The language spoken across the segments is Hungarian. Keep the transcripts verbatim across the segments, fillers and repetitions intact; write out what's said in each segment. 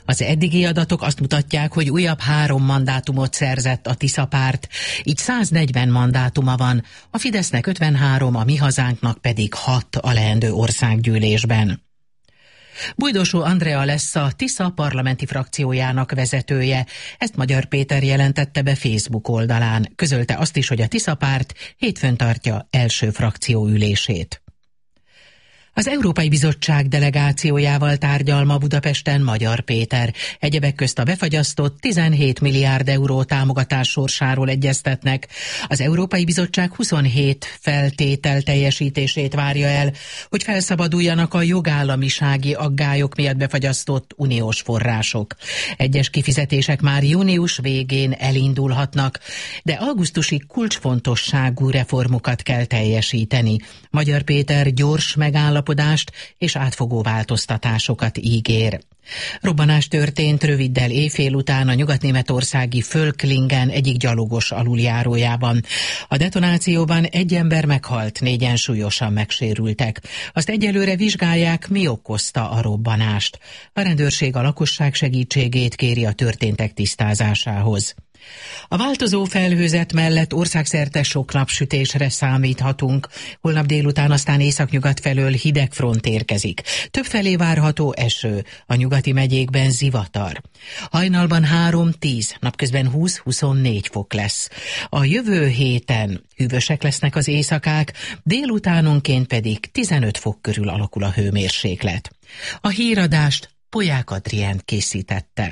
Az eddigi adatok azt mutatják, hogy újabb három mandátumot szerzett a Tisza párt, így száznegyven mandátuma van, a Fidesznek ötvenhárom, a Mi Hazánknak pedig hat a leendő országgyűlésben. Bujdosó Andrea lesz a Tisza parlamenti frakciójának vezetője. Ezt Magyar Péter jelentette be Facebook oldalán. Közölte azt is, hogy a Tisza párt hétfőn tartja első frakcióülését. Az Európai Bizottság delegációjával tárgyal ma Budapesten Magyar Péter. Egyebek közt a befagyasztott tizenhét milliárd euró támogatás sorsáról egyeztetnek. Az Európai Bizottság huszonhét feltétel teljesítését várja el, hogy felszabaduljanak a jogállamisági aggályok miatt befagyasztott uniós források. Egyes kifizetések már június végén elindulhatnak, de augusztusi kulcsfontosságú reformokat kell teljesíteni. Magyar Péter gyors megállapodás és átfogó változtatásokat ígér. Robbanás történt röviddel éjfél után a nyugatnémetországi Völklingen egyik gyalogos aluljárójában. A detonációban egy ember meghalt, négyen súlyosan megsérültek. Azt egyelőre vizsgálják, mi okozta a robbanást. A rendőrség a lakosság segítségét kéri a történtek tisztázásához. A változó felhőzet mellett országszerte sok napsütésre számíthatunk. Holnap délután aztán északnyugat felől hideg front érkezik. Többfelé várható eső, a nyugati megyékben zivatar. Hajnalban három-tíz, napközben húsz-huszonnégy fok lesz. A jövő héten hűvösek lesznek az éjszakák, délutánonként pedig tizenöt fok körül alakul a hőmérséklet. A híradást Polyák Adrián készítette.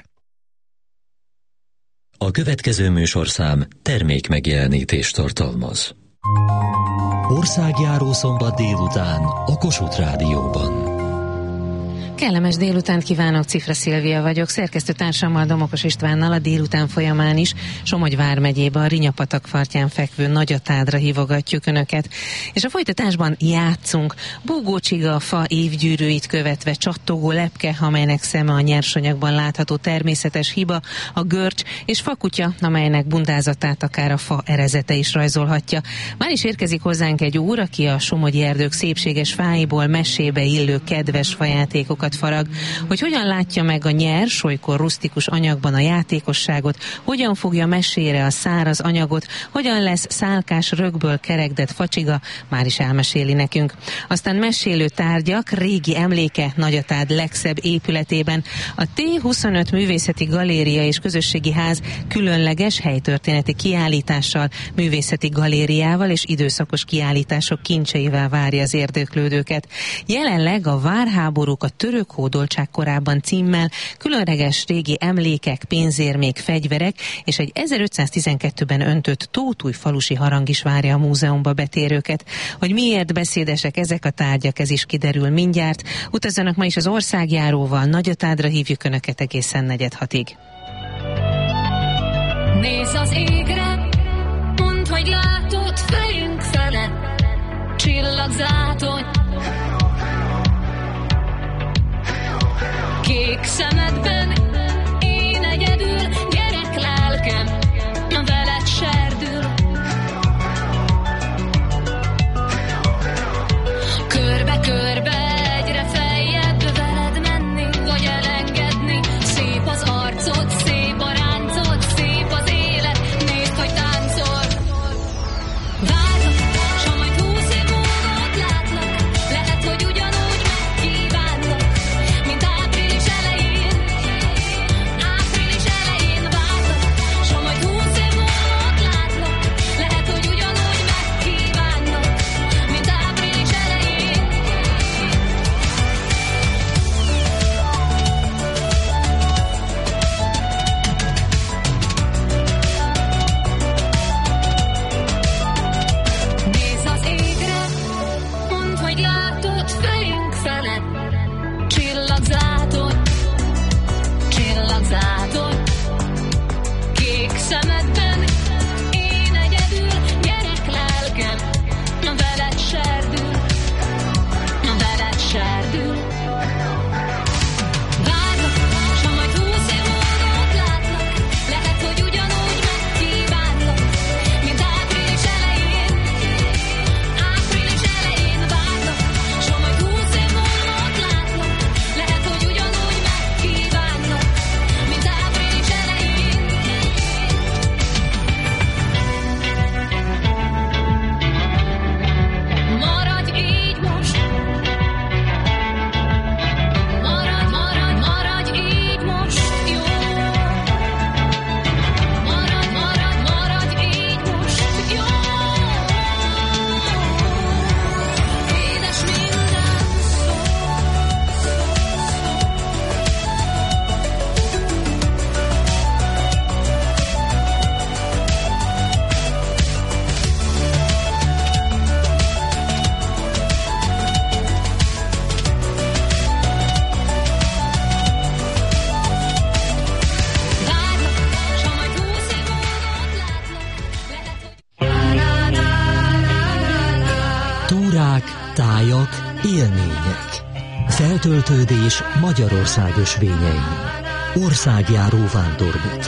A következő műsorszám termékmegjelenítést tartalmaz. Országjáró szombat délután a Kossuth Rádióban. Kellemes délutánt kívánok, Cifra Szilvia vagyok, szerkesztőtársammal, Domokos Istvánnal a délután folyamán is Somogy vármegyében a Rinyapatak partján fekvő Nagyatádra hívogatjuk Önöket. És a folytatásban játszunk. Búgócsiga, fa évgyűrűit követve csattogó lepke, amelynek szeme a nyersanyagban látható természetes hiba, a görcs és fakutya, amelynek bundázatát akár a fa erezete is rajzolhatja. Már is érkezik hozzánk egy úr, aki a somogyi erdők szépséges fáiból mesébe illő kedves fajátékokat farag, hogy hogyan látja meg a nyers, olykor rusztikus anyagban a játékosságot, hogyan fogja mesére a száraz anyagot, hogyan lesz szálkás rögből kerekdett facsiga, már is elmeséli nekünk. Aztán mesélő tárgyak, régi emléke Nagyatád legszebb épületében. A té huszonöt Művészeti Galéria és Közösségi Ház különleges helytörténeti kiállítással, művészeti galériával és időszakos kiállítások kincseivel várja az érdeklődőket. Jelenleg a Várháborúk a török hódoltság korában címmel különleges régi emlékek, pénzérmék, fegyverek és egy ezerötszáztizenkettőben öntött tótúj falusi harang is várja a múzeumba betérőket. Hogy miért beszédesek ezek a tárgyak, ez is kiderül mindjárt. Utazzanak ma is az országjáróval, Nagyatádra hívjuk Önöket egészen negyed hatig. Nézz az égre, mondd, hogy látod fejünk felett, csillagzátony. Kék szemedben én egyedül, gyerek lelkem veled serdül. Körbe-körbe egyre feljebb veled menni, vagy elengedni. Szép az arcod, szép a ráncod, szép az élet, nézd, hogy táncol. Várlak, s ha majd húsz év múlva ott látlak, lehet, hogy ugyanúgy megkívánlak, mint április elején. Tájak, élmények. Feltöltődés Magyarország ösvényein. Országjáró vándorbolt.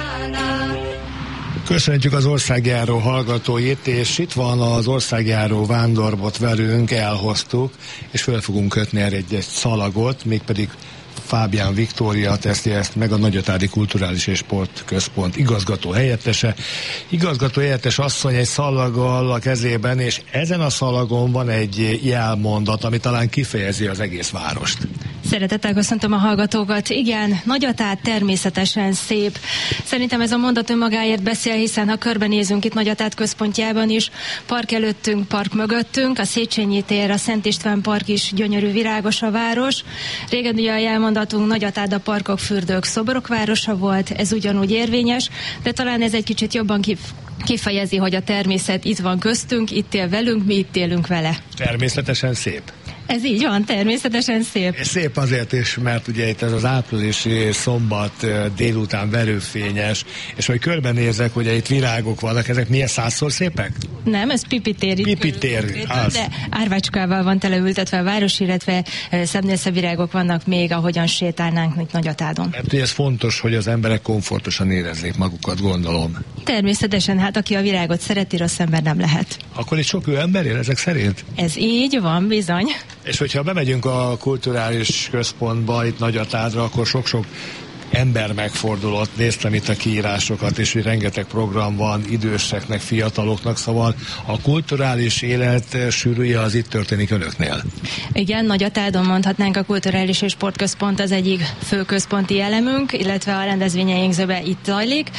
Köszöntjük az országjáró hallgatóit, és itt van az országjáró vándorbolt velünk, elhoztuk, és fel fogunk kötni erre egy, egy szalagot, mégpedig Fábián Viktória teszi ezt meg, a Nagyatádi Kulturális és Sportközpont igazgató helyettese. Igazgató helyettes asszony egy szalaggal a kezében, és ezen a szalagon van egy jelmondat, ami talán kifejezi az egész várost. Szeretettel köszöntöm a hallgatókat. Igen, Nagyatád természetesen szép. Szerintem ez a mondat önmagáért beszél, hiszen ha körbenézünk itt Nagyatád központjában is, park előttünk, park mögöttünk, a Széchenyi tér, a Szent István park is gyönyörű, virágos a város. Régen ugye a jelmondatunk Nagyatád a parkok, fürdők, szobrok városa volt, ez ugyanúgy érvényes, de talán ez egy kicsit jobban kif- kifejezi, hogy a természet itt van köztünk, itt él velünk, mi itt élünk vele. Természetesen szép. Ez így van, természetesen szép. És szép azért is, mert ugye itt ez az áprilisi szombat délután verőfényes, és hogy körbenézek, hogy itt virágok vannak, ezek milyen százszor szépek? Nem, ez pipitér. Pipitér, az. De árvácskával van teleültetve a város, illetve szemnélszevirágok vannak még, ahogyan sétálnánk itt Nagyatádon. Mert ugye ez fontos, hogy az emberek komfortosan érezzék magukat, gondolom. Természetesen, hát aki a virágot szereti, rossz ember nem lehet. Akkor itt sok ő ember él ezek szerint? Ez így van, bizony. És hogyha bemegyünk a kulturális központba, itt Nagyatádra, akkor sok-sok ember megfordulott, néztem itt a kiírásokat, és hogy rengeteg program van időseknek, fiataloknak, szóval a kulturális élet sűrűje az itt történik önöknél. Igen, Nagyatádon mondhatnánk, a Kulturális és Sportközpont az egyik fő központi elemünk, illetve a rendezvényeink zöme itt zajlik.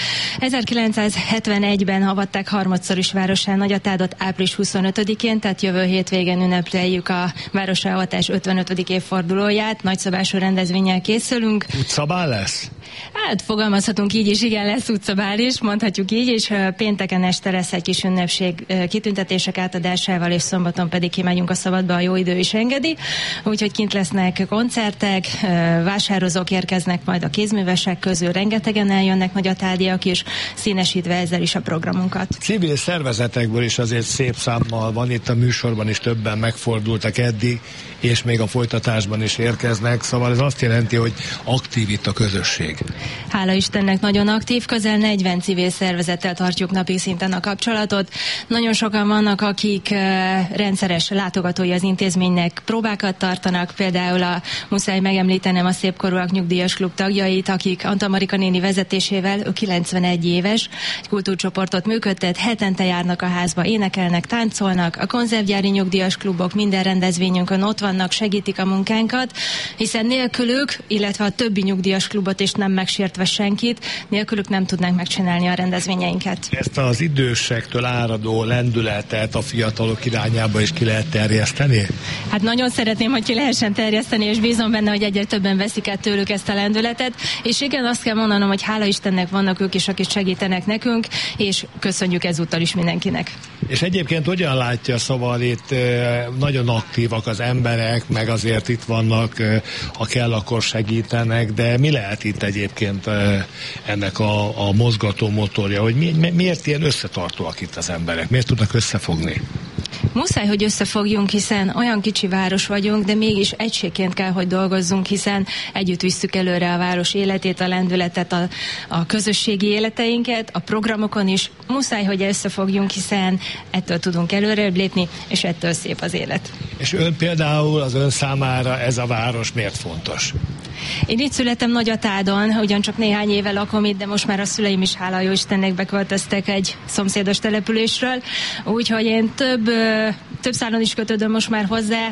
ezerkilencszázhetvenegyben avatták harmadszor is városá Nagyatádot április huszonötödikén, tehát jövő hétvégén ünnepeljük a városra avatás ötvenötödik évfordulóját, nagyszabású rendezvénnyel készülünk. Utcabál lesz? Hát fogalmazhatunk így is, igen, lesz utcabál is, mondhatjuk így, és pénteken este lesz egy kis ünnepség kitüntetések átadásával, és szombaton pedig kimegyünk a szabadba, a jó idő is engedi, úgyhogy kint lesznek koncertek, vásározók érkeznek majd a kézművesek közül, rengetegen eljönnek nagyatádiak is, színesítve ezzel is a programunkat. Civil szervezetekből is azért szép számmal van, itt a műsorban is többen megfordultak eddig, és még a folytatásban is érkeznek, szóval ez azt jelenti, hogy aktív itt a közösség. Hála Istennek nagyon aktív, közel negyven civil szervezettel tartjuk napi szinten a kapcsolatot. Nagyon sokan vannak, akik rendszeres látogatói az intézménynek, próbákat tartanak, például a muszáj megemlítenem a Szépkorúak Nyugdíjas Klub tagjait, akik Antal Marika néni vezetésével, ő kilencvenegy éves, egy kultúrcsoportot működtet, hetente járnak a házba, énekelnek, táncolnak, a konzervgyári nyugdíjas klubok minden rendezvényünkön ott vannak, segítik a munkánkat, hiszen nélkülük, illetve a többi nyugdíjas klubot és nem megsértve senkit, nélkülük nem tudnánk megcsinálni a rendezvényeinket. Ezt az idősektől áradó lendületet a fiatalok irányába is ki lehet terjeszteni? Hát nagyon szeretném, hogy ki lehessen terjeszteni, és bízom benne, hogy egyre többen veszik át tőlük ezt a lendületet, és igen, azt kell mondanom, hogy hála Istennek vannak ők is, akik segítenek nekünk, és köszönjük ezúttal is mindenkinek. És egyébként hogyan látja, szóval itt nagyon aktívak az emberek, meg azért itt vannak, ha kell, akkor segítenek, de mi lehet itt egyébként ennek a, a mozgató motorja, hogy mi, mi, miért ilyen összetartóak itt az emberek, miért tudnak összefogni? Muszáj, hogy összefogjunk, hiszen olyan kicsi város vagyunk, de mégis egységként kell, hogy dolgozzunk, hiszen együtt visszük előre a város életét, a lendületet, a, a közösségi életeinket, a programokon is. Muszáj, hogy összefogjunk, hiszen ettől tudunk előrébb lépni, és ettől szép az élet. És ön például, az ön számára ez a város miért fontos? Én itt születtem Nagyatádon, ugyancsak néhány éve lakom itt, de most már a szüleim is, hála jó Istennek, beköltöztek egy szomszédos településről, úgyhogy én több, több szálon is kötődöm most már hozzá.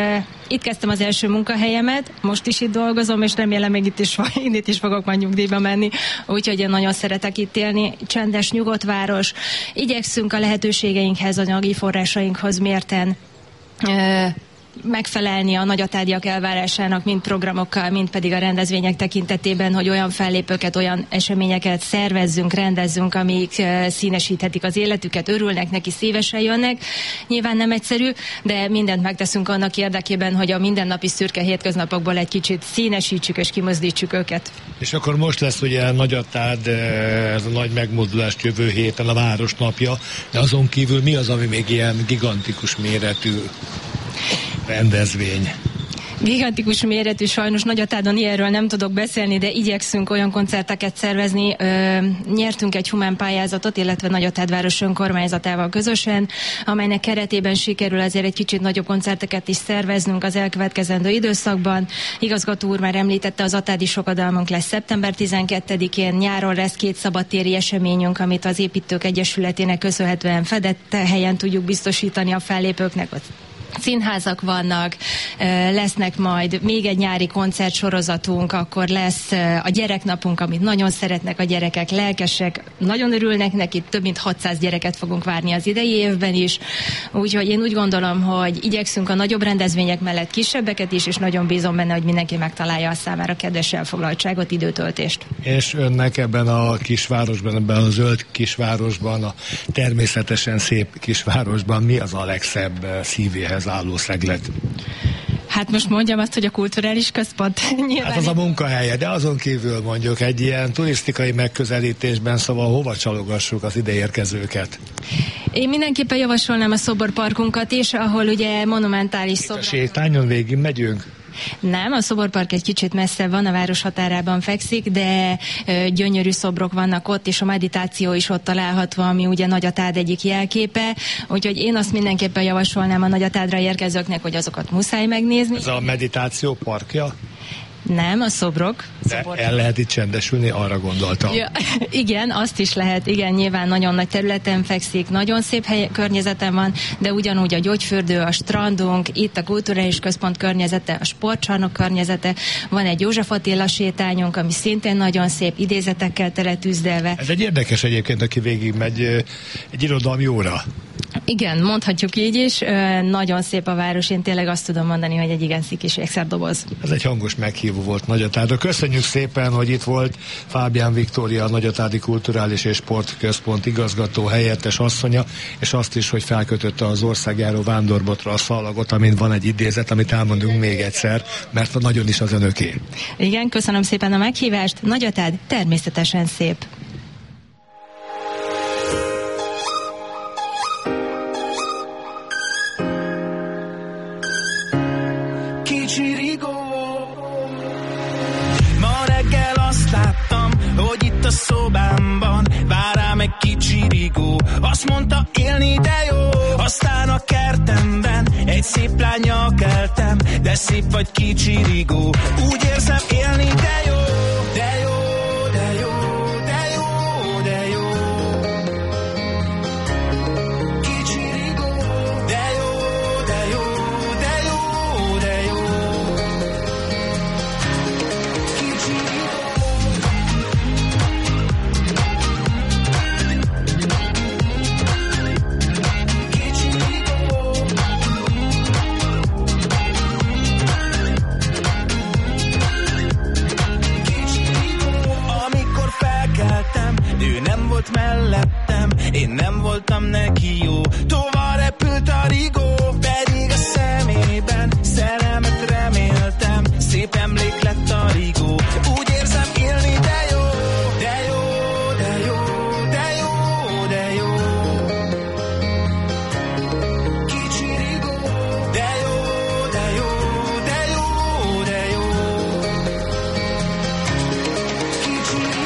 Itt kezdtem az első munkahelyemet, most is itt dolgozom, és remélem még itt is, itt is fogok majd nyugdíjba menni, úgyhogy én nagyon szeretek itt élni. Csendes, nyugodt város. Igyekszünk a lehetőségeinkhez, anyagi forrásainkhoz mérten megfelelni a nagyatádiak elvárásának, mind programokkal, mind pedig a rendezvények tekintetében, hogy olyan fellépőket, olyan eseményeket szervezzünk, rendezzünk, amik színesíthetik az életüket, örülnek neki, szívesen jönnek. Nyilván nem egyszerű, de mindent megteszünk annak érdekében, hogy a mindennapi szürke hétköznapokból egy kicsit színesítsük és kimozdítsuk őket. És akkor most lesz ugye Nagyatád, ez a nagy megmozdulást jövő héten, a Városnapja, de azon kívül mi az, ami még ilyen gigantikus méretű? rendezvény. Gigantikus méretű, sajnos Nagyatádon ilyenről nem tudok beszélni, de igyekszünk olyan koncerteket szervezni. Ö, nyertünk egy humán pályázatot, illetve Nagyatádváros önkormányzatával közösen, amelynek keretében sikerül azért egy kicsit nagyobb koncerteket is szerveznünk az elkövetkezendő időszakban. Igazgató úr már említette, az atádi sokodalmunk lesz szeptember tizenkettedikén, nyáron lesz két szabadtéri eseményünk, amit az Építők Egyesületének köszönhetően fedett helyen tudjuk biztosítani a fellépőknek. Színházak vannak, lesznek majd még egy nyári koncertsorozatunk, akkor lesz a gyereknapunk, amit nagyon szeretnek a gyerekek, lelkesek, nagyon örülnek neki, több mint hatszáz gyereket fogunk várni az idei évben is, úgyhogy én úgy gondolom, hogy igyekszünk a nagyobb rendezvények mellett kisebbeket is, és nagyon bízom benne, hogy mindenki megtalálja a számára kedves elfoglaltságot, időtöltést. És önnek ebben a kisvárosban, ebben a zöld kisvárosban, a természetesen szép kisvárosban mi az a legszebb szívéhez álló szeglet? Hát most mondjam azt, hogy a kulturális központ nyilván... Hát az a munkahelye, de azon kívül mondjuk egy ilyen turisztikai megközelítésben, szóval hova csalogassuk az ide-érkezőket? Én mindenképpen javasolnám a szoborparkunkat is, ahol ugye monumentális szobrok... A sétányon végig megyünk? Nem, a szoborpark egy kicsit messze van, a város határában fekszik, de ö, gyönyörű szobrok vannak ott, és a meditáció is ott található, ami ugye Nagyatád egyik jelképe, úgyhogy én azt mindenképpen javasolnám a Nagyatádra érkezőknek, hogy azokat muszáj megnézni. Ez a meditáció parkja? Nem, a szobrok. De szobor. El lehet itt csendesülni, arra gondoltam. Ja, igen, azt is lehet, igen, nyilván nagyon nagy területen fekszik, nagyon szép hely, környezeten van, de ugyanúgy a gyógyfürdő, a strandunk, itt a kulturális központ környezete, a sportcsarnok környezete, van egy József Attila sétányunk, ami szintén nagyon szép, idézetekkel teletűzdelve. Ez egy érdekes egyébként, aki végig megy egy irodalmi óra. Igen, mondhatjuk így is. Nagyon szép a város, én tényleg azt tudom mondani, hogy egy igen szikis ékszerdoboz. Ez egy hangos meghívó volt Nagyatádra. Köszönjük szépen, hogy itt volt Fábián Viktória, a Nagyatádi Kulturális és Sportközpont igazgató helyettes asszonya, és azt is, hogy felkötötte az országjáró vándorbotra a szallagot, amin van egy idézet, amit elmondunk még egyszer, mert nagyon is az önöké. Igen, köszönöm szépen a meghívást. Nagyatád természetesen szép. Hogy itt a szobámban vár rám egy kicsi rigó. Azt mondta, élni de jó. Aztán a kertemben egy szép lánnyal keltem, de szép vagy kicsi rigó. Úgy érzem, élni de jó. De jó, de jó, de jó, de jó. Kicsi rigó. De jó, de jó, de jó, de jó. Kicsi rigó. Ő nem volt mellettem, én nem voltam neki jó. Tovább repült a rigó, pedig a szemében szerelmet reméltem. Szép emlék lett a rigó, úgy érzem élni de jó. De jó, de jó, de jó, de jó. Kicsi rigó, de jó, de jó, de jó, de jó. Kicsi rigó.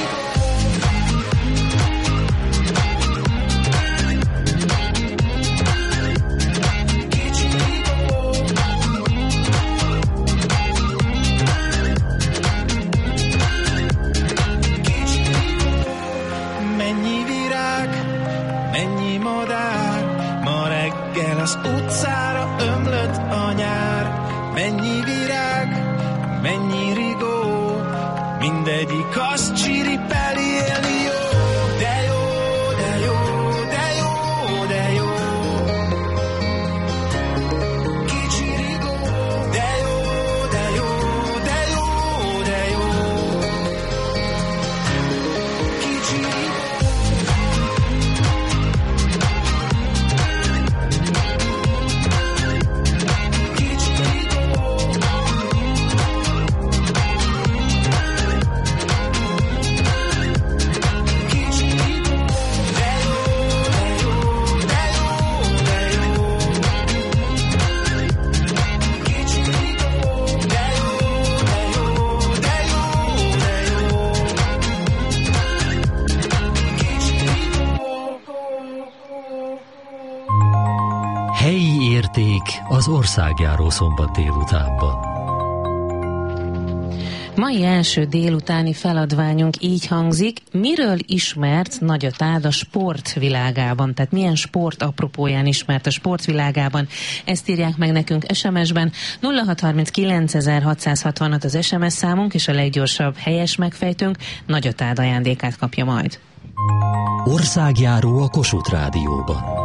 Az utcára ömlött a nyár, mennyi virág, mennyi rigó, mindegyik azt csiripeli, élni jó. De jó, de jó, de jó, de jó. Kicsi rigó, de jó, de jó, de jó, de jó. Kicsi rigó. Kicsi rigó. az országjáró szombat délutánban. Mai első délutáni feladványunk így hangzik: miről ismert Nagy Tád a sportvilágában? Tehát milyen sport apropóján ismert a sportvilágában? Ezt írják meg nekünk es em es-ben. nulla hat harminckilenc hatszázhatvanhat az es em es számunk, és a leggyorsabb helyes megfejtőnk Nagy Tád ajándékát kapja majd. Országjáró a Kossuth Rádióban.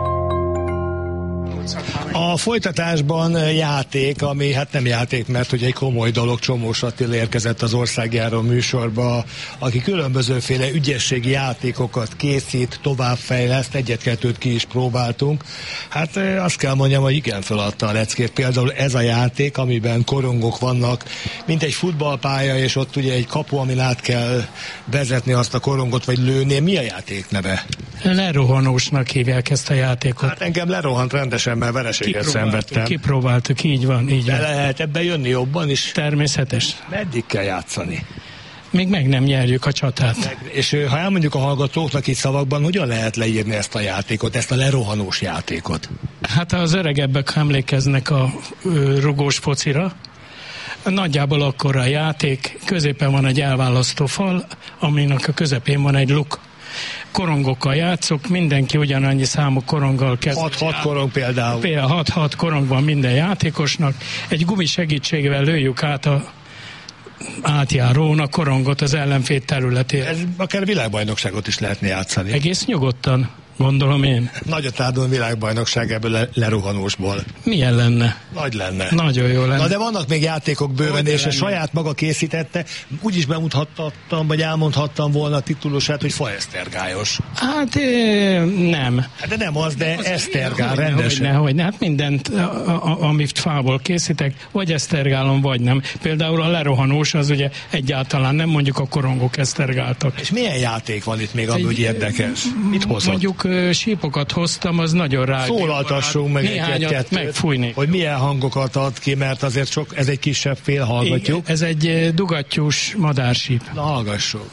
A folytatásban játék, ami hát nem játék, mert hogy egy komoly dolog, Csomós Attila érkezett az országjáró műsorba, aki különbözőféle ügyességi játékokat készít, továbbfejleszt, egyet-kettőt ki is próbáltunk. Hát azt kell mondjam, hogy igen, feladta a leckét. Például ez a játék, amiben korongok vannak, mint egy futballpálya, és ott ugye egy kapu, amin át kell vezetni azt a korongot, vagy lőni. Mi a játék neve? Lerohanósnak hívják ezt a játékot. Hát engem lerohant rendesen, mert vereséget szenvedtem. Kipróbáltuk, így van, így De van. lehet ebben jönni jobban is? Természetes. Meddig kell játszani? Még meg nem nyerjük a csatát. Meg, és ha elmondjuk a hallgatóknak itt szavakban, hogyan lehet leírni ezt a játékot, ezt a lerohanós játékot? Hát az öregebbek emlékeznek a ö, rugós focira. Nagyjából akkora a játék, középen van egy elválasztó fal, aminek a közepén van egy luk. Korongokkal játszok, mindenki ugyanannyi számú koronggal kezd. hat-hat korong például. Például hat-hat korong van minden játékosnak. Egy gumi segítségével lőjük át a átjárón a korongot az ellenfél területére. Ez akár világbajnokságot is lehetne játszani. Egész nyugodtan, gondolom én. Nagy Tádon világbajnokság ebből le- lerohanósból. Milyen lenne? Nagy lenne. Nagyon jó lenne. Na de vannak még játékok bőven, és a saját maga készítette. Úgy is bemutathattam, vagy elmondhattam volna a titulusát, hogy faesztergályos. Hát eh, nem. Hát de nem az, de esztergál Hogyne, rendesen. hogyne, hogyne. Hát mindent, a, a, amit fából készítek, vagy esztergálom, vagy nem. Például a lerohanós az ugye egyáltalán nem, mondjuk a korongok esztergáltak. És milyen játék van itt még, ami úgy érdekes? Mit hozott? Mondjuk ö, sípokat hoztam, az nagyon rá. Szólaltassunk meg Néhányat egy-kettőt, megfújni. hogy milyen hangokat ad ki, mert azért sok, ez egy kisebb fél, hallgatjuk. Ez egy ö, dugattyús madársíp. Na, hallgassuk.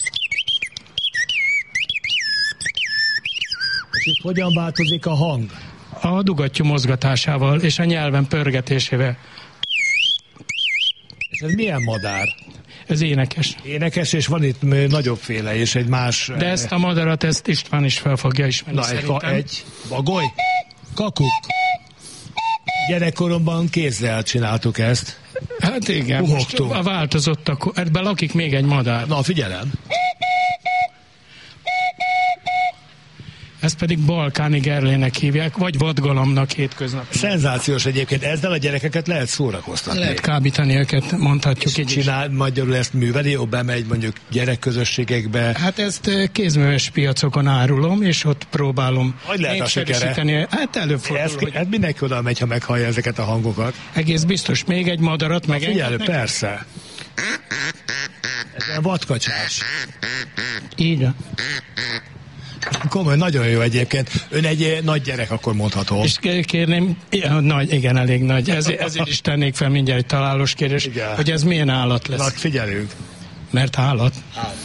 És itt hogyan változik a hang? A dugattyú mozgatásával és a nyelven pörgetésével. És ez milyen madár? Ez énekes. Énekes, és van itt nagyobb féle, és egy más... De ezt a madarat, ezt István is fel fogja ismerni. Na, egy, ka- egy bagoly? Kakuk? Gyerekkoromban kézzel csináltuk ezt. Hát igen, most Puhogtunk. változott, akkor ebben lakik még egy madár. Na, figyelem. Ezt pedig balkáni gerlének hívják, vagy vadgalomnak hétköznap. Szenzációs egyébként. Ezzel a gyerekeket lehet szórakoztatni. Lehet kábítani őket, mondhatjuk így is. Csinál, magyarul ezt műveli, jó, bemegy mondjuk gyerekközösségekbe. Hát ezt eh, kézműves piacokon árulom, és ott próbálom Hogy lehet a sikere? népszerűsíteni. Hát előfordul, Ez, hogy ez mindenki oda megy, ha meghallja ezeket a hangokat. egész biztos még egy madarat meg Figyelj, persze. Ez ilyen vadkacsás. Így van. Komoly, nagyon jó egyébként. Ön egy eh, nagy gyerek, akkor mondható. És kérném, ja, nagy, igen, elég nagy. Ez, ezért is tennék fel mindjárt egy találós kérdés, Igen. hogy ez milyen állat lesz. Na, figyelünk. Mert állat.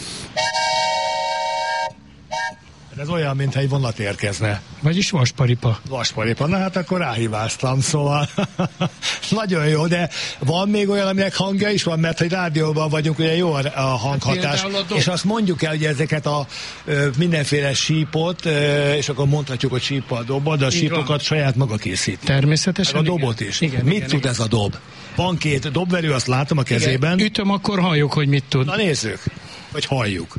Ez olyan, mintha egy vonat érkezne. Vagyis vasparipa. Vasparipa, na hát akkor ráhibáztam, szóval nagyon jó, de van még olyan, aminek hangja is van, mert hogy rádióban vagyunk, ugye jó a, a hanghatás, Hát, a dob... és azt mondjuk el, hogy ezeket a ö, mindenféle sípot, ö, és akkor mondhatjuk, hogy síppal dobod, de a Így sípokat van. saját maga készít. Természetesen. Meg a dobot igen. is. Igen, Mit igen, tud igen. ez a dob? Van két dobverő, azt látom a kezében. Igen. Ütöm, akkor halljuk, hogy mit tud. Na nézzük, hogy halljuk.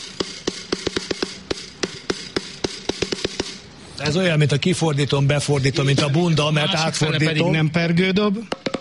Ez olyan, mint a kifordítom, befordítom, mint a bunda, mert Másik fele pedig átfordítom. nem pergődob.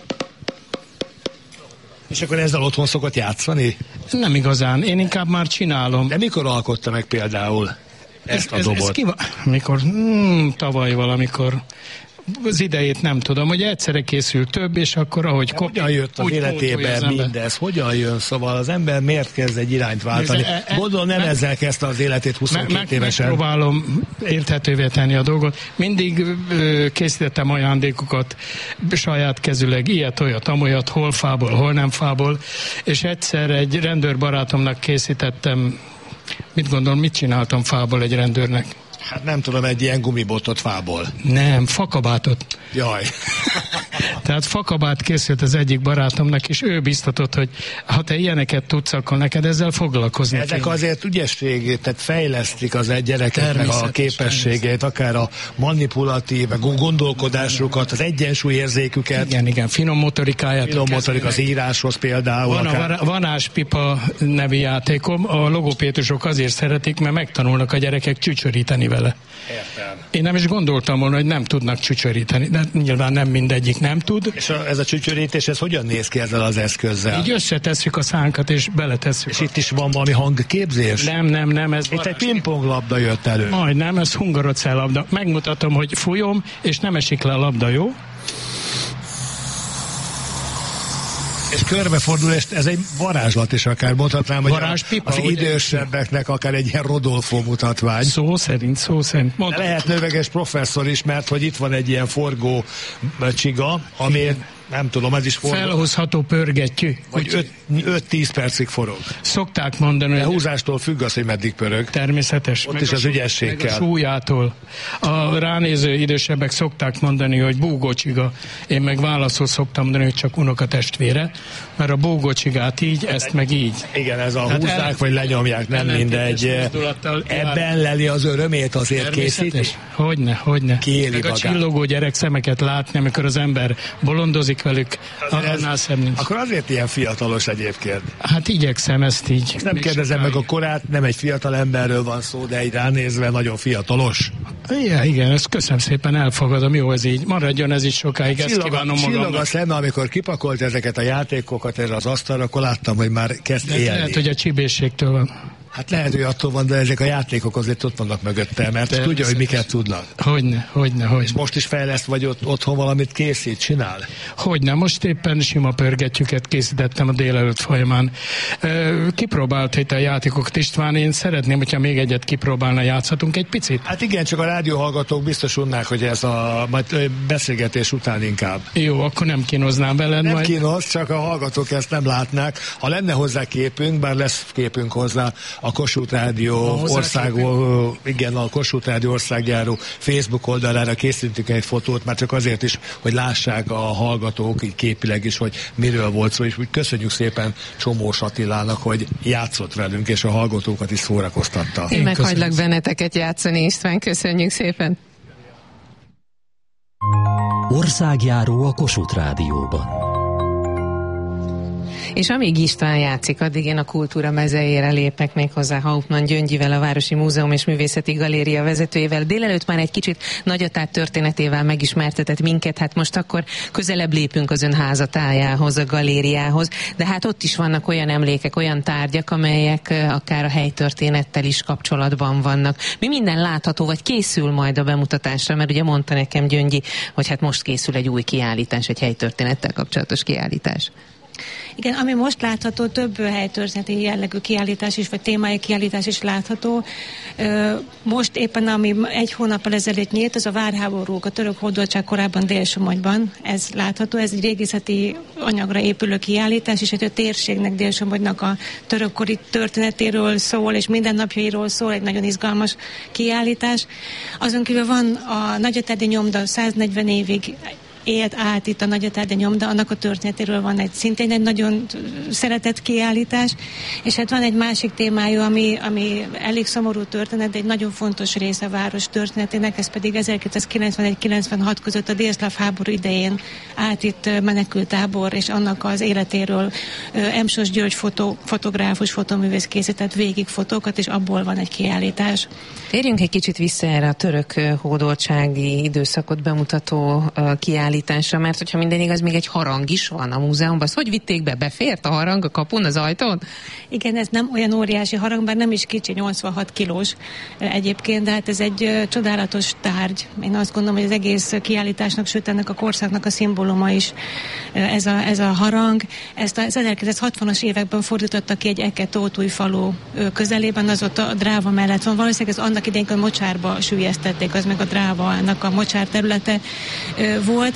És akkor ezzel otthon szokott játszani? Nem igazán, én inkább már csinálom. De mikor alkotta meg például ezt a ez, dobot? ez kiva... Mikor? Hmm, tavaly valamikor. Az idejét nem tudom, hogy egyszerre készült több, és akkor ahogy kopja, hogyan jött az életébe az mindez? Hogyan jön? Szóval az ember miért kezd egy irányt váltani? E, e, Gondolom nem meg, ezzel kezdte az életét huszonkét meg, évesen. Megpróbálom érthetővé tenni a dolgot. Mindig ö, készítettem ajándékokat saját kezüleg, ilyet, olyat, amolyat, hol fából, hol nem fából, és egyszer egy rendőrbarátomnak készítettem, mit gondolom, mit csináltam fából egy rendőrnek? Hát nem tudom, egy ilyen gumibotot fából. Nem, fakabátot. Jaj. Tehát fakabát készült az egyik barátomnak, és ő biztatott, hogy ha te ilyeneket tudsz, akkor neked ezzel foglalkozni. Ezek kéne. Azért ügyességét, tehát fejlesztik az egy gyerekeknek a képességét, akár a manipulatív, a gondolkodásukat, az egyensúlyérzéküket. Igen, igen, finom motorikáját. Finom motorik az íráshoz például. Van akár... a Vanáspipa nevű játékom, a logopédusok azért szeretik, mert megtanulnak a gyerekek csücsöríteni vele. Értem. Én nem is gondoltam volna, hogy nem tudnak csücsöríteni, de nyilván nem mindegyik nem tud. És a, ez a csücsörítés, ez hogyan néz ki ezzel az eszközzel? Így összetesszük a szánkat, és beletesszük. És a... itt is van valami hangképzés? Nem, nem, nem. Ez itt egy pingponglabda jött elő. Majd nem, ez hungarocell labda. Megmutatom, hogy fújom, és nem esik le a labda, jó? És körbefordul, és ez egy varázslat is akár mondhatnám, hogy Varázspipa, az idősebbeknek akár egy ilyen Rodolfo mutatvány. Szó szerint, szó szerint. Mondhatom. Lehet növeges professzor is, mert hogy itt van egy ilyen forgó csiga, ami nem tudom, ez is forgó. Felhúzható pörgettyű. Hogy öt-tíz percig forog. Szokták mondani, hogy... A húzástól függ az, hogy meddig pörög. Természetes. Ott is az ügyesség kell. A súlyától. A ránéző idősebbek szokták mondani, hogy búgócsiga. Én meg válaszol szoktam mondani, hogy csak unokatestvére, mert a búgócsigát így, ezt meg így. Igen, ez a húzzák, el, vagy lenyomják, nem mindegy. Ebben leli az örömét azért készít. Hogyne, hogyne. Kéri meg a csillogó gyerek szemeket látni, amikor az ember bolondozik velük, annál szebb nincs. Akkor azért ilyen fiatalos egyébként. Hát igyekszem ezt így. Nem kérdezem meg a korát, nem egy fiatal emberről van szó, de egy ránézve nagyon fiatalos. Igen, igen, ezt köszönöm szépen, elfogadom, jó ez így. Maradjon ez így sokáig, ezt Csillag, kívánom magamnak. Csillag a szeme, amikor kipakolt ezeket a játékokat erre az asztalra, akkor láttam, hogy már kezd de élni. Lehet, hogy a csibészségtől van. Hát lehet, hogy attól van, de ezek a játékok azért ott vannak mögötte, mert de tudja, hogy miket tudnak. Hogyne, hogyne, hogyne. És most is fejleszt, vagy ott, otthon valamit készít, csinál? Hogyne, most éppen sima pörgettyüket készítettem a délelőtt folyamán. Kipróbált itt a játékokat, István, én szeretném, hogyha még egyet kipróbálna, játszhatunk egy picit? Hát igen, csak a rádióhallgatók biztos unnák, hogy ez a majd beszélgetés után inkább. Jó, akkor nem kínoznám veled. Nem majd... kínosz, csak a hallgatók ezt nem látnák. Ha lenne hozzá képünk, bár lesz képünk hozzá, a Kossuth Rádió ország, igen, a Kossuth Rádió országjáró Facebook oldalára készítünk egy fotót, már csak azért is, hogy lássák a hallgatók így képileg is, hogy miről volt szó, és úgy köszönjük szépen Csomós Attilának, hogy játszott velünk, és a hallgatókat is szórakoztatta. Én, Én meg hagylak benneteket játszani, István, köszönjük szépen. Országjáró a Kossuth Rádióban. És amíg István játszik, addig én a kultúra mezejére lépek még hozzá Hauptmann Gyöngyivel, a Városi Múzeum és Művészeti Galéria vezetőjével. Délelőtt már egy kicsit Nagyatát történetével megismertetett minket, hát most akkor közelebb lépünk az ön házatájához, a galériához, de hát ott is vannak olyan emlékek, olyan tárgyak, amelyek akár a helytörténettel is kapcsolatban vannak. Mi minden látható, vagy készül majd a bemutatásra, mert ugye mondta nekem Gyöngyi, hogy hát most készül egy új kiállítás, egy helytörténettel kapcsolatos kiállítás. Igen, ami most látható, több helytörténeti jellegű kiállítás is, vagy témai kiállítás is látható. Most éppen, ami egy hónappal ezelőtt nyílt, ez a várháborúk, a török hódoltság korábban Dél-Somogyban, ez látható, ez egy régészeti anyagra épülő kiállítás, és egy a térségnek, Dél-Somogynak a törökkori történetéről szól, és mindennapjairól szól, egy nagyon izgalmas kiállítás. Azon kívül van a Nagyatádi nyomda száznegyven évig élt át itt a Nagyatádi nyomda, annak a történetéről van egy szintén egy nagyon szeretett kiállítás, és hát van egy másik témája, ami, ami elég szomorú történet, de egy nagyon fontos része a város történetének, ez pedig ezerkilencszázkilencvenegy kilencvenhat között a délszláv háború idején állt itt menekültábor, és annak az életéről Emsos György fotó, fotográfus, fotoművész készített végig fotókat, és abból van egy kiállítás. Térjünk egy kicsit vissza erre a török hódoltsági időszakot bemutató kiállításra, mert hogyha minden igaz, még egy harang is van a múzeumban. Azt hogy vitték be? Befért a harang a kapun, az ajtón? Igen, ez nem olyan óriási harang, bár nem is kicsi, nyolcvanhat kilós egyébként, de hát ez egy csodálatos tárgy. Én azt gondolom, hogy az egész kiállításnak, sőt ennek a korszaknak a szimbóluma is ez a, ez a harang. Ezt az ezerkilencszázhatvanas években fordította ki egy Eke Tótúj falu közelében, az ott a Dráva mellett van. Valószínűleg ez annak idején, hogy Mocsárba süllyesztették, az meg a Drávának a Mocsár területe volt.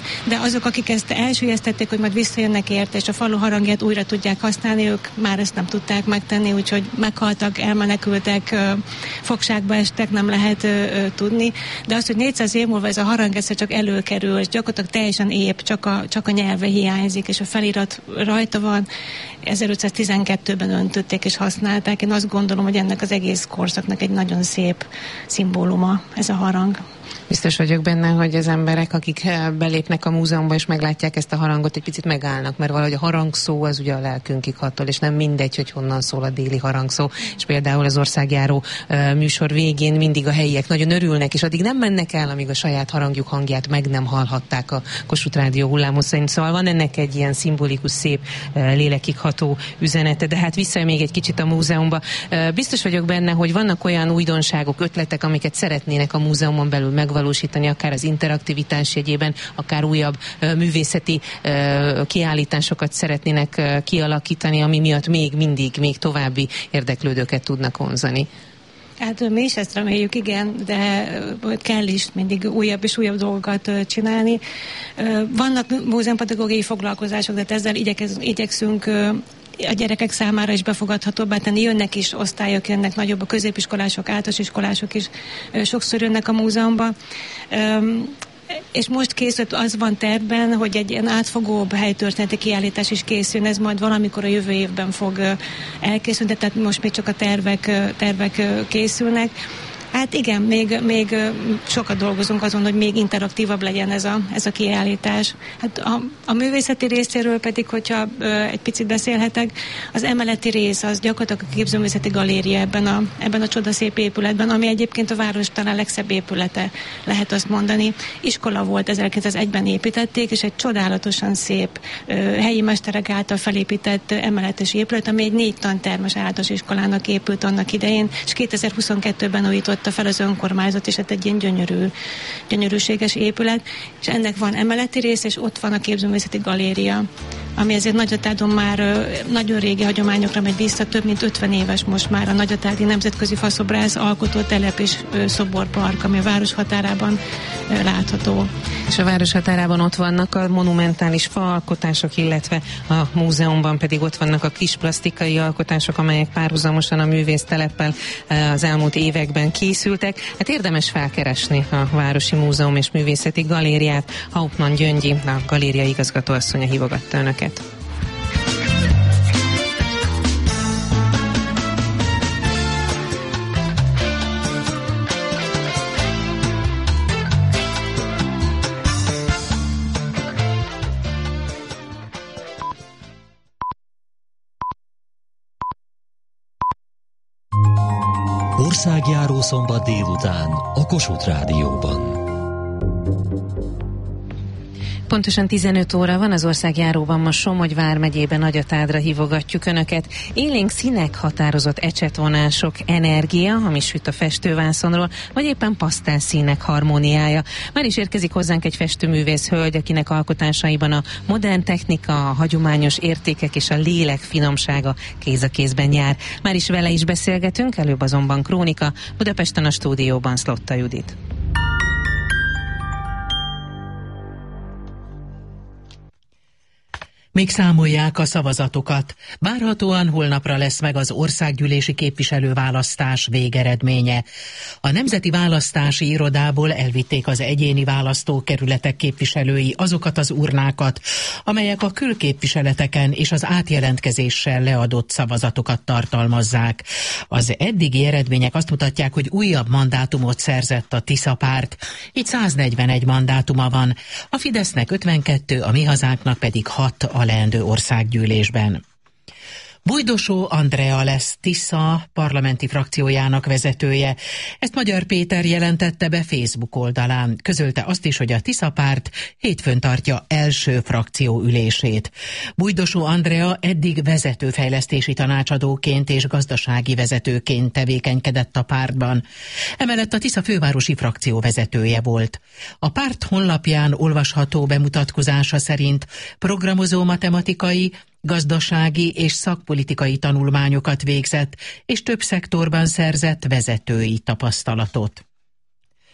de azok, akik ezt elsüllyesztették, hogy majd visszajönnek érte, és a falu harangját újra tudják használni, ők már ezt nem tudták megtenni, úgyhogy meghaltak, elmenekültek, fogságba estek, nem lehet tudni. De az, hogy négyszáz év múlva ez a harang egyszer csak előkerül, és gyakorlatilag teljesen épp, csak a, csak a nyelve hiányzik, és a felirat rajta van, ezerötszáztizenkettőben öntötték és használták. Én azt gondolom, hogy ennek az egész korszaknak egy nagyon szép szimbóluma ez a harang. Biztos vagyok benne, hogy az emberek, akik belépnek a múzeumba és meglátják ezt a harangot, egy picit megállnak, mert valahogy a harangszó az ugye a lelkünkig hatol, és nem mindegy, hogy honnan szól a déli harangszó. És például az országjáró uh, műsor végén mindig a helyiek nagyon örülnek, és addig nem mennek el, amíg a saját harangjuk hangját meg nem hallhatták a Kossuth Rádió hullámhosszain. Szóval van ennek egy ilyen szimbolikus, szép, uh, lélekig ható üzenete, de hát vissza még egy kicsit a múzeumba. Uh, biztos vagyok benne, hogy vannak olyan újdonságok, ötletek, amiket szeretnének a múzeumon belül megvalósítani, akár az interaktivitás jegyében, akár újabb uh, művészeti uh, kiállításokat szeretnének uh, kialakítani, ami miatt még mindig, még további érdeklődőket tudnak vonzani. Hát mi is ezt reméljük, igen, de kell is mindig újabb és újabb dolgokat csinálni. Vannak múzeumpedagógiai foglalkozások, de ezzel igyekez, igyekszünk a gyerekek számára is befogadhatóbbá tenni. Jönnek is osztályok, jönnek nagyobb, a középiskolások, általános iskolások is sokszor jönnek a múzeumba. És most készült, az van tervben, hogy egy ilyen átfogóbb helytörténeti kiállítás is készül, ez majd valamikor a jövő évben fog elkészülni, tehát most még csak a tervek, tervek készülnek. Hát igen, még, még sokat dolgozunk azon, hogy még interaktívabb legyen ez a, ez a kiállítás. Hát a, a művészeti részéről pedig, hogyha ö, egy picit beszélhetek, az emeleti rész az gyakorlatilag a képzőművészeti galéria ebben a, ebben a csodaszép épületben, ami egyébként a város talán legszebb épülete, lehet azt mondani. Iskola volt, ezerkilencszázegyben építették, és egy csodálatosan szép ö, helyi mesterek által felépített emeletes épület, ami egy négy tantermes általános iskolának épült annak idején, és kétezer-huszonkettőben újított fel az önkormányzat, és hát egy ilyen gyönyörű, gyönyörűséges épület, és ennek van emeleti rész, és ott van a képzőművészeti galéria, ami ezért Nagyatádon már nagyon régi hagyományokra megy vissza, több mint ötven éves most már a Nagyatádi Nemzetközi Faszobrász alkotótelep és szoborpark, ami a város határában látható. És a város határában ott vannak a monumentális faalkotások, illetve a múzeumban pedig ott vannak a kis plastikai alkotások, amelyek párhuzamosan a művészteleppel az elmúlt években készültek. Hát érdemes felkeresni a Városi Múzeum és Művészeti Galériát. Hauptmann Gyöngyi, a galéria igazgatóasszonya hívogatta önöket. Országjáró szombat délután a Kossuth Rádióban. Pontosan tizenöt óra van, az Országjáróban ma Somogy vármegyében Nagyatádra hívogatjuk önöket. Élénk színek, határozott ecsetvonások, energia, ami süt a festővászonról, vagy éppen pasztelszínek harmóniája. Már is érkezik hozzánk egy festőművész hölgy, akinek alkotásaiban a modern technika, a hagyományos értékek és a lélek finomsága kéz a kézben jár. Már is vele is beszélgetünk, előbb azonban krónika, Budapesten a stúdióban Szlotta Judit. Még számolják a szavazatokat. Várhatóan holnapra lesz meg az országgyűlési képviselőválasztás végeredménye. A Nemzeti Választási Irodából elvitték az egyéni választókerületek képviselői azokat az urnákat, amelyek a külképviseleteken és az átjelentkezéssel leadott szavazatokat tartalmazzák. Az eddigi eredmények azt mutatják, hogy újabb mandátumot szerzett a Tisza párt. Itt száznegyvenegy mandátuma van, a Fidesznek ötvenkettő, a Mi Hazánknak pedig hat a leendő országgyűlésben. Bújdosó Andrea lesz Tisza parlamenti frakciójának vezetője. Ezt Magyar Péter jelentette be Facebook oldalán. Közölte azt is, hogy a Tisza párt hétfőn tartja első frakcióülését. Bújdosó Andrea eddig vezetőfejlesztési tanácsadóként és gazdasági vezetőként tevékenykedett a pártban. Emellett a Tisza fővárosi frakció vezetője volt. A párt honlapján olvasható bemutatkozása szerint programozó matematikai, gazdasági és szakpolitikai tanulmányokat végzett, és több szektorban szerzett vezetői tapasztalatot.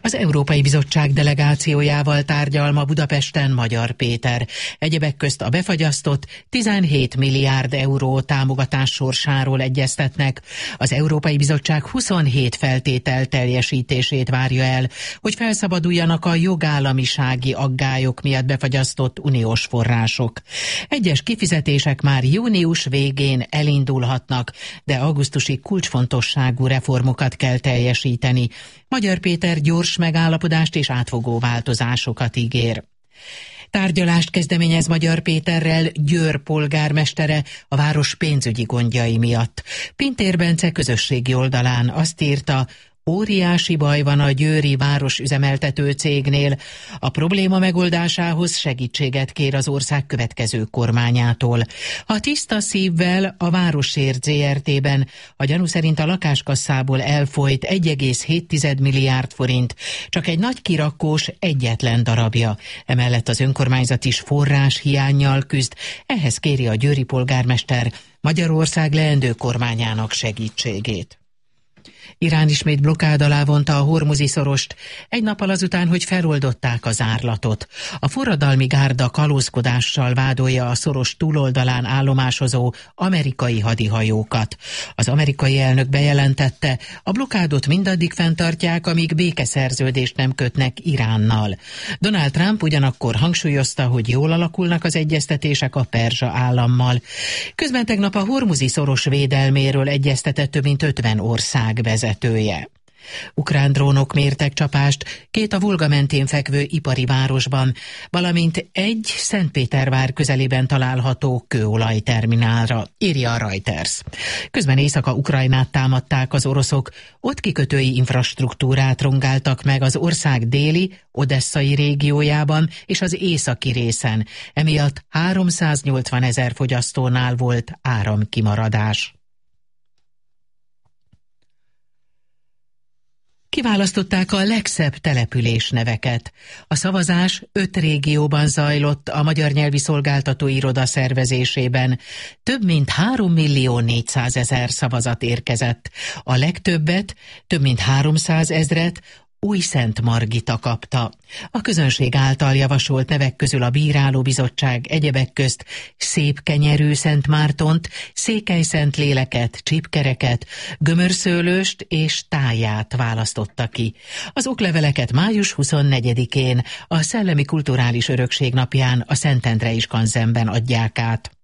Az Európai Bizottság delegációjával tárgyal ma Budapesten Magyar Péter. Egyebek közt a befagyasztott tizenhét milliárd euró támogatás sorsáról egyeztetnek. Az Európai Bizottság huszonhét feltétel teljesítését várja el, hogy felszabaduljanak a jogállamisági aggályok miatt befagyasztott uniós források. Egyes kifizetések már június végén elindulhatnak, de augusztusi kulcsfontosságú reformokat kell teljesíteni. Magyar Péter gyors megállapodást és átfogó változásokat ígér. Tárgyalást kezdeményez Magyar Péterrel Győr polgármestere a város pénzügyi gondjai miatt. Pintér Bence közösségi oldalán azt írta, óriási baj van a győri városüzemeltető cégnél. A probléma megoldásához segítséget kér az ország következő kormányától. A tiszta szívvel a Városért zé er té-ben a gyanú szerint a lakáskasszából elfolyt egy egész hét milliárd forint, csak egy nagy kirakós egyetlen darabja. Emellett az önkormányzat is forrás hiánnyal küzd, ehhez kéri a győri polgármester Magyarország leendő kormányának segítségét. Irán ismét blokkád alá vonta a Hormuzi szorost, egy nappal azután, hogy feloldották az árlatot. A forradalmi gárda kalózkodással vádolja a szoros túloldalán állomásozó amerikai hadihajókat. Az amerikai elnök bejelentette, a blokkádot mindaddig fenntartják, amíg békeszerződést nem kötnek Iránnal. Donald Trump ugyanakkor hangsúlyozta, hogy jól alakulnak az egyeztetések a perzsa állammal. Közben tegnap a Hormuzi szoros védelméről egyeztetett több mint ötven ország vezetője. Ukrán drónok mértek csapást két a Volga mentén fekvő ipari városban, valamint egy Szentpétervár közelében található kőolajterminálra, írja a Reuters. Közben Észak-Ukrajnát támadták az oroszok, ott kikötői infrastruktúrát rongáltak meg az ország déli, odesszai régiójában és az északi részen. Emiatt háromszáznyolcvanezer fogyasztónál volt áramkimaradás. Kiválasztották a legszebb település neveket. A szavazás öt régióban zajlott a Magyar Nyelvi Szolgáltató Iroda szervezésében. Több mint három millió négyszázezer szavazat érkezett. A legtöbbet, több mint háromszázezret Újszent-Margita kapta. A közönség által javasolt nevek közül a bírálóbizottság egyebek közt Szépkenyerű Szent Mártont, Székely-Szentléleket, Csípkereket, Gömörszőlőst és Táját választotta ki. Az okleveleket május huszonnegyedikén, a Szellemi Kulturális Örökség napján a Szentendrei Skanzenben adják át.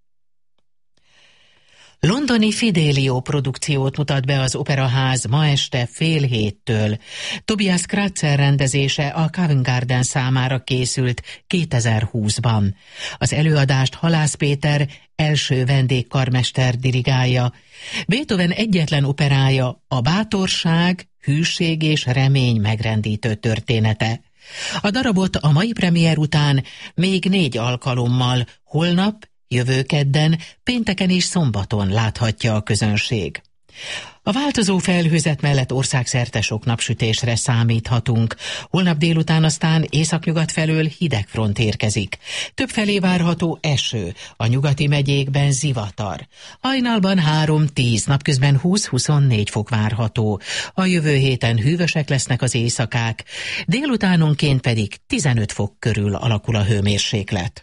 Londoni Fidelio produkciót mutat be az Operaház ma este fél héttől. Tobias Kratzer rendezése a Covent Garden számára készült kétezer-húszban. Az előadást Halász Péter első vendégkarmester dirigálja. Beethoven egyetlen operája a bátorság, hűség és remény megrendítő története. A darabot a mai premier után még négy alkalommal, holnap, jövő kedden, pénteken és szombaton láthatja a közönség. A változó felhőzet mellett országszerte sok napsütésre számíthatunk. Holnap délután aztán északnyugat felől hideg front érkezik. Többfelé várható eső, a nyugati megyékben zivatar. Hajnalban három-tíz, napközben húsz-huszonnégy fok várható. A jövő héten hűvösek lesznek az éjszakák, délutánonként pedig tizenöt fok körül alakul a hőmérséklet.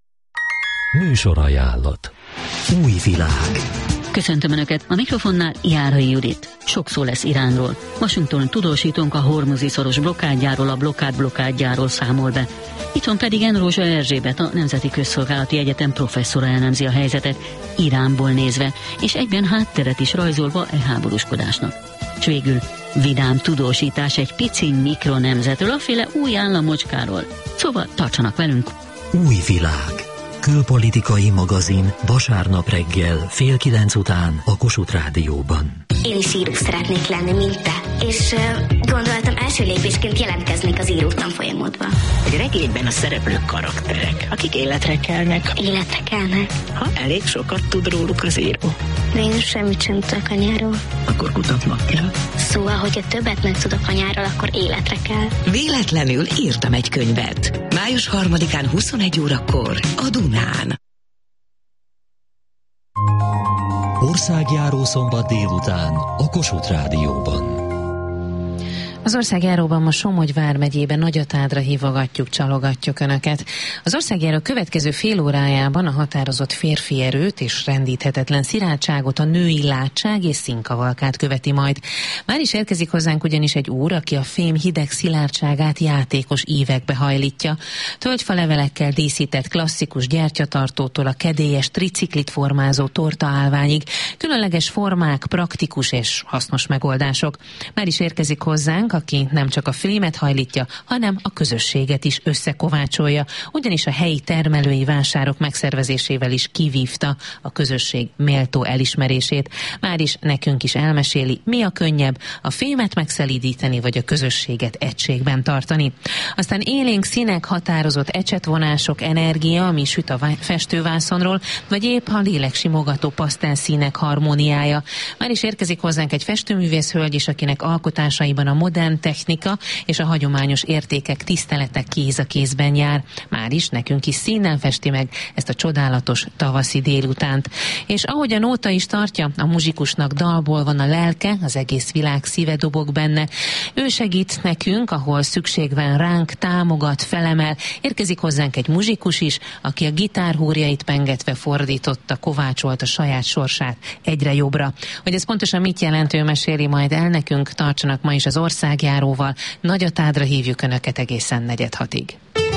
Műsorajánlat. Új világ. Köszöntöm Önöket, a mikrofonnál Járai Judit. Sok szó lesz Iránról. Washington tudósítónk a Hormuzi szoros blokkádjáról, a blokkád blokkádjáról számol be. Itthon pedig Enrózsa Erzsébet, a Nemzeti Közszolgálati Egyetem professzora elemzi a helyzetet Iránból nézve, és egyben hátteret is rajzolva e háborúskodásnak. S végül vidám tudósítás egy pici mikronemzetről, aféle új államocskáról. Szóval tartsanak velünk! Új világ. Külpolitikai magazin vasárnap reggel fél kilenc után a Kossuth Rádióban. Én is író szeretnék lenni, mint te. És uh, gondoltam, első lépésként jelentkeznék az író tanfolyamodba. Egy regényben a szereplők karakterek, akik életre kelnek. Életre kelnek? Ha elég sokat tud róluk az író. De én semmit sem tudok anyáról. Akkor kutatnak kell. Szóval, hogyha többet megtudok anyáról, akkor életre kell. Véletlenül írtam egy könyvet. május harmadikán huszonegy órakor a Dunán. Országjáró szombat délután a Kossuth Rádióban. Az Az országjáróban ma Somogy vármegyében Nagyatádra hívogatjuk, csalogatjuk Önöket. Az országjáró következő fél órájában a határozott férfi erőt és rendíthetetlen szilárdságot a női látság és színkavalkát követi majd. Már is érkezik hozzánk ugyanis egy úr, aki a fém hideg szilárdságát játékos ívekbe hajlítja. Tölgyfa levelekkel díszített klasszikus gyertyatartótól a kedélyes triciklit formázó tortaálványig különleges formák, praktikus és hasznos megoldások. Már is érkezik hozzánk, aki nem csak a fémet hajlítja, hanem a közösséget is összekovácsolja, ugyanis a helyi termelői vásárok megszervezésével is kivívta a közösség méltó elismerését. Már is nekünk is elmeséli, mi a könnyebb, a fémet megszelídíteni, vagy a közösséget egységben tartani. Aztán élénk színek, határozott ecsetvonások, energia, ami süt a festővászonról, vagy épp a léleksimogató pasztelszínek harmóniája. Már is érkezik hozzánk egy festőművész hölgy is, akinek alkotásaiban a modern technika és a hagyományos értékek tisztelete kéz a kézben jár. Már is nekünk is színnel festi meg ezt a csodálatos tavaszi délutánt. És ahogy a nóta is tartja, a muzsikusnak dalból van a lelke, az egész világ szíve dobog benne. Ő segít nekünk, ahol szükség van ránk, támogat, felemel. Érkezik hozzánk egy muzsikus is, aki a gitárhúrjait pengetve fordította, kovácsolt a saját sorsát egyre jobbra. Hogy ez pontosan mit jelent, ő meséli majd el nekünk. Tartsanak ma is az országjáróval. Nagyatádra hívjuk Önöket egészen negyed hatig.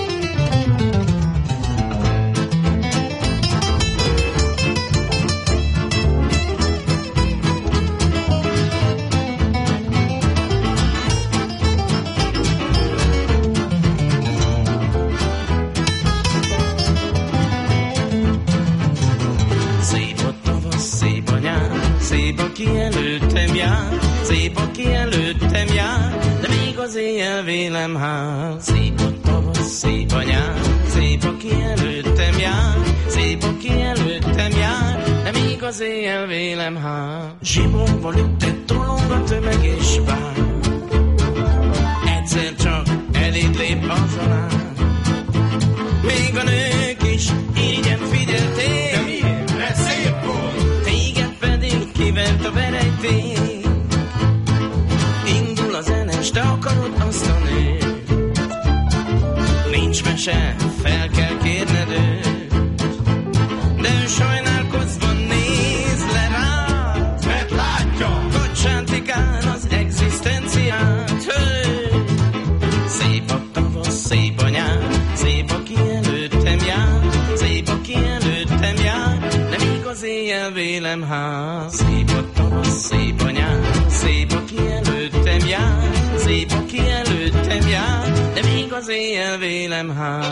Szép, aki előttem jár, szép, aki előttem jár, de még az éjjel vélem hál. Szép a tavasz, szép a nyár, szép, aki előttem jár, szép, aki előttem jár, de még az éjjel vélem hál. Zsibomba lüktet, tolong a tömeg és vár, egyszer csak eléd lép az alá. Még a nők is írigyen figyelték, de miért? Mert szép volt. Kivert a verejték, indul a zenes, te akarod azt a nőt. Nincs mese, fel kell kérned őt, de ő sajnálkozva néz le rád, mert látja, hogy sántikál az egzisztenciát. Hő! Szép a tavasz, szép a nyár, szép aki előttem jár, szép aki előttem jár, de még az éjjel vélem hál. Szép a tavasz, szép a nyár, szép aki előttem jár, szép aki előttem jár, de még az éjjel vélem hál.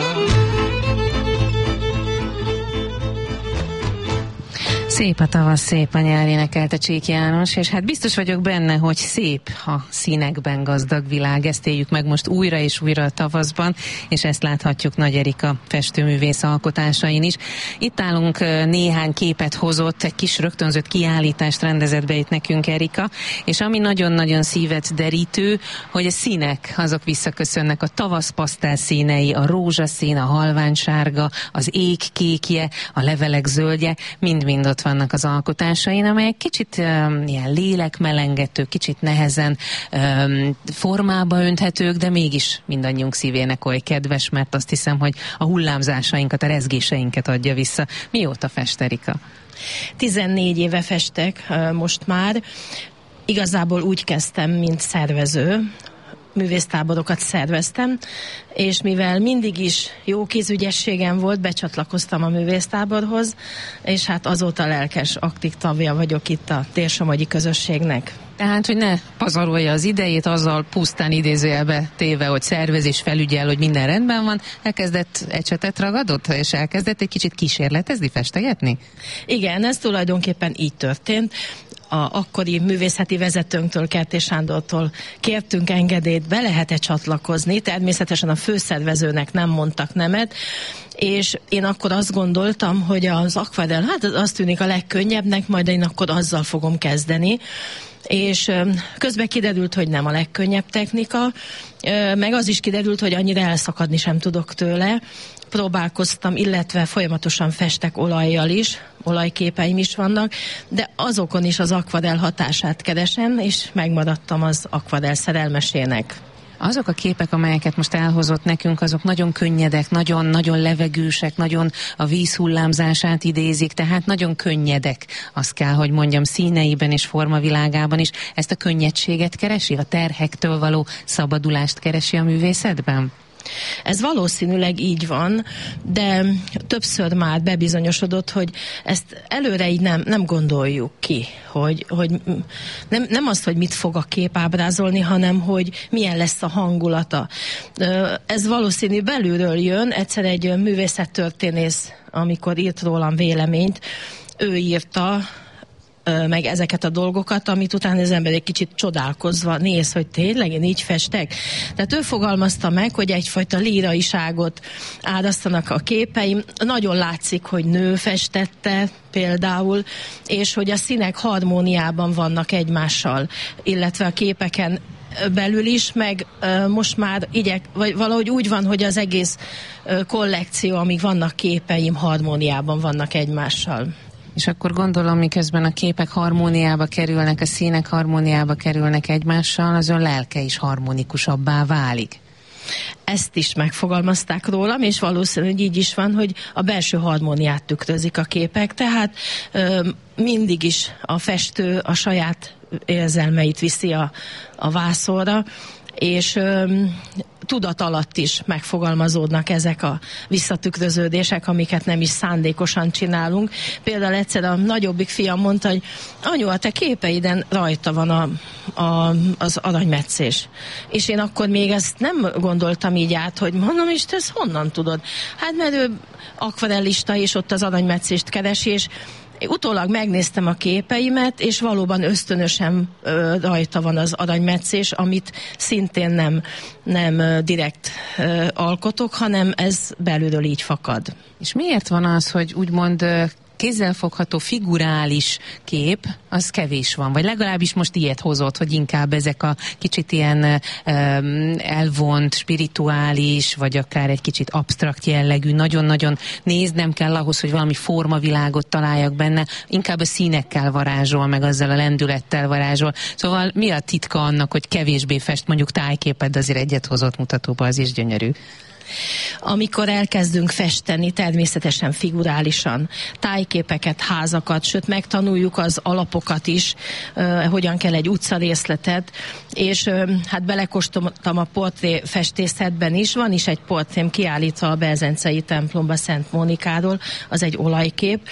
Szép a tavasz, szép a nyár, énekelte Csík János, és hát biztos vagyok benne, hogy szép a színekben gazdag világ. Ezt éljük meg most újra és újra a tavaszban, és ezt láthatjuk Nagy Erika festőművész alkotásain is. Itt állunk, néhány képet hozott, egy kis rögtönzött kiállítást rendezett be itt nekünk Erika, és ami nagyon-nagyon szívet derítő, hogy a színek, azok visszaköszönnek, a tavasz pasztel színei, a rózsaszín, a halványsárga, az ég kékje, a levelek zöldje, mind-mind ott vannak az alkotásain, amelyek kicsit um, ilyen lélekmelengető, kicsit nehezen um, formába önthetők, de mégis mindannyiunk szívének oly kedves, mert azt hiszem, hogy a hullámzásainkat, a rezgéseinket adja vissza. Mióta fest, Erika? tizennégy éve festek most már. Igazából úgy kezdtem, mint szervező, művésztáborokat szerveztem, és mivel mindig is jó kézügyességem volt, becsatlakoztam a művésztáborhoz, és hát azóta lelkes, aktív tagja vagyok itt a térsomogyi közösségnek. Tehát, hogy ne pazarolja az idejét azzal pusztán idézőjelbe téve, hogy szervez és felügyel, hogy minden rendben van, elkezdett ecsetet ragadott, és elkezdett egy kicsit kísérletezni, festegetni? Igen, ez tulajdonképpen így történt. A akkori művészeti vezetőnktől, Kertész Sándortól kértünk engedélyt, be lehet-e csatlakozni, természetesen a főszervezőnek nem mondtak nemet, és én akkor azt gondoltam, hogy az akvarell, hát az tűnik a legkönnyebbnek, majd én akkor azzal fogom kezdeni, és közben kiderült, hogy nem a legkönnyebb technika, meg az is kiderült, hogy annyira elszakadni sem tudok tőle, próbálkoztam, illetve folyamatosan festek olajjal is, olajképeim is vannak, de azokon is az akvarell hatását keresem, és megmaradtam az akvarell szerelmesének. Azok a képek, amelyeket most elhozott nekünk, azok nagyon könnyedek, nagyon-nagyon levegősek, nagyon a víz hullámzását idézik, tehát nagyon könnyedek, azt kell, hogy mondjam, színeiben és formavilágában is. Ezt a könnyedséget keresi, a terhektől való szabadulást keresi a művészetben? Ez valószínűleg így van, de többször már bebizonyosodott, hogy ezt előre így nem, nem gondoljuk ki, hogy, hogy nem, nem azt, hogy mit fog a kép ábrázolni, hanem hogy milyen lesz a hangulata. Ez valószínű belülről jön, egyszer egy művészettörténész, amikor írt rólam véleményt, ő írta meg ezeket a dolgokat, amit utána az ember egy kicsit csodálkozva néz, hogy tényleg én így festek. Tehát ő fogalmazta meg, hogy egyfajta líraiságot árasztanak a képeim. Nagyon látszik, hogy nő festette például, és hogy a színek harmóniában vannak egymással, illetve a képeken belül is, meg uh, most már igyek, vagy valahogy úgy van, hogy az egész uh, kollekció, amíg vannak képeim, harmóniában vannak egymással. És akkor gondolom, miközben a képek harmóniába kerülnek, a színek harmóniába kerülnek egymással, az ön lelke is harmonikusabbá válik. Ezt is megfogalmazták rólam, és valószínűleg így is van, hogy a belső harmóniát tükrözik a képek, tehát ö, mindig is a festő a saját érzelmeit viszi a, a vászonra, és ö, tudat alatt is megfogalmazódnak ezek a visszatükröződések, amiket nem is szándékosan csinálunk. Például egyszer a nagyobbik fiam mondta, hogy anyu, a te képeiden rajta van a, a, az aranymetszés. És én akkor még ezt nem gondoltam így át, hogy mondom, és te ezt honnan tudod? Hát mert ő akvarellista, és ott az aranymetszést keresi, és utólag megnéztem a képeimet, és valóban ösztönösen ö, rajta van az aranymetszés, amit szintén nem, nem ö, direkt ö, alkotok, hanem ez belülről így fakad. És miért van az, hogy úgymond ö, kézzelfogható figurális kép, az kevés van, vagy legalábbis most ilyet hozott, hogy inkább ezek a kicsit ilyen ö, elvont, spirituális, vagy akár egy kicsit absztrakt jellegű, nagyon-nagyon néznem kell ahhoz, hogy valami formavilágot találjak benne, inkább a színekkel varázsol, meg azzal a lendülettel varázsol. Szóval mi a titka annak, hogy kevésbé fest mondjuk tájképed, azért egyet hozott mutatóba, az is gyönyörű. Amikor elkezdünk festeni, természetesen figurálisan, tájképeket, házakat, sőt megtanuljuk az alapokat is, uh, hogyan kell egy utcarészletet, és uh, hát belekóstoltam a portré festészetben is, van is egy portrém kiállítva a Belzencei templomba Szent Mónikáról, az egy olajkép.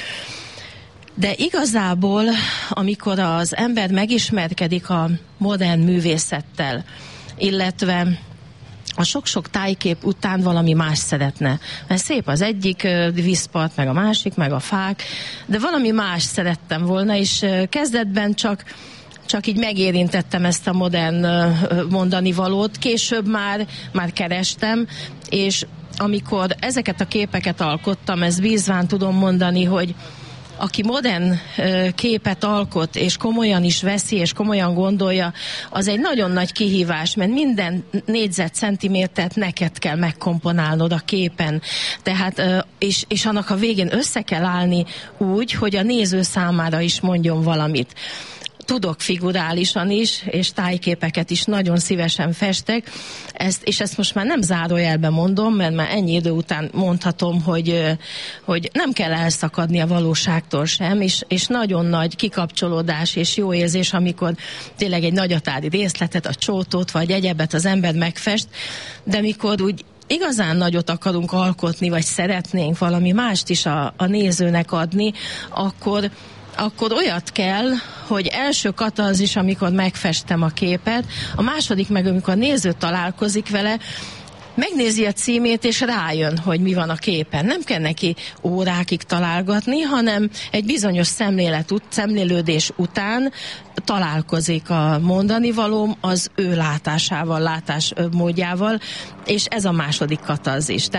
De igazából, amikor az ember megismerkedik a modern művészettel, illetve a sok-sok tájkép után valami más szeretne. Mert szép az egyik vízpart, meg a másik, meg a fák, de valami más szerettem volna, és kezdetben csak csak így megérintettem ezt a modern mondani valót. Később már, már kerestem, és amikor ezeket a képeket alkottam, ez bízván tudom mondani, hogy aki modern képet alkot, és komolyan is veszi, és komolyan gondolja, az egy nagyon nagy kihívás, mert minden négyzetcentimétert neked kell megkomponálnod a képen. Tehát, és, és annak a végén össze kell állni úgy, hogy a néző számára is mondjon valamit. Tudok figurálisan is, és tájképeket is nagyon szívesen festek, ezt, és ezt most már nem zárójelben mondom, mert már ennyi idő után mondhatom, hogy, hogy nem kell elszakadni a valóságtól sem, és, és nagyon nagy kikapcsolódás és jó érzés, amikor tényleg egy nagyatádi részletet, a csótót vagy egyebet az ember megfest, de mikor úgy igazán nagyot akarunk alkotni, vagy szeretnénk valami mást is a, a nézőnek adni, akkor akkor olyat kell, hogy első katarzis, amikor megfestem a képet, a második meg, amikor a néző találkozik vele, megnézi a címét, és rájön, hogy mi van a képen. Nem kell neki órákig találgatni, hanem egy bizonyos szemlélet, szemlélődés után találkozik a mondani valóm az ő látásával, látásmódjával, és ez a második katarzis. Tehát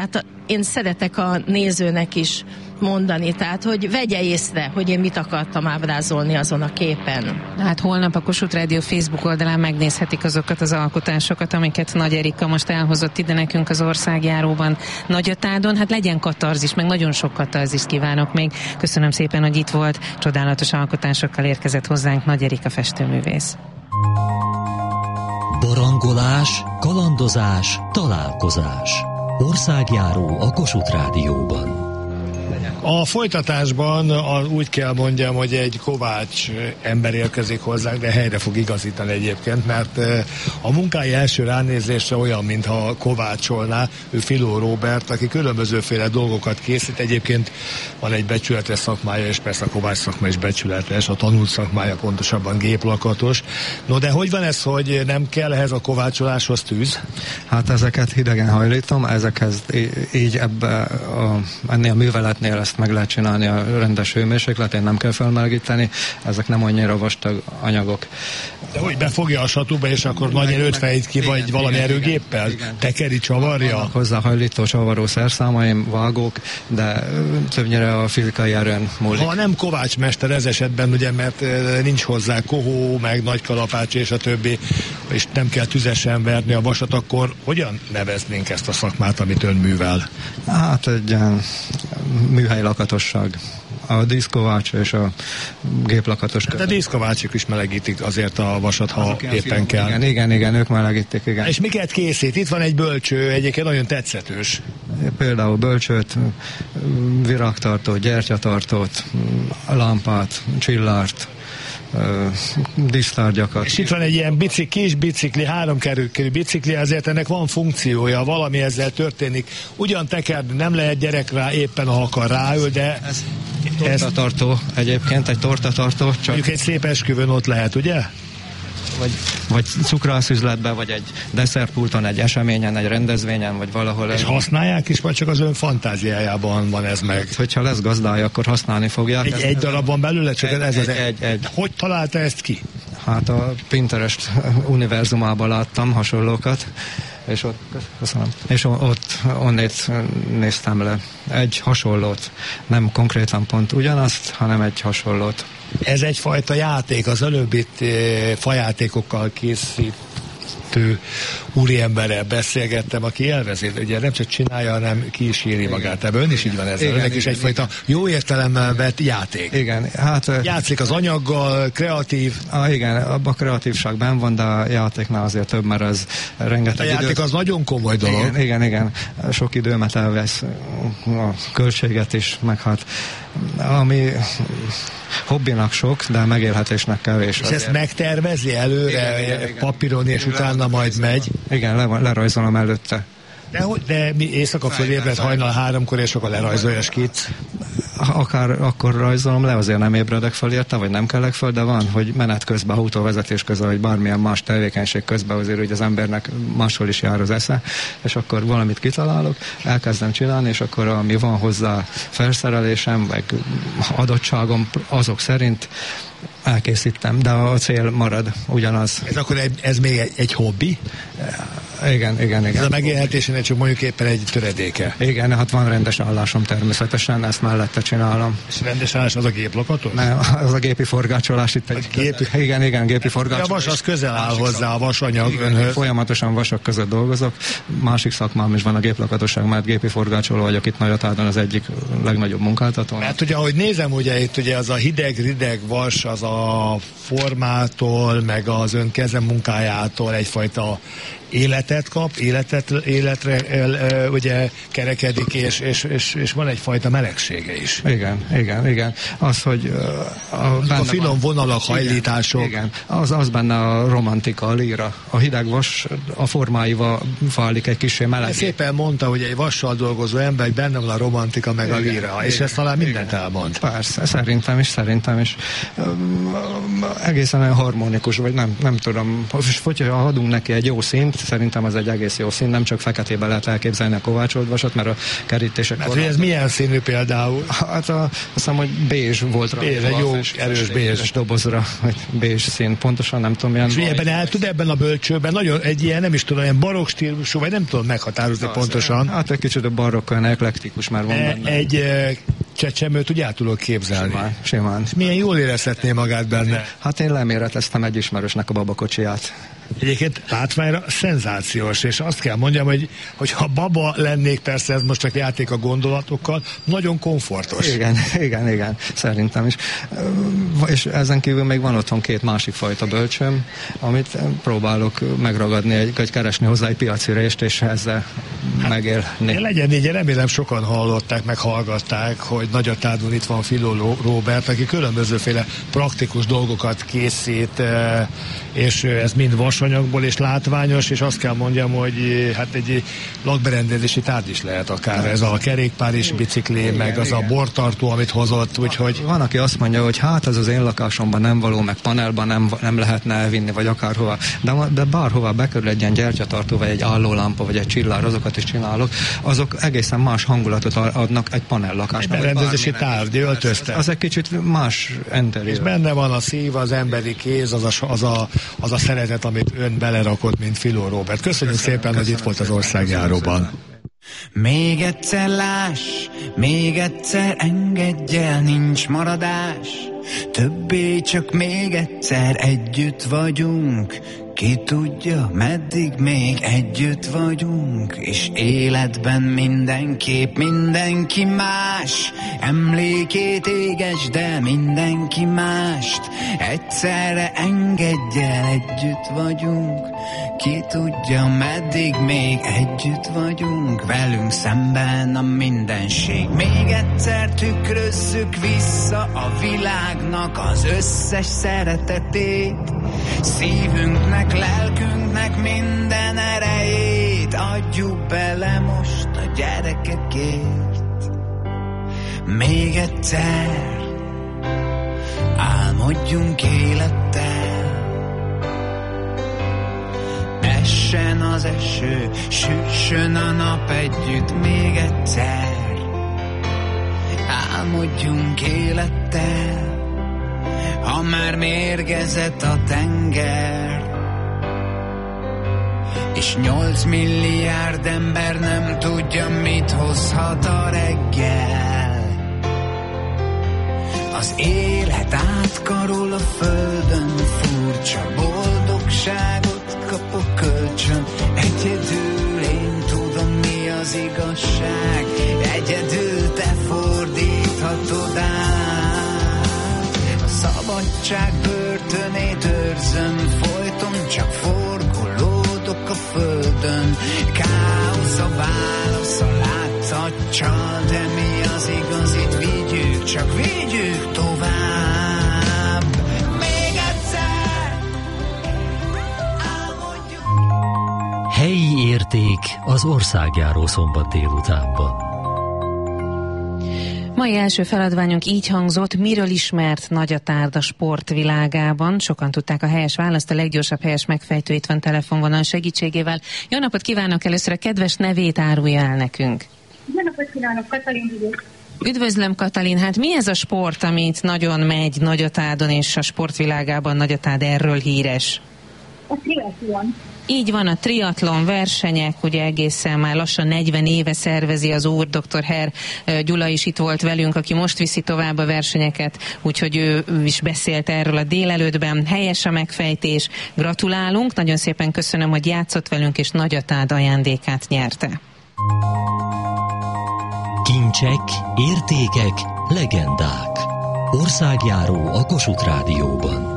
én szeretek a nézőnek is mondani, tehát hogy vegye észre, hogy én mit akartam ábrázolni azon a képen. Hát holnap a Kossuth Rádió Facebook oldalán megnézhetik azokat az alkotásokat, amiket Nagy Erika most elhozott ide nekünk az országjáróban Nagyatádon. Hát legyen katarzis, meg nagyon sok katarzist kívánok még. Köszönöm szépen, hogy itt volt. Csodálatos alkotásokkal érkezett hozzánk Nagy Erika festőművész. Barangolás, kalandozás, találkozás. Országjáró a Kossuth Rádióban. A folytatásban a, úgy kell mondjam, hogy egy Kovács ember érkezik hozzánk, de helyre fog igazítani egyébként, mert a munkái első ránézésre olyan, mintha kovácsolná. Ő Filó Róbert, aki különbözőféle dolgokat készít. Egyébként van egy becsületes szakmája, és persze a Kovács szakma is becsületes, a tanult szakmája pontosabban géplakatos. No, de hogy van ez, hogy nem kell ehhez a kovácsoláshoz tűz? Hát ezeket hidegen hajlítom, ezekhez így ebbe a, ennél a műveletnél ezt meg lehet csinálni a rendes hőmérsékletén, nem kell felmelegíteni, ezek nem annyira vastag anyagok. De hogy befogja a satúba, és akkor nagy erőt fejt ki, igen, vagy valami igen, erőgéppel? Igen. Tekeri, csavarja? Vannak hozzá hajlító, csavaró szerszámaim, vágók, de többnyire a fizikai erőn múlik. Ha nem kovácsmester ez esetben, ugye, mert nincs hozzá kohó, meg nagy kalapács és a többi, és nem kell tüzesen verni a vasat, akkor hogyan neveznénk ezt a szakmát, amit ön művel? Hát egy ilyen műhely lakatosság. A díszkovács és a géplakatos. De a díszkovácsok is melegítik azért a vasat, ha azok éppen kell. Igen, igen, igen, ők melegítik, igen. És miket készít? Itt van egy bölcső, egyébként nagyon tetszetős. Például bölcsőt, virágtartót, gyertyatartót, lámpát, csillárt, dísztárgyakat. És itt van egy ilyen bicikli, kis bicikli, három kerekű bicikli, ezért ennek van funkciója, valami ezzel történik. Ugyan tekerni nem lehet, gyerek rá éppen, ha akar ráül, de... Ez tortatartó egyébként, egy tortatartó. Csak... Mondjuk egy szép esküvőn ott lehet, ugye? Vagy, vagy cukrászüzletben, vagy egy desszertpulton, egy eseményen, egy rendezvényen, vagy valahol. És használják is, vagy csak az ön fantáziájában van ez meg? Hát, hogyha lesz gazdája, akkor használni fogják. Egy, egy darabban belőle, csak egy, ez egy, az... Egy, egy. Hogy találta ezt ki? Hát a Pinterest univerzumában láttam hasonlókat, és ott, köszönöm, és ott onnét néztem le egy hasonlót, nem konkrétan pont ugyanazt, hanem egy hasonlót. Ez egyfajta játék, az előbb itt e, fajátékokkal készítő úriemberrel beszélgettem, aki élvezi, ugye nem csak csinálja, hanem ki is írja magát. Ebben ön is így van ezzel. Igen, önnek is egyfajta jó értelemmel vett játék. Igen, hát... Játszik az anyaggal, kreatív. Ah, igen, abban a kreatívság benn van, de a játéknál azért több, mert az rengeteg A játék időt... az nagyon komoly dolog. Igen, igen, igen. Sok időmet elvesz, a költséget is, meg hát ami hobbinak sok, de megélhetésnek kevés. És ezt megtervezi előre, igen, igen, papíron, és igen, utána majd megy? Igen, le, lerajzolom előtte. De, de mi éjszaka fölébred hajnal háromkor, és akkor lerajzolja a skic? Akár akkor rajzolom le, azért nem ébredek fel érte, vagy nem kellek fel, de van, hogy menet közben, autóvezetés közben, vagy bármilyen más tevékenység közben azért, hogy az embernek máshol is jár az esze, és akkor valamit kitalálok, elkezdem csinálni, és akkor ami van hozzá felszerelésem, vagy adottságom azok szerint elkészítem, de a cél marad ugyanaz. Ez akkor egy, ez még egy, egy hobbi? Igen, igen, igen. Ez a megélhetésének csak mondjuk éppen egy töredéke. Igen, hát van rendes állásom természetesen, ezt mellette csinálom. És rendes állás az a géplakatos? Ne, az a gépi forgácsolás itt egy... Gépi... Igen, igen, gépi forgácsolás. A vas az közel áll hozzá, a vasanyag önhöz. Folyamatosan vasak között dolgozok. Másik szakmám is van a géplakatosság, mert gépi forgácsoló vagyok itt Nagyatádon, az egyik legnagyobb munkáltató. Mert ugye, ahogy nézem, ugye itt ugye az a hideg-rideg vas, az a formától, meg az ön kezemunkájától egyfajta életet kap, életet, életre e, ugye kerekedik, és, és, és, és van egyfajta melegsége is. Igen, igen, igen. Az, hogy a, a, a finom vonalak, hajlítások. Igen, igen. Az, az benne a romantika, a líra. A hideg vas a formáival válik egy kissé melegé. Szépen mondta, hogy egy vassal dolgozó ember, hogy benne van a romantika, meg igen, a líra, és igen, ezt talán mindent igen, elmond. Persze, szerintem is, szerintem is. Egészen olyan harmonikus, vagy nem, nem tudom, hogyha adunk neki egy jó színt, szerintem szerintem az egy egész jó szín, nem csak feketében lehet elképzelni a kovácsolt vasat, mert a kerítések... Mert ez milyen színű például? Hát a, azt hiszem, hogy bézs volt rá. Bézs, egy jó erős bézs. Dobozra, hogy bézs szín, pontosan nem tudom, milyen... És ebben el tud, ebben a bölcsőben nagyon egy ilyen, nem is tudom, ilyen barokk stílusú, vagy nem tudom meghatározni az, pontosan. Hát egy kicsit a barokk, olyan eklektikus már van benne. Egy e, csecsemőt úgy el tudok képzelni. Simán, simán. És milyen jól érezhetné magát benne. Hát én leméreteztem egy ismerősnek a babakocsiját. Egyébként látványra szenzációs, és azt kell mondjam, hogy, hogy ha baba lennék, persze ez most csak játék a gondolatokkal, nagyon komfortos. Igen, igen, igen, szerintem is. És ezen kívül még van otthon két másik fajta bölcsőm, amit próbálok megragadni, egy, egy keresni hozzá egy piaci részt, és ezzel hát, megélni. Legyen így, remélem sokan hallották, meg hallgatták, hogy Nagyatádon itt van Filó Róbert, aki különbözőféle praktikus dolgokat készít, és ez mind vasanyagból és látványos, és azt kell mondjam, hogy hát egy lakberendezési tárgy is lehet akár. Ez a kerékpár és bicikli, igen, meg az igen. A bortartó, amit hozott, úgyhogy... Van, aki azt mondja, hogy hát ez az én lakásomban nem való, meg panelban nem, nem lehetne elvinni, vagy akárhova. De, de bárhova bekerül egy ilyen gyertyatartó, vagy egy állólámpa, vagy egy csillár, azokat is csinálok, azok egészen más hangulatot adnak egy panellakásnak. Egy berendezési tárgy, öltözte. Az egy kicsit más interiőr. És benne van a szív, az emberi kéz, az a, az a, az a szeretet, amit ön belerakott, mint Filó Róbert. Köszönjük köszönöm, szépen, köszönöm, hogy itt volt az országjáróban. Még egyszer láss, még egyszer engedj el, nincs maradás. Többé csak még egyszer együtt vagyunk. Ki tudja, meddig még együtt vagyunk, és életben mindenképp mindenki más. Emlékét égesd el mindenki mást, egyszerre engedj el, együtt vagyunk. Ki tudja, meddig még együtt vagyunk, velünk szemben a mindenség. Még egyszer tükrözzük vissza a világnak az összes szeretetét, szívünknek, lelkünknek minden erejét adjuk bele most a gyerekekért. Még egyszer álmodjunk élettel, essen az eső, süssön a nap együtt. Még egyszer álmodjunk élettel, ha már mérgezett a tenger, és nyolc milliárd ember nem tudja, mit hozhat a reggel. Az élet átkarol a földön, furcsa boldogságot kapok kölcsön. Egyedül én tudom, mi az igazság, egyedül te fordíthatod át. A szabadság börtönét őrzöm, folyton csak forgolódok a földön. Káosz a válasz, a látszatcsal, de mi az igazit vigyük, csak vigyük tovább. Még egyszer álmodjuk. Helyi érték az országjáró szombat délutánban. Mai első feladványunk így hangzott: miről ismert Nagyatárd a sportvilágában? Sokan tudták a helyes választ, a leggyorsabb helyes megfejtő itt van telefonvonal segítségével. Jó napot kívánok! Először a kedves nevét árulja el nekünk. Jó napot kívánok, Katalin vagyok. Üdvözlöm, Katalin! Hát mi ez a sport, amit nagyon megy Nagyatárdon, és a sportvilágában Nagyatárd erről híres? A triatlon. Így van, a triatlon versenyek, ugye egészen már lassan negyven éve szervezi az úr, dr. Herr Gyula is itt volt velünk, aki most viszi tovább a versenyeket, úgyhogy ő is beszélt erről a délelőttben. Helyes a megfejtés, gratulálunk, nagyon szépen köszönöm, hogy játszott velünk, és Nagyatárd ajándékát nyerte. Kincsek, értékek, legendák. Országjáró a Kossuth Rádióban.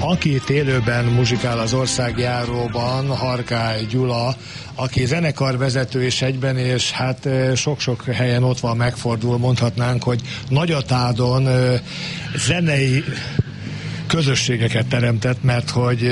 Aki itt élőben muzsikál az országjáróban, Harkály Gyula, aki zenekarvezető is egyben, és hát sok-sok helyen ott van, megfordul, mondhatnánk, hogy Nagyatádon zenei közösségeket teremtett, mert hogy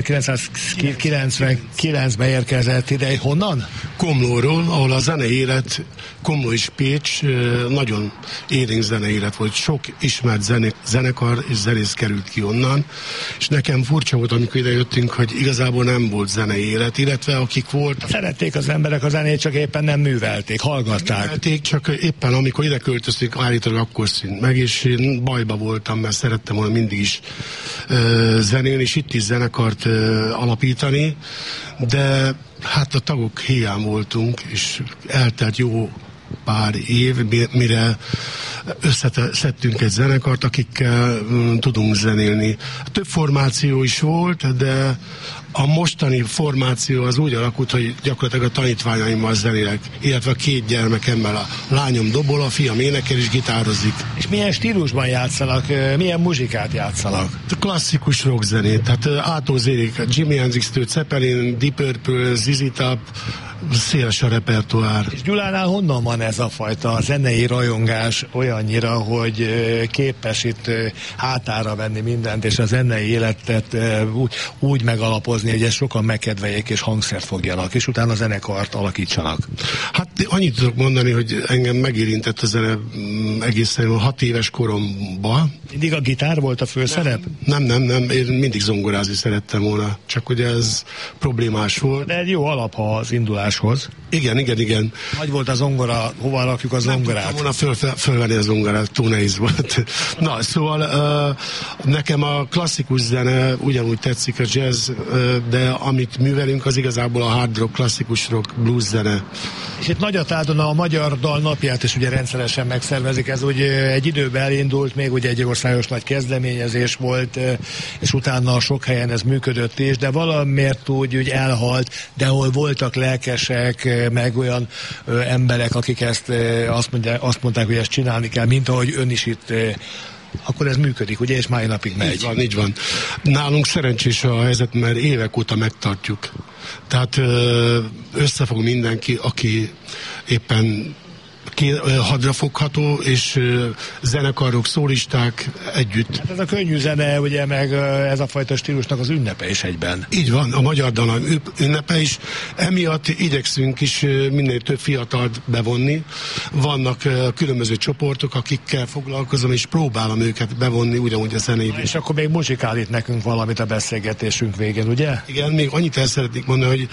ezerkilencszázkilencvenkilencben érkezett ide. Honnan? Komlóról, ahol a zenei élet, Komló és Pécs nagyon élénk zenei élet volt. Sok ismert zene, zenekar és zenész került ki onnan, és nekem furcsa volt, amikor ide jöttünk, hogy igazából nem volt zenei élet, illetve akik volt... Szerették az emberek a zenét, csak éppen nem művelték, hallgatták. Művelték, csak éppen amikor ide költöztünk, állítólag akkor szűnt meg, és én bajba voltam, mert szerettem volna mindig is uh, zenélni, és itt is zenekart uh, alapítani, de hát a tagok hiány voltunk, és eltelt jó pár év, mire összeszedtünk egy zenekart, akikkel um, tudunk zenélni. Több formáció is volt, de a mostani formáció az úgy alakult, hogy gyakorlatilag a tanítványaimmal zenélek, illetve a két gyermekemmel, a lányom dobol, a fiam énekel és gitározik. És milyen stílusban játszanak, milyen muzsikát játszanak? Klasszikus rockzenét, tehát átózérik, Jimi Hendrix-től Zeppelin, Deep Purple, zé zé Top, széles a repertoár. És Gyulánál honnan van ez a fajta zenei rajongás olyannyira, hogy képes itt hátára venni mindent, és a zenei életet úgy, úgy megalapozni, hogy ezt sokan megkedveljék és hangszert fogjanak, és utána zenekart alakítsanak? Hát annyit tudok mondani, hogy engem megérintett a zene egészen hat éves koromban. Mindig a gitár volt a főszerep? Nem, nem, nem, én mindig zongorázni szerettem volna, csak hogy ez problémás volt. De egy jó alap, ha az induláshoz. Igen, igen, igen. Nagy volt a zongora, hova rakjuk a zongorát? Nem tudtam volna föl, föl, fölvenni a zongorát, túl nehéz volt. Na, szóval uh, nekem a klasszikus zene ugyanúgy tetszik, a jazz, uh, de amit művelünk, az igazából a hard rock, klasszikus rock, blues zene. És itt Nagyatádon a Magyar Dal Napját is ugye rendszeresen megszervezik, ez ugye egy időben elindult, még ugye egy országos nagy kezdeményezés volt, és utána sok helyen ez működött is, de valamiért úgy, úgy elhalt, de ahol voltak lelkesek, meg olyan ö, emberek, akik ezt ö, azt, mondják, azt mondták, hogy ezt csinálni kell, mint ahogy ön is itt, ö, akkor ez működik, ugye, és mai napig megy. Így van, így van. Nálunk szerencsés a helyzet, mert évek óta megtartjuk. Tehát ö, összefog mindenki, aki éppen hadrafogható, és zenekarok, szólisták együtt. Hát ez a könnyű zene, ugye, meg ez a fajta stílusnak az ünnepe is egyben. Így van, a magyar dal ünnepe is. Emiatt igyekszünk is minél több fiatalt bevonni. Vannak különböző csoportok, akikkel foglalkozom, és próbálom őket bevonni ugyanúgy a zenébe. És akkor még muzsikál itt nekünk valamit a beszélgetésünk végén, ugye? Igen, még annyit el szeretnék mondani, hogy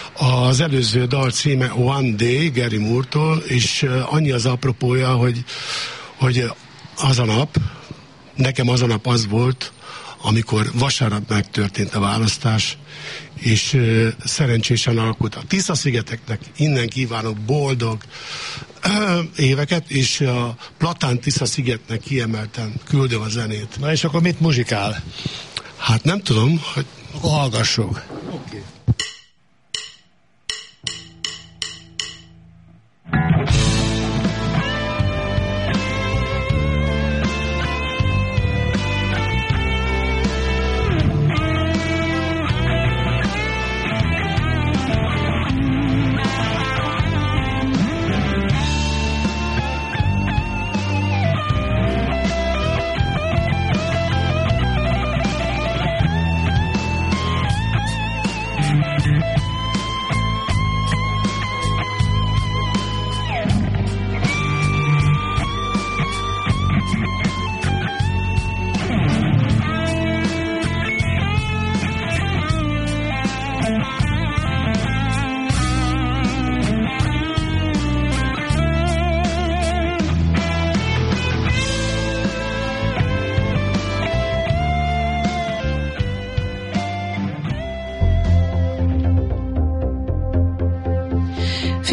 az előző dal címe One Day, Gary Moore-tól, és annyi az apropója, hogy, hogy az a nap, nekem az a nap az volt, amikor vasárnap megtörtént a választás, és uh, szerencsésen alakult a Tisza-szigeteknek, innen kívánok boldog uh, éveket, és a Platán Tisza-szigetnek kiemelten küldöm a zenét. Na és akkor mit muzsikál? Hát nem tudom, hogy... Akkor hallgassuk. Oké. Okay.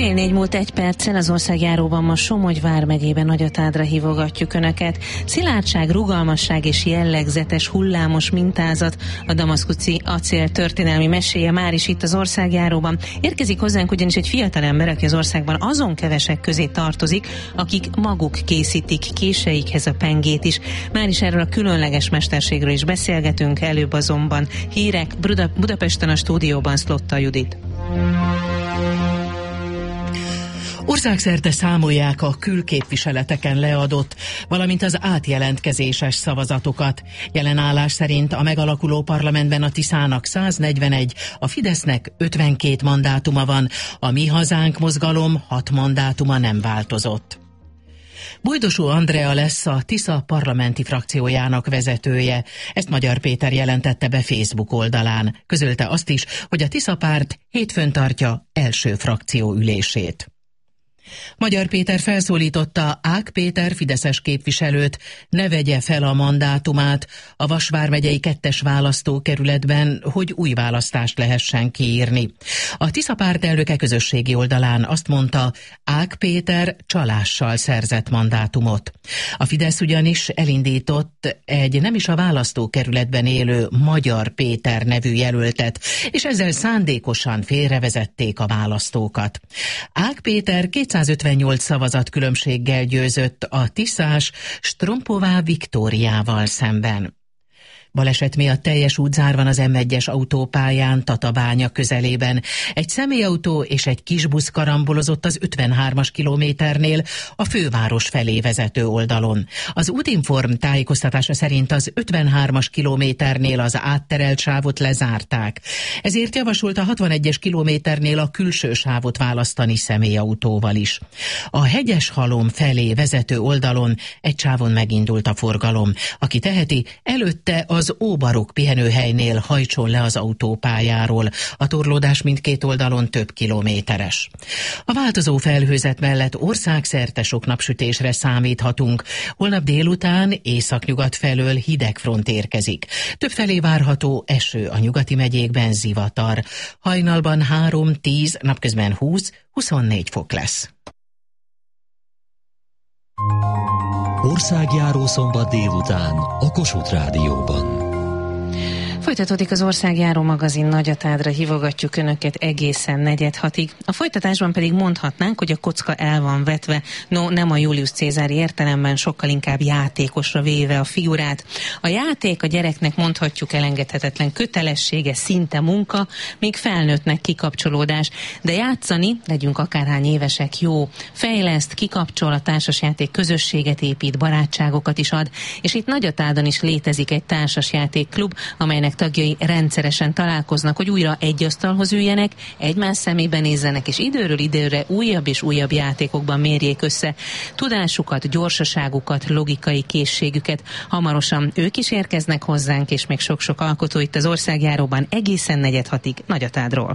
Fél négy múlt egy perccel, az országjáróban ma Somogy vármegyében Nagyatádra hívogatjuk Önöket. Szilárdság, rugalmasság és jellegzetes hullámos mintázat, a damaszkuszi acél történelmi meséje már is itt az országjáróban. Érkezik hozzánk ugyanis egy fiatal ember, aki az országban azon kevesek közé tartozik, akik maguk készítik késeikhez a pengét is. Már is erről a különleges mesterségről is beszélgetünk, előbb azonban hírek. Buda- Budapesten a stúdióban Szlotta Judit. Országszerte számolják a külképviseleteken leadott, valamint az átjelentkezéses szavazatokat. Jelen állás szerint a megalakuló parlamentben a Tiszának száznegyvenegy, a Fidesznek ötvenkét mandátuma van, a Mi Hazánk mozgalom hat mandátuma nem változott. Bojdosó Andrea lesz a Tisza parlamenti frakciójának vezetője. Ezt Magyar Péter jelentette be Facebook oldalán. Közölte azt is, hogy a Tisza párt hétfőn tartja első frakcióülését. Magyar Péter felszólította Ág Péter fideszes képviselőt, ne vegye fel a mandátumát a Vas vármegyei kettes választókerületben, hogy új választást lehessen kiírni. A Tisza párt elnöke közösségi oldalán azt mondta, Ág Péter csalással szerzett mandátumot. A Fidesz ugyanis elindított egy nem is a választókerületben élő Magyar Péter nevű jelöltet, és ezzel szándékosan félrevezették a választókat. Ág Péter kétszázötvennyolc szavazat különbséggel győzött a tiszás Strompová Viktóriával szemben. Baleset miatt teljes útzár van az em egyes autópályán Tatabánya közelében. Egy személyautó és egy kisbusz karambolozott az ötvenhármas kilométernél a főváros felé vezető oldalon. Az Útinform tájékoztatása szerint az ötvenhármas kilométernél az átterelt sávot lezárták. Ezért javasolt a hatvanegyes kilométernél a külső sávot választani személyautóval is. A Hegyeshalom felé vezető oldalon egy sávon megindult a forgalom. Aki teheti, előtte az Az Óbarok pihenőhelynél hajtson le az autópályáról. A torlódás mindkét oldalon több kilométeres. A változó felhőzet mellett országszerte sok napsütésre számíthatunk. Holnap délután északnyugat felől hideg front érkezik. Többfelé várható eső, a nyugati megyékben zivatar. Hajnalban három-tíz, napközben húsz-huszonnégy fok lesz. Országjáró szombat délután a Kossuth Rádióban. Folytatódik az Országjáró magazin, Nagyatádra hívogatjuk Önöket egészen negyed hatig. A folytatásban pedig mondhatnánk, hogy a kocka el van vetve, no nem a Julius Cézári értelemben, sokkal inkább játékosra véve a figurát. A játék a gyereknek mondhatjuk elengedhetetlen kötelessége, szinte munka, még felnőttnek kikapcsolódás, de játszani, legyünk akárhány évesek, jó. Fejleszt, kikapcsol, a társasjáték közösséget épít, barátságokat is ad, és itt Nagyatádon is létezik egy társasjátékklub, amelynek tagjai rendszeresen találkoznak, hogy újra egy asztalhoz üljenek, egymás szemébe nézzenek, és időről időre újabb és újabb játékokban mérjék össze tudásukat, gyorsaságukat, logikai készségüket. Hamarosan ők is érkeznek hozzánk, és még sok-sok alkotó itt az Országjáróban egészen negyed hatig Nagyatádról.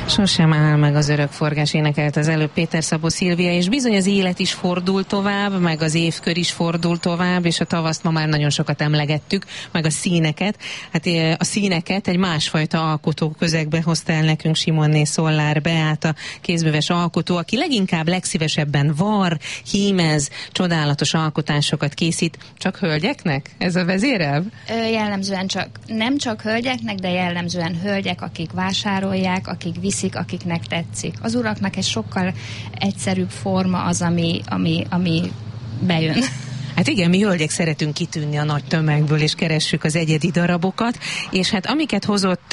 Sosem áll meg az örökforgás, énekelt az előbb Péter Szabó Szilvia, és bizony az élet is fordul tovább, meg az évkör is fordul tovább, és a tavaszt ma már nagyon sokat emlegettük, meg a színeket. Hát a színeket egy másfajta alkotó közegbe hozta el nekünk Simonné Szollár Beáta, kézműves alkotó, aki leginkább legszívesebben var, hímez, csodálatos alkotásokat készít. Csak hölgyeknek? Ez a vezérelv? Ö, jellemzően csak, nem csak hölgyeknek, de jellemzően hölgyek, akik vásárolják, akik viszik, akiknek tetszik. Az uraknak egy sokkal egyszerűbb forma az, ami, ami, ami bejön. Hát igen, mi hölgyek szeretünk kitűnni a nagy tömegből, és keressük az egyedi darabokat, és hát amiket hozott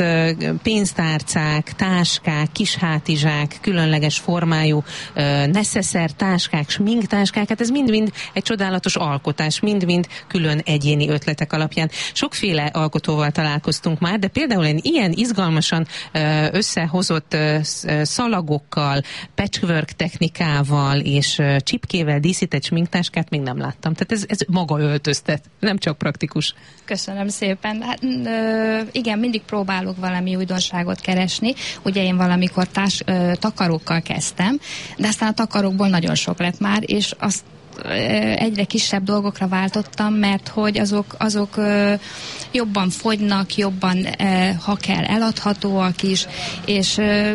pénztárcák, táskák, kishátizsák, különleges formájú neszeszer táskák, sminktáskák, hát ez mind-mind egy csodálatos alkotás, mind-mind külön egyéni ötletek alapján. Sokféle alkotóval találkoztunk már, de például én ilyen izgalmasan összehozott szalagokkal, patchwork technikával és csipkével díszített sminktáskát még nem láttam. Tehát ez, ez maga öltöztet, nem csak praktikus. Köszönöm szépen. Hát, ö, igen, mindig próbálok valami újdonságot keresni. Ugye én valamikor társ, ö, takarókkal kezdtem, de aztán a takarókból nagyon sok lett már, és azt ö, egyre kisebb dolgokra váltottam, mert hogy azok, azok ö, jobban fogynak, jobban, ö, ha kell, eladhatóak is, és ö,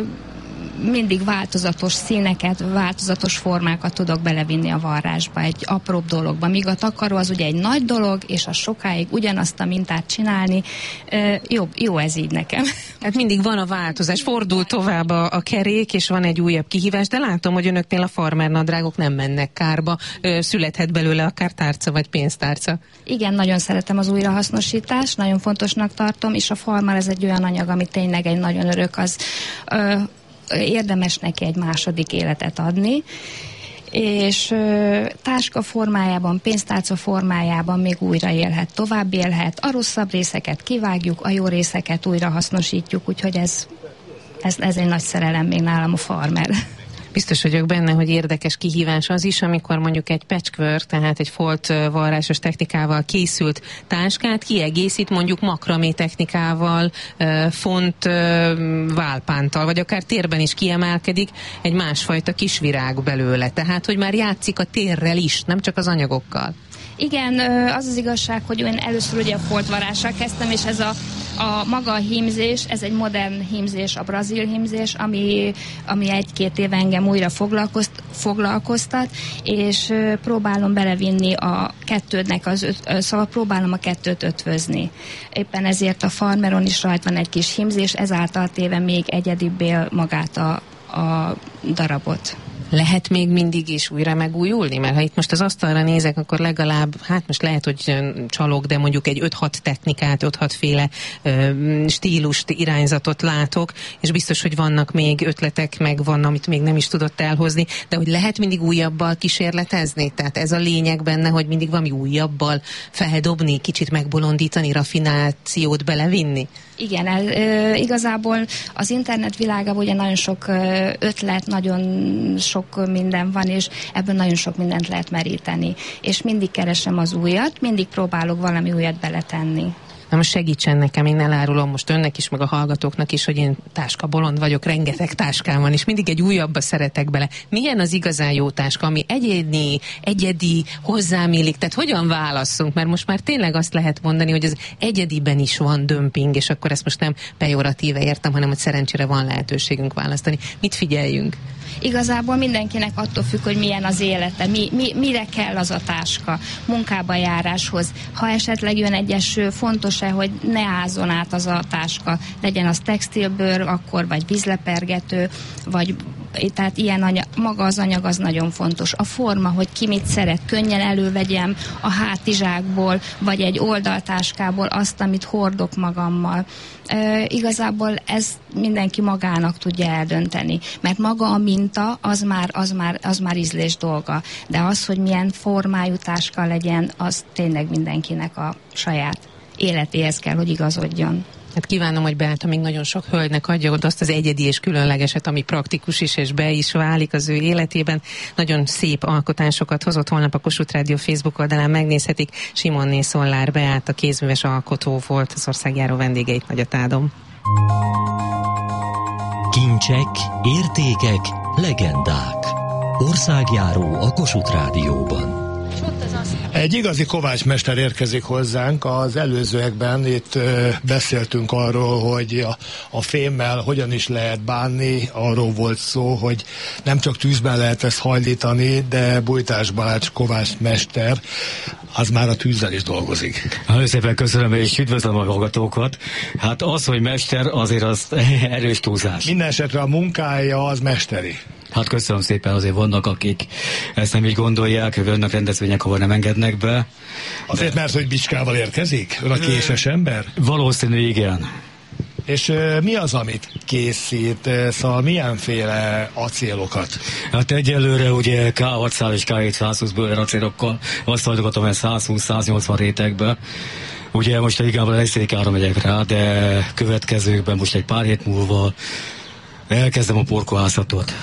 mindig változatos színeket, változatos formákat tudok belevinni a varrásba, egy apróbb dologba. Míg a takaró az ugye egy nagy dolog, és az sokáig ugyanazt a mintát csinálni, jó, jó ez így nekem. Hát mindig van a változás, fordul tovább a, a kerék, és van egy újabb kihívás, de látom, hogy önöknél a farmer nadrágok nem mennek kárba, születhet belőle akár tárca vagy pénztárca. Igen, nagyon szeretem az újrahasznosítást, nagyon fontosnak tartom, és a farmer ez egy olyan anyag, ami tényleg egy nagyon örök, az ö, érdemes neki egy második életet adni, és ö, táska formájában, pénztárca formájában még újra élhet, tovább élhet, a rosszabb részeket kivágjuk, a jó részeket újra hasznosítjuk, úgyhogy ez, ez, ez egy nagy szerelem még nálam a farmer. Biztos vagyok benne, hogy érdekes kihívás az is, amikor mondjuk egy patchwork, tehát egy folt varrásos technikával készült táskát kiegészít mondjuk makramé technikával, font válpántal, vagy akár térben is kiemelkedik egy másfajta kisvirág belőle. Tehát, hogy már játszik a térrel is, nem csak az anyagokkal. Igen, az az igazság, hogy én először ugye a foltvarással kezdtem, és ez a, a maga a hímzés, ez egy modern hímzés, a brazil hímzés, ami, ami egy-két éve engem újra foglalkozt, foglalkoztat, és próbálom belevinni a kettődnek az öt, szóval próbálom a kettőt ötvözni. Éppen ezért a farmeron is rajta van egy kis hímzés, ezáltal téve még egyedibbé magát a, a darabot. Lehet még mindig is újra megújulni? Mert ha itt most az asztalra nézek, akkor legalább, hát most lehet, hogy csalok, de mondjuk egy öt-hat technikát, öt-hat féle ö, stílust, irányzatot látok, és biztos, hogy vannak még ötletek, meg van, amit még nem is tudott elhozni, de hogy lehet mindig újabbal kísérletezni? Tehát ez a lényeg benne, hogy mindig valami újabbal feldobni, kicsit megbolondítani, raffinációt belevinni? Igen, el, e, igazából az internet világában ugye nagyon sok ötlet, nagyon sok minden van, és ebből nagyon sok mindent lehet meríteni. És mindig keresem az újat, mindig próbálok valami újat beletenni. Na most segítsen nekem, én elárulom most önnek is, meg a hallgatóknak is, hogy én táskabolond vagyok, rengeteg táskám van, és mindig egy újabba szeretek bele. Milyen az igazán jó táska, ami egyedi, egyedi, hozzám illik, tehát hogyan válasszunk? Mert most már tényleg azt lehet mondani, hogy az egyediben is van dömping, és akkor ezt most nem pejoratíve értem, hanem hogy szerencsére van lehetőségünk választani. Mit figyeljünk? Igazából mindenkinek attól függ, hogy milyen az élete, mi, mi, mire kell az a táska munkába járáshoz. Ha esetleg jön egy eső, fontos-e, hogy ne ázzon át az a táska, legyen az textilbőr, akkor vagy vízlepergető, vagy tehát ilyen anyag, maga az anyag az nagyon fontos. A forma, hogy ki mit szeret, könnyen elővegyem a hátizsákból, vagy egy oldaltáskából azt, amit hordok magammal. E, igazából ez mindenki magának tudja eldönteni, mert maga a minta az már, az már, az már ízlés dolga, de az, hogy milyen formájú táska legyen, az tényleg mindenkinek a saját életéhez kell, hogy igazodjon. Hát kívánom, hogy Beáta még nagyon sok hölgynek adja ott azt az egyedi és különlegeset, ami praktikus is és be is válik az ő életében. Nagyon szép alkotásokat hozott, holnap a Kossuth Rádió Facebook oldalán megnézhetik. Simonné Szollár Beáta kézműves alkotó volt, az országjáró vendégeit nagyot áldom. Kincsek, értékek, legendák. Országjáró a Kossuth Rádióban. Egy igazi kovácsmester érkezik hozzánk. Az előzőekben itt ö, beszéltünk arról, hogy a, a fémmel hogyan is lehet bánni. Arról volt szó, hogy nem csak tűzben lehet ezt hajlítani, de Bújtás Balázs kovácsmester az már a tűzzel is dolgozik. Nagyon szépen köszönöm, és üdvözlöm a hallgatókat. Hát az, hogy mester, azért az erős túlzás. Minden esetre a munkája az mesteri. Hát köszönöm szépen, azért vannak, akik ezt nem így gondolják, hogy vannak rendezvények, ahol nem engednek be. Azért, de... mert hogy bicskával érkezik? Ön a késes ember? Valószínű, igen. És uh, mi az, amit készít? Szóval milyenféle acélokat? Hát egyelőre ugye ká hatszáz és ká hétszázhúsz bőr acélokkal azt hajtogatom el százhúsz-száznyolcvan rétegbe. Ugye most igazából egyszerűkára megyek rá, de következőkben most egy pár hét múlva elkezdem a porkohászatot,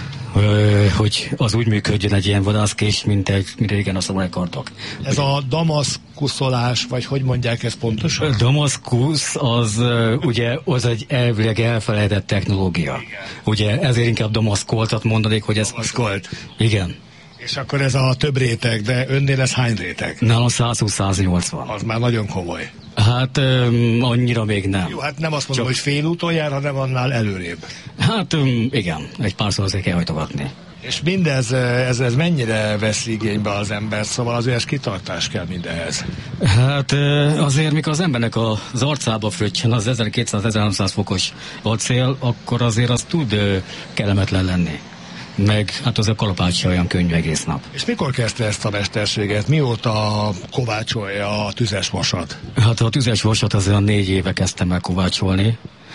hogy az úgy működjön egy ilyen vadászkés, mint, egy, mint régen a szamurajkartok. Ez a damaszkuszolás, vagy hogy mondják ezt pontosan? Damaszkusz az ugye az egy elvileg elfelejtett technológia. Igen. Ugye ezért inkább damaszkoltat mondanék, hogy ez... Damaszkolt. Igen. És akkor ez a több réteg, de önnél ez hány réteg? Nálam százhúsz-száznyolcvan. Az már nagyon komoly. Hát um, annyira még nem. Jó, hát nem azt mondom, Csak... hogy fél úton jár, hanem annál előrébb. Hát um, igen, egy párszor azért kell hajtogatni. És mindez, ez, ez mennyire vesz igénybe az ember, szóval azért ez kitartás kell mindenhez. Hát azért, mikor az embernek az arcába fröccsen az ezerkétszáz-ezerháromszáz fokos acél, akkor azért az tud kellemetlen lenni. Meg hát az a kalapács se olyan könnyű egész nap. És mikor kezdte ezt a mesterséget? Mióta kovácsolja a tüzes vasat? Hát a tüzes vasat az olyan négy éve kezdtem el kovácsolni,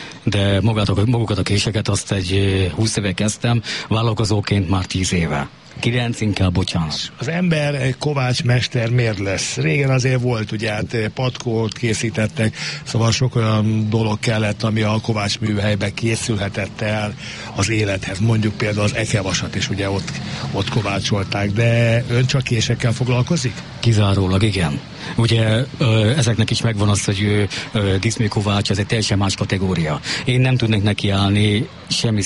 de magát, magukat a késeket azt egy húsz éve kezdtem, vállalkozóként már tíz éve. Kilenc inkább, bocsánat. Az ember egy kovácsmester miért lesz? Régen azért volt, ugye hát patkót készítettek, szóval sok olyan dolog kellett, ami a kovácsműhelyben készülhetett el az élethez. Mondjuk például az ekevasat is ugye ott, ott kovácsolták, de ön csak késekkel foglalkozik? Kizárólag, igen. Ugye ezeknek is megvan az, hogy diszműkovács, ez egy teljesen más kategória. Én nem tudnék nekiállni semmi,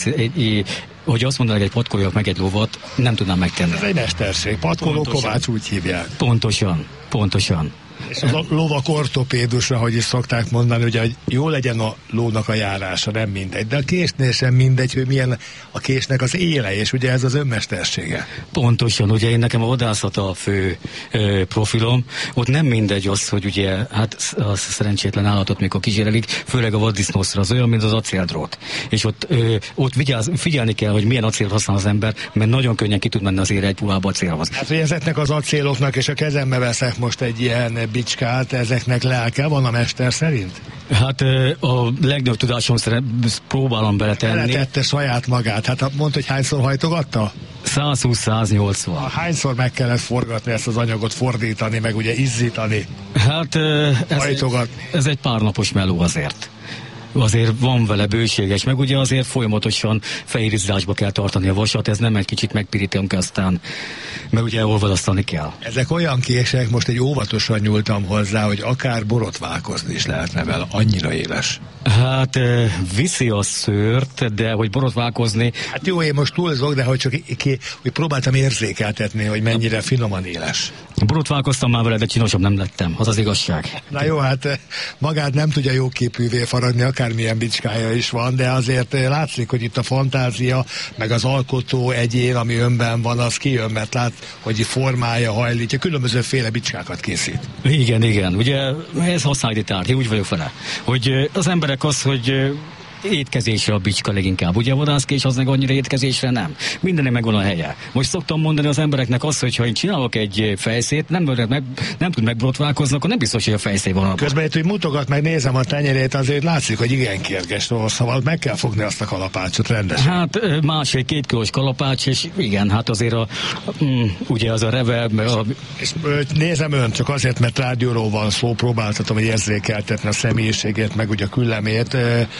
hogy azt mondanak, egy patkoljak meg egy lovat, nem tudnám megtenni. Ez egy mesterség, patkoló kovács úgy hívják. Pontosan, pontosan. És az a lovak ortopédusra, hogy is szokták mondani, hogy, hogy jó legyen a lónak a járása, nem mindegy. De a késnél sem mindegy, hogy milyen a késnek az éle, és ugye ez az önmestersége. Pontosan, ugye én nekem a vadászat a fő ö, profilom, ott nem mindegy az, hogy ugye, hát a szerencsétlen állatot, mikor kísérelik, főleg a vaddisznószra az olyan, mint az acéldrót. És ott, ö, ott vigyáz, figyelni kell, hogy milyen acélt használ az ember, mert nagyon könnyen ki tud menni azért egy puhába acélhoz. Hát, hogy ezeknek az acéloknak, és a kezembe veszek most egy ilyen bicskát, ezeknek lelke van a mester szerint? Hát a legnagyobb tudásom szerint próbálom beletenni. Beletette saját magát. Hát mondd, hogy hányszor hajtogatta? százhúsz-száznyolcvan. Hányszor meg kellett forgatni ezt az anyagot, fordítani, meg ugye izzítani? Hát ez, ez egy pár napos meló azért. Azért van vele bőséges, meg ugye azért folyamatosan fehérizásba kell tartani a vasat, ez nem egy kicsit megpirítünk aztán, mert ugye olvadasztani kell. Ezek olyan kések, most egy óvatosan nyúltam hozzá, hogy akár borotválkozni is lehetne vele, annyira éles. Hát viszi a szőrt, de hogy borotválkozni... Hát jó, én most túlzok, de hogy csak ki, hogy próbáltam érzékeltetni, hogy mennyire finoman éles. Borotválkoztam már vele, de csinosabb nem lettem, az az igazság. Na jó, hát magát nem tudja jóképűvé faragni, akármilyen bicskája is van, de azért látszik, hogy itt a fantázia, meg az alkotó egyén, ami önben van, az kijön, mert lát, hogy formája, hajlítja, különbözőféle bicskákat készít. Igen, igen, ugye ez használati tárgy, úgy vagyok vele, hogy az emberek az, hogy étkezésre a bicska leginkább. Ugye a vadászkés az meg annyira étkezésre nem. Mindennek megvan a helye. Most szoktam mondani az embereknek azt, hogy ha én csinálok egy fejszét, nem, meg, nem tud megborotválkozni, akkor nem biztos, hogy a fejszé van. Közben itt, hogy mutogat, meg nézem a tenyerét, azért látszik, hogy igen kérges, szóval meg kell fogni azt a kalapácsot rendesen. Hát másfél-két kilós kalapács, és igen, hát azért a, mm, ugye az a reverb, a... És nézem önt, csak azért, mert rádióról van szó, próbáltatom, hogy érzékeltetni a személyiségét, meg ugye a küllemét, kondit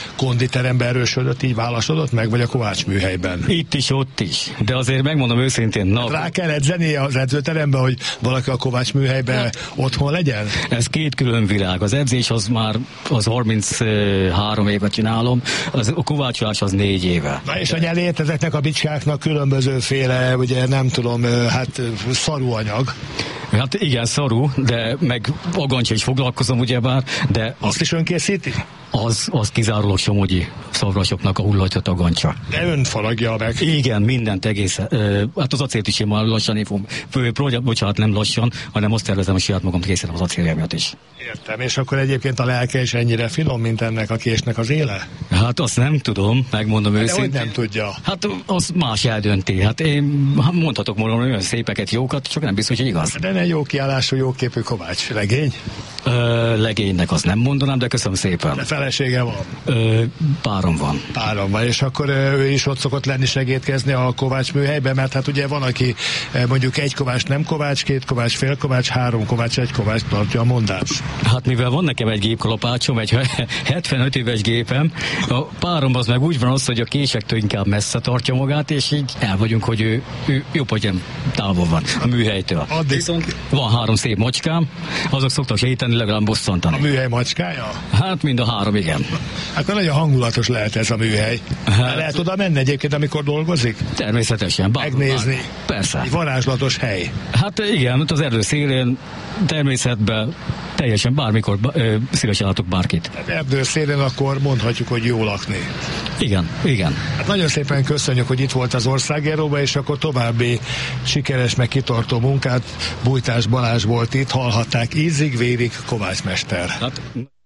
edzőteremben erősödött, így válaszolott meg, vagy a Kovács műhelyben? Itt is, ott is. De azért megmondom őszintén, na... Hát rá kell edzeni az edzőteremben, hogy valaki a Kovács műhelyben hát, otthon legyen? Ez két külön világ. Az edzés az már az harminchárom évet csinálom, az, a kovácsolás az négy éve. Na és a nyelét ezeknek a bicskáknak különbözőféle, ugye nem tudom, hát szarú anyag. Hát igen, szarú, de meg agancsa is foglalkozom ugyebár, de... Azt is önkészíti? Az, az kizárólag somogyi szavrasoknak a hullajtott agancsa. De ön faragja meg. Igen, mindent egészen. Hát az acélt is én már lassan én fogom. Fő, bocsánat, nem lassan, hanem azt tervezem, hogy saját magam készen az acéljelmiat is. Értem, és akkor egyébként a lelke is ennyire finom, mint ennek a késnek az éle? Hát azt nem tudom, megmondom de őszintén. De hogy nem tudja? Hát az más eldönti. Hát én mondhatok mondom olyan szépeket, jókat, csak nem biztos, hogy igaz. De ne jó kiállású, jóképű Kovács. Legény? Ö, legénynek azt nem mondanám, de köszönöm szépen. De felesége van? Ö, párom van. Párom van, és akkor ő is ott szokott lenni segítkezni a Kovács műhelyben, mert hát ugye van, aki mondjuk egy Kovács nem Kovács, két Kovács fél Kovács, három Kovács, egy Kovács tartja a mondás. Hát mivel van nekem egy gépkalapácsom, egy hetvenöt éves gépem, a párom az meg úgy van az, hogy a késektől inkább messze tartja magát, és így el vagyunk, hogy ő, ő jobb, hogy nem távol van a műhelytől. Addig... Viszont van három szép macskám, azok szoktak segíteni, legalább bosszantani. A műhely macskája? Hát mind a három, igen. Akkor nagyon hangulatos lehet ez a műhely. Hát, lehet oda menni egyébként, amikor dolgozik? Természetesen. Bár, megnézni? Bár, persze. Egy varázslatos hely. Hát igen, az erdő szélén, természetben teljesen bármikor ö, szívesen látok bárkit. Hát erdő szélén akkor mondhatjuk, hogy jó lakni. Igen, igen. Hát nagyon szépen köszönjük, hogy itt volt az Országjáróban, és akkor további sikeres, meg kitartó munkát. Bújtás Balázs volt itt, hallhatták ízig-vérig Kovács mester. Hát...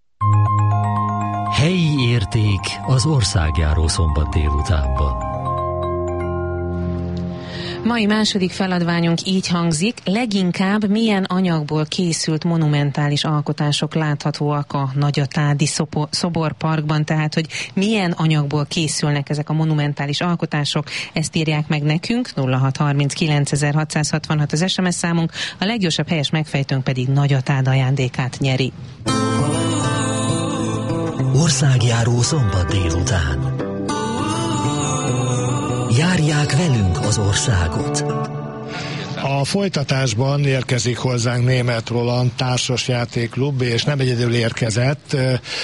Helyi érték az Országjáró szombat délutánban. Mai második feladványunk így hangzik: leginkább milyen anyagból készült monumentális alkotások láthatóak a Nagyatádi szoborparkban, tehát hogy milyen anyagból készülnek ezek a monumentális alkotások, ezt írják meg nekünk, nulla hat harminckilencezer-hatszázhatvanhat az es em es számunk, a leggyorsabb helyes megfejtőnk pedig Nagyatád ajándékát nyeri. Országjáró szombat délután. Járják velünk az országot. A folytatásban érkezik hozzánk Németh Roland társasjátékklub, és nem egyedül érkezett.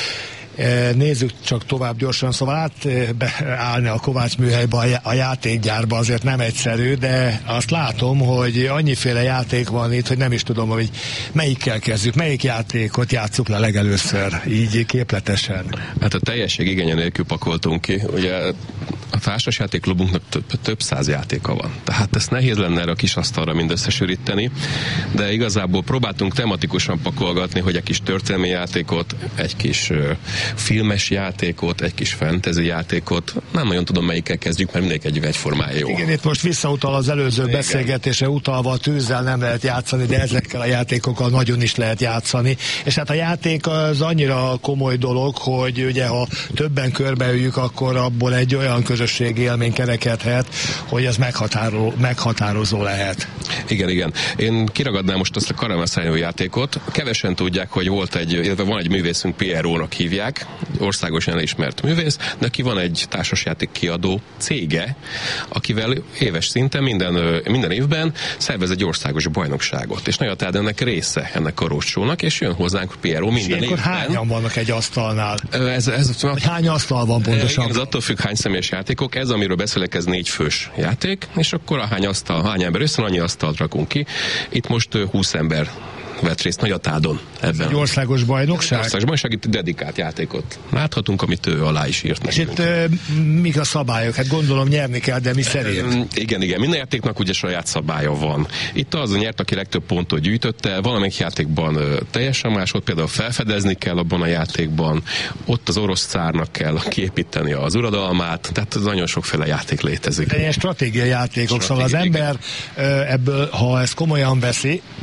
Nézzük csak tovább gyorsan, szóval átbeállni a Kovács műhelybe, a játékgyárba azért nem egyszerű, de azt látom, hogy annyiféle játék van itt, hogy nem is tudom, hogy melyikkel kezdjük, melyik játékot játsszuk le legelőször, így képletesen. Hát a teljesség igénye nélkül pakoltunk ki, ugye a társasjátékklubunknak több, több száz játéka van, tehát ezt nehéz lenne erre a kis asztalra mind összesűríteni, de igazából próbáltunk tematikusan pakolgatni, hogy egy kis történelmi játékot, egy kis uh, filmes játékot, egy kis fantasy játékot, nem nagyon tudom melyikkel kezdjük, mert mindenki egy egyformája jó. Igen, itt most visszautal az előző Igen. beszélgetésre, utalva a tűzzel nem lehet játszani, de ezekkel a játékokkal nagyon is lehet játszani, és hát a játék az annyira komoly dolog, hogy ugye ha többen körbeüljük, akkor abból egy olyan közösségi élmény kerekedhet, hogy ez meghatározó, meghatározó lehet. Igen, igen. Én kiragadnám most azt a Karameszányó játékot. Kevesen tudják, hogy volt egy, illetve van egy művészünk, Pierrónak hívják, országosan elismert művész, de aki van egy társasjáték kiadó cége, akivel éves szinten minden, minden évben szervez egy országos bajnokságot. És Nagyatád ennek része, ennek a roadshow-nak, és jön hozzánk Pierró minden évben. Hányan vannak egy asztalnál? Ez, ez, Vagy hány asztal van pontosan? Igen, ez attól függ, hány személyes játékok. Ez, amiről beszélek, ez négy fős játék, és akkor a hány asztal, hány ember össze, annyi asztalt rakunk ki. Itt most húsz ember vett részt Nagyatádon ebben. Egy országos bajnokság? Országos bajnokság, itt dedikált játékot láthatunk, amit ő alá is írt. És itt uh, mik a szabályok? Hát gondolom nyerni kell, de mi szerint? Um, igen, igen. Minden játéknak ugye saját szabálya van. Itt az a nyert, aki legtöbb pontot gyűjtötte, valamelyik játékban uh, teljesen más, ott például felfedezni kell abban a játékban, ott az orosz cárnak kell kiépíteni az uradalmát, tehát nagyon sokféle játék létezik. De ilyen stratégiai játékok, szóval az ember uh, ebből, ha ezt komolyan veszi,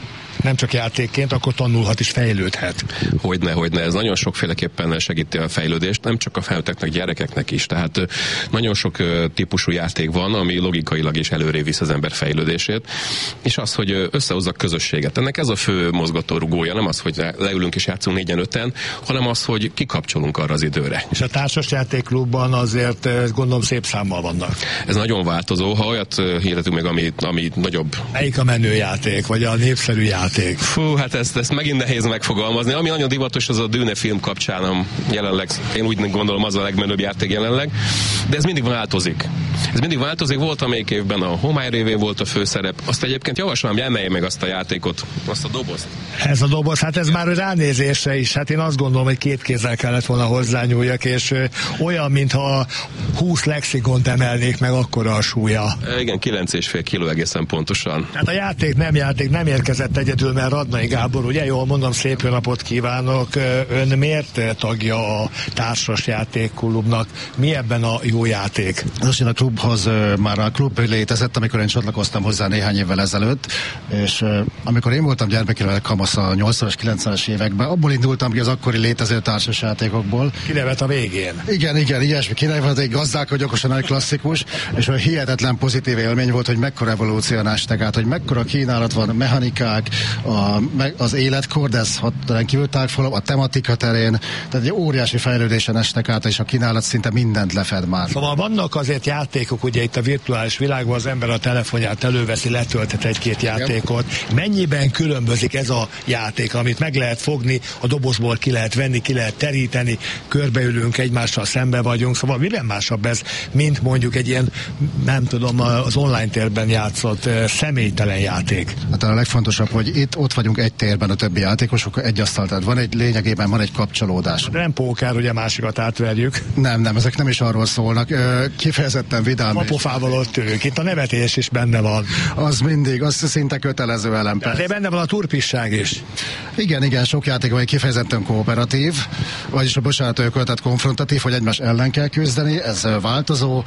nem csak játékként, akkor tanulhat és fejlődhet. Hogyne, hogyne. Ez nagyon sokféleképpen segíti a fejlődést, nem csak a felnőtteknek, gyerekeknek is. Tehát nagyon sok típusú játék van, ami logikailag is előrébb visz az ember fejlődését, és az, hogy összehozza a közösséget. Ennek ez a fő mozgatórugója, nem az, hogy leülünk és játszunk négyen, öten, hanem az, hogy kikapcsolunk arra az időre. És a társasjátékklubban azért gondolom szép számmal vannak. Ez nagyon változó. Ha olyat hirdetünk meg, ami, ami nagyobb. Melyik a menő játék, vagy a népszerű játék? Fú, hát ezt, ezt megint nehéz megfogalmazni. Ami nagyon divatos, az a Dune film kapcsán jelenleg, én úgy gondolom, az a legmenőbb játék jelenleg, de ez mindig változik. Ez mindig változik. Volt amelyik évben a Homály révén volt a főszerep. Azt egyébként javaslom, hogy emelje meg azt a játékot, azt a dobozt. Ez a doboz, hát ez már ránézésre is. Hát én azt gondolom, hogy két kézzel kellett volna hozzányúljak, és ö, olyan, mintha húsz lexikont emelnék meg, akkora a súlya. E, igen, kilenc és fél kiló egészen pontosan. Hát a játék nem játék, nem érkezett egyedül, mert Radnai Gábor, ugye jól mondom, szép jó napot kívánok. Ön miért tagja a társas játékklubnak? Mi ebben a jó játék? Most én a klubhoz, már a klub létezett, amikor én csatlakoztam hozzá néhány évvel ezelőtt, és amikor én voltam gyermekivel kamasz a nyolcvanas, kilencvenes években, abból indultam ki az akkori létező társasjátékokból. Kinevet a végén. Igen, igen, ilyesmi kinevet, egy gazdálkodj okosan, egy klasszikus, és olyan hihetetlen pozitív élmény volt, hogy mekkora evolúción estek át, hogy mekkora kínálat van, mechanikák, a, az életkor, de ez kívül tágfolam, a tematika terén, tehát egy óriási fejlődésen estek át, és a kínálat szinte mindent lefed már. Szóval vannak azért játékok, ugye itt a virtuális világban az ember a telefonját előveszi, letöltet egy-két játékot. Mennyiben különbözik ez a játék, amit meg lehet fogni, a dobozból ki lehet venni, ki lehet teríteni, körbeülünk, egymással szembe vagyunk, szóval miben másabb ez, mint mondjuk egy ilyen, nem tudom, az online térben játszott személytelen játék? Hát a legfontosabb, hogy itt ott vagyunk egy térben a többi játékosok, egy asztal, tehát van egy, lényegében van egy kapcsolódás. Nem póker, ugye másikat átverjük. Nem, nem, ezek nem is arról szólnak. Kifejezetten vidám. A pofával ott ülünk, itt a nevetés is benne van. Az mindig, az szinte kötelező elem. De, de benne van a turpisság is. Igen, igen, sok játék van, kifejezetten kooperatív, vagyis a bocsánat, tehát konfrontatív, hogy egymás ellen kell küzdeni, ez változó,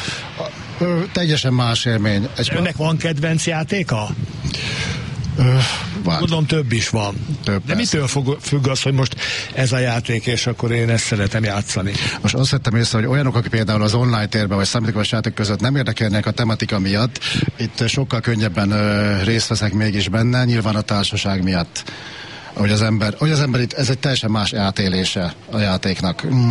teljesen más élmény. Egy Önnek van kedvenc játéka? Tudom, több is van. Több De persze. Mitől függ az, hogy most ez a játék, és akkor én ezt szeretem játszani? Most azt vettem észre, hogy olyanok, akik például az online térben vagy számítógépes játék között nem érdekelnek a tematika miatt, itt sokkal könnyebben ö, részt veszek mégis benne, nyilván a társaság miatt. Hogy az ember, hogy az ember itt, ez egy teljesen más átélése a játéknak. Mm.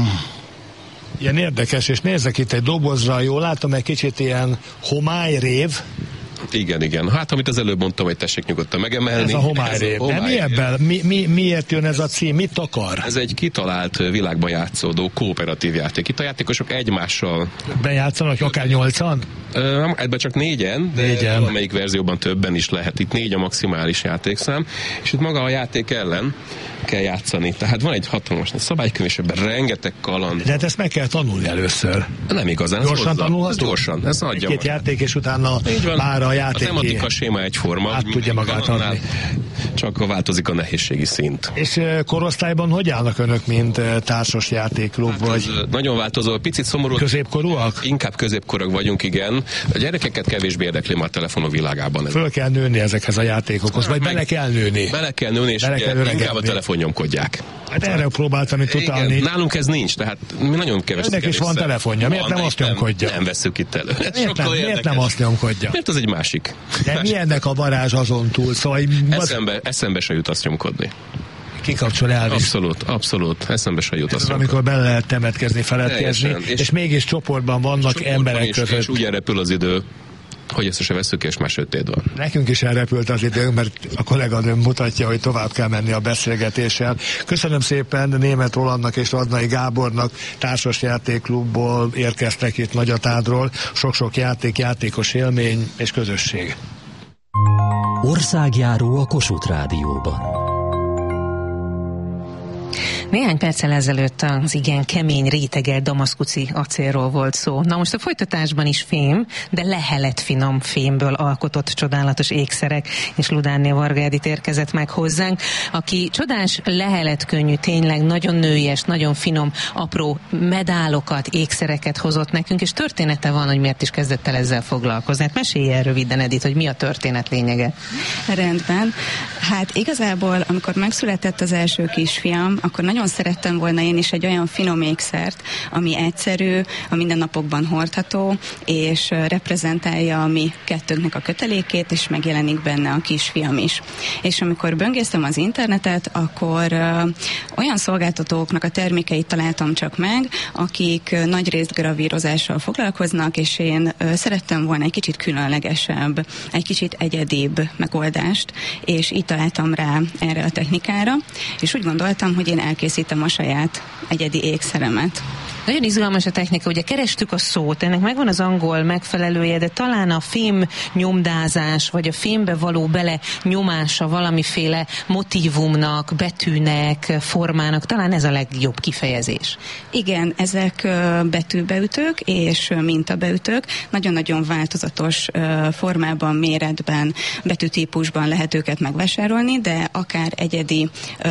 Ilyen érdekes, és nézzek itt egy dobozra, jól látom, egy kicsit ilyen homályrév. Igen, igen. Hát, amit az előbb mondtam, hogy tessék nyugodtan megemelni. Ez a homályrév. De mi ebben? Mi, mi, miért jön ez a cím? Mit akar? Ez egy kitalált világban játszódó kooperatív játék. Itt a játékosok egymással... Bejátszanak akár nyolcan? Ebben csak négyen, de négyen. Valamelyik verzióban többen is lehet. Itt négy a maximális játékszám, és itt maga a játék ellen kell játszani. Tehát van egy hatalmas szabálykönyv, és ebben rengeteg kaland. De hát ezt meg kell tanulni először. Nem igazán. Gyorsan tanulható? Gyorsan. Ez adja Két játék, és utána már a játék. A tematika séma egyforma. Át tudja magát adni. Csak változik a nehézségi szint. És korosztályban hogy állnak önök, mint társas játékklub? Hát vagy? Nagyon változó. Picit szomorú. Középkorúak? Inkább középkorúak vagyunk, igen. A gyerekeket kevésbé érdekli már a telefonok világában. Föl kell nőni ezekhez a játékokhoz, vagy bele kell nőni? Bele kell nőni, és bele kell inkább a telefon nyomkodják. Hát erre próbáltam itt utalni. Nálunk ez nincs, tehát mi nagyon keveset. Önnek is van telefonja, miért van, nem azt nyomkodja? Nem, nem veszük itt elő. Miért nem, miért nem azt nyomkodja? Mert az egy másik. De mi ennek a varázs azon túl? Szóval eszembe, eszembe se jut azt nyomkodni. Kikapcsol el. Abszolút, abszolút. Eszembe se jut azt. Amikor bele lehet temetkezni, feledkezni, és, és mégis csoportban vannak csoportban emberek és, között. És úgy elrepül az idő, hogy ezt se veszük, és már sötét van. Nekünk is elrepült az időnk, mert a kolléganőm mutatja, hogy tovább kell menni a beszélgetéssel. Köszönöm szépen Németh Rolandnak és Radnai Gábornak, társas játékklubból érkeztek itt Nagyatádról. Sok-sok játék, játékos élmény és közösség. Országjáró a Kossuth Rádióban. Néhány perccel ezelőtt az igen kemény, rétegelt damaszkuszi acélról volt szó. Na most a folytatásban is fém, de lehelet finom fémből alkotott csodálatos ékszerek, és Ludánné Varga Edit érkezett meg hozzánk, aki csodás leheletkönnyű, tényleg nagyon nőies, nagyon finom, apró medálokat, ékszereket hozott nekünk, és története van, hogy miért is kezdett el ezzel foglalkozni. Hát mesélj el röviden, Edit, hogy mi a történet lényege. Rendben. Hát igazából, amikor megszületett az első kisfiam, akkor nagyon szerettem volna én is egy olyan finom ékszert, ami egyszerű, a mindennapokban hordható, és reprezentálja a mi kettőnknek a kötelékét, és megjelenik benne a kisfiam is. És amikor böngésztem az internetet, akkor ö, olyan szolgáltatóknak a termékeit találtam csak meg, akik nagy részt gravírozással foglalkoznak, és én ö, szerettem volna egy kicsit különlegesebb, egy kicsit egyedibb megoldást, és így találtam rá erre a technikára, és úgy gondoltam, hogy én elkészítem a saját egyedi ékszeremet. Nagyon izgalmas a technika, ugye kerestük a szót, ennek megvan az angol megfelelője, de talán a fém nyomdázás, vagy a fémbe való bele nyomása valamiféle motívumnak, betűnek, formának, talán ez a legjobb kifejezés. Igen, ezek betűbeütők és mintabeütők, nagyon-nagyon változatos formában, méretben, betűtípusban lehet őket megvásárolni, de akár egyedi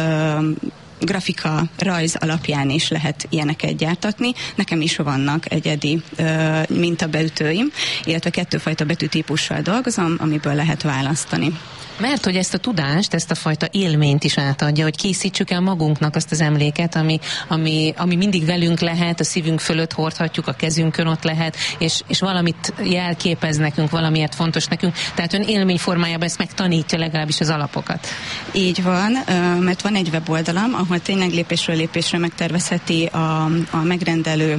grafika, rajz alapján is lehet ilyeneket gyártatni. Nekem is vannak egyedi ö, mintabeütőim, illetve kettőfajta betűtípussal dolgozom, amiből lehet választani. Mert hogy ezt a tudást, ezt a fajta élményt is átadja, hogy készítsük el magunknak azt az emléket, ami, ami, ami mindig velünk lehet, a szívünk fölött hordhatjuk, a kezünkön ott lehet, és, és valamit jelképez nekünk, valamiért fontos nekünk. Tehát ön élmény formájában ezt megtanítja legalábbis az alapokat. Így van, mert van egy weboldalam, ahol tényleg lépésről lépésre megtervezheti a, a megrendelő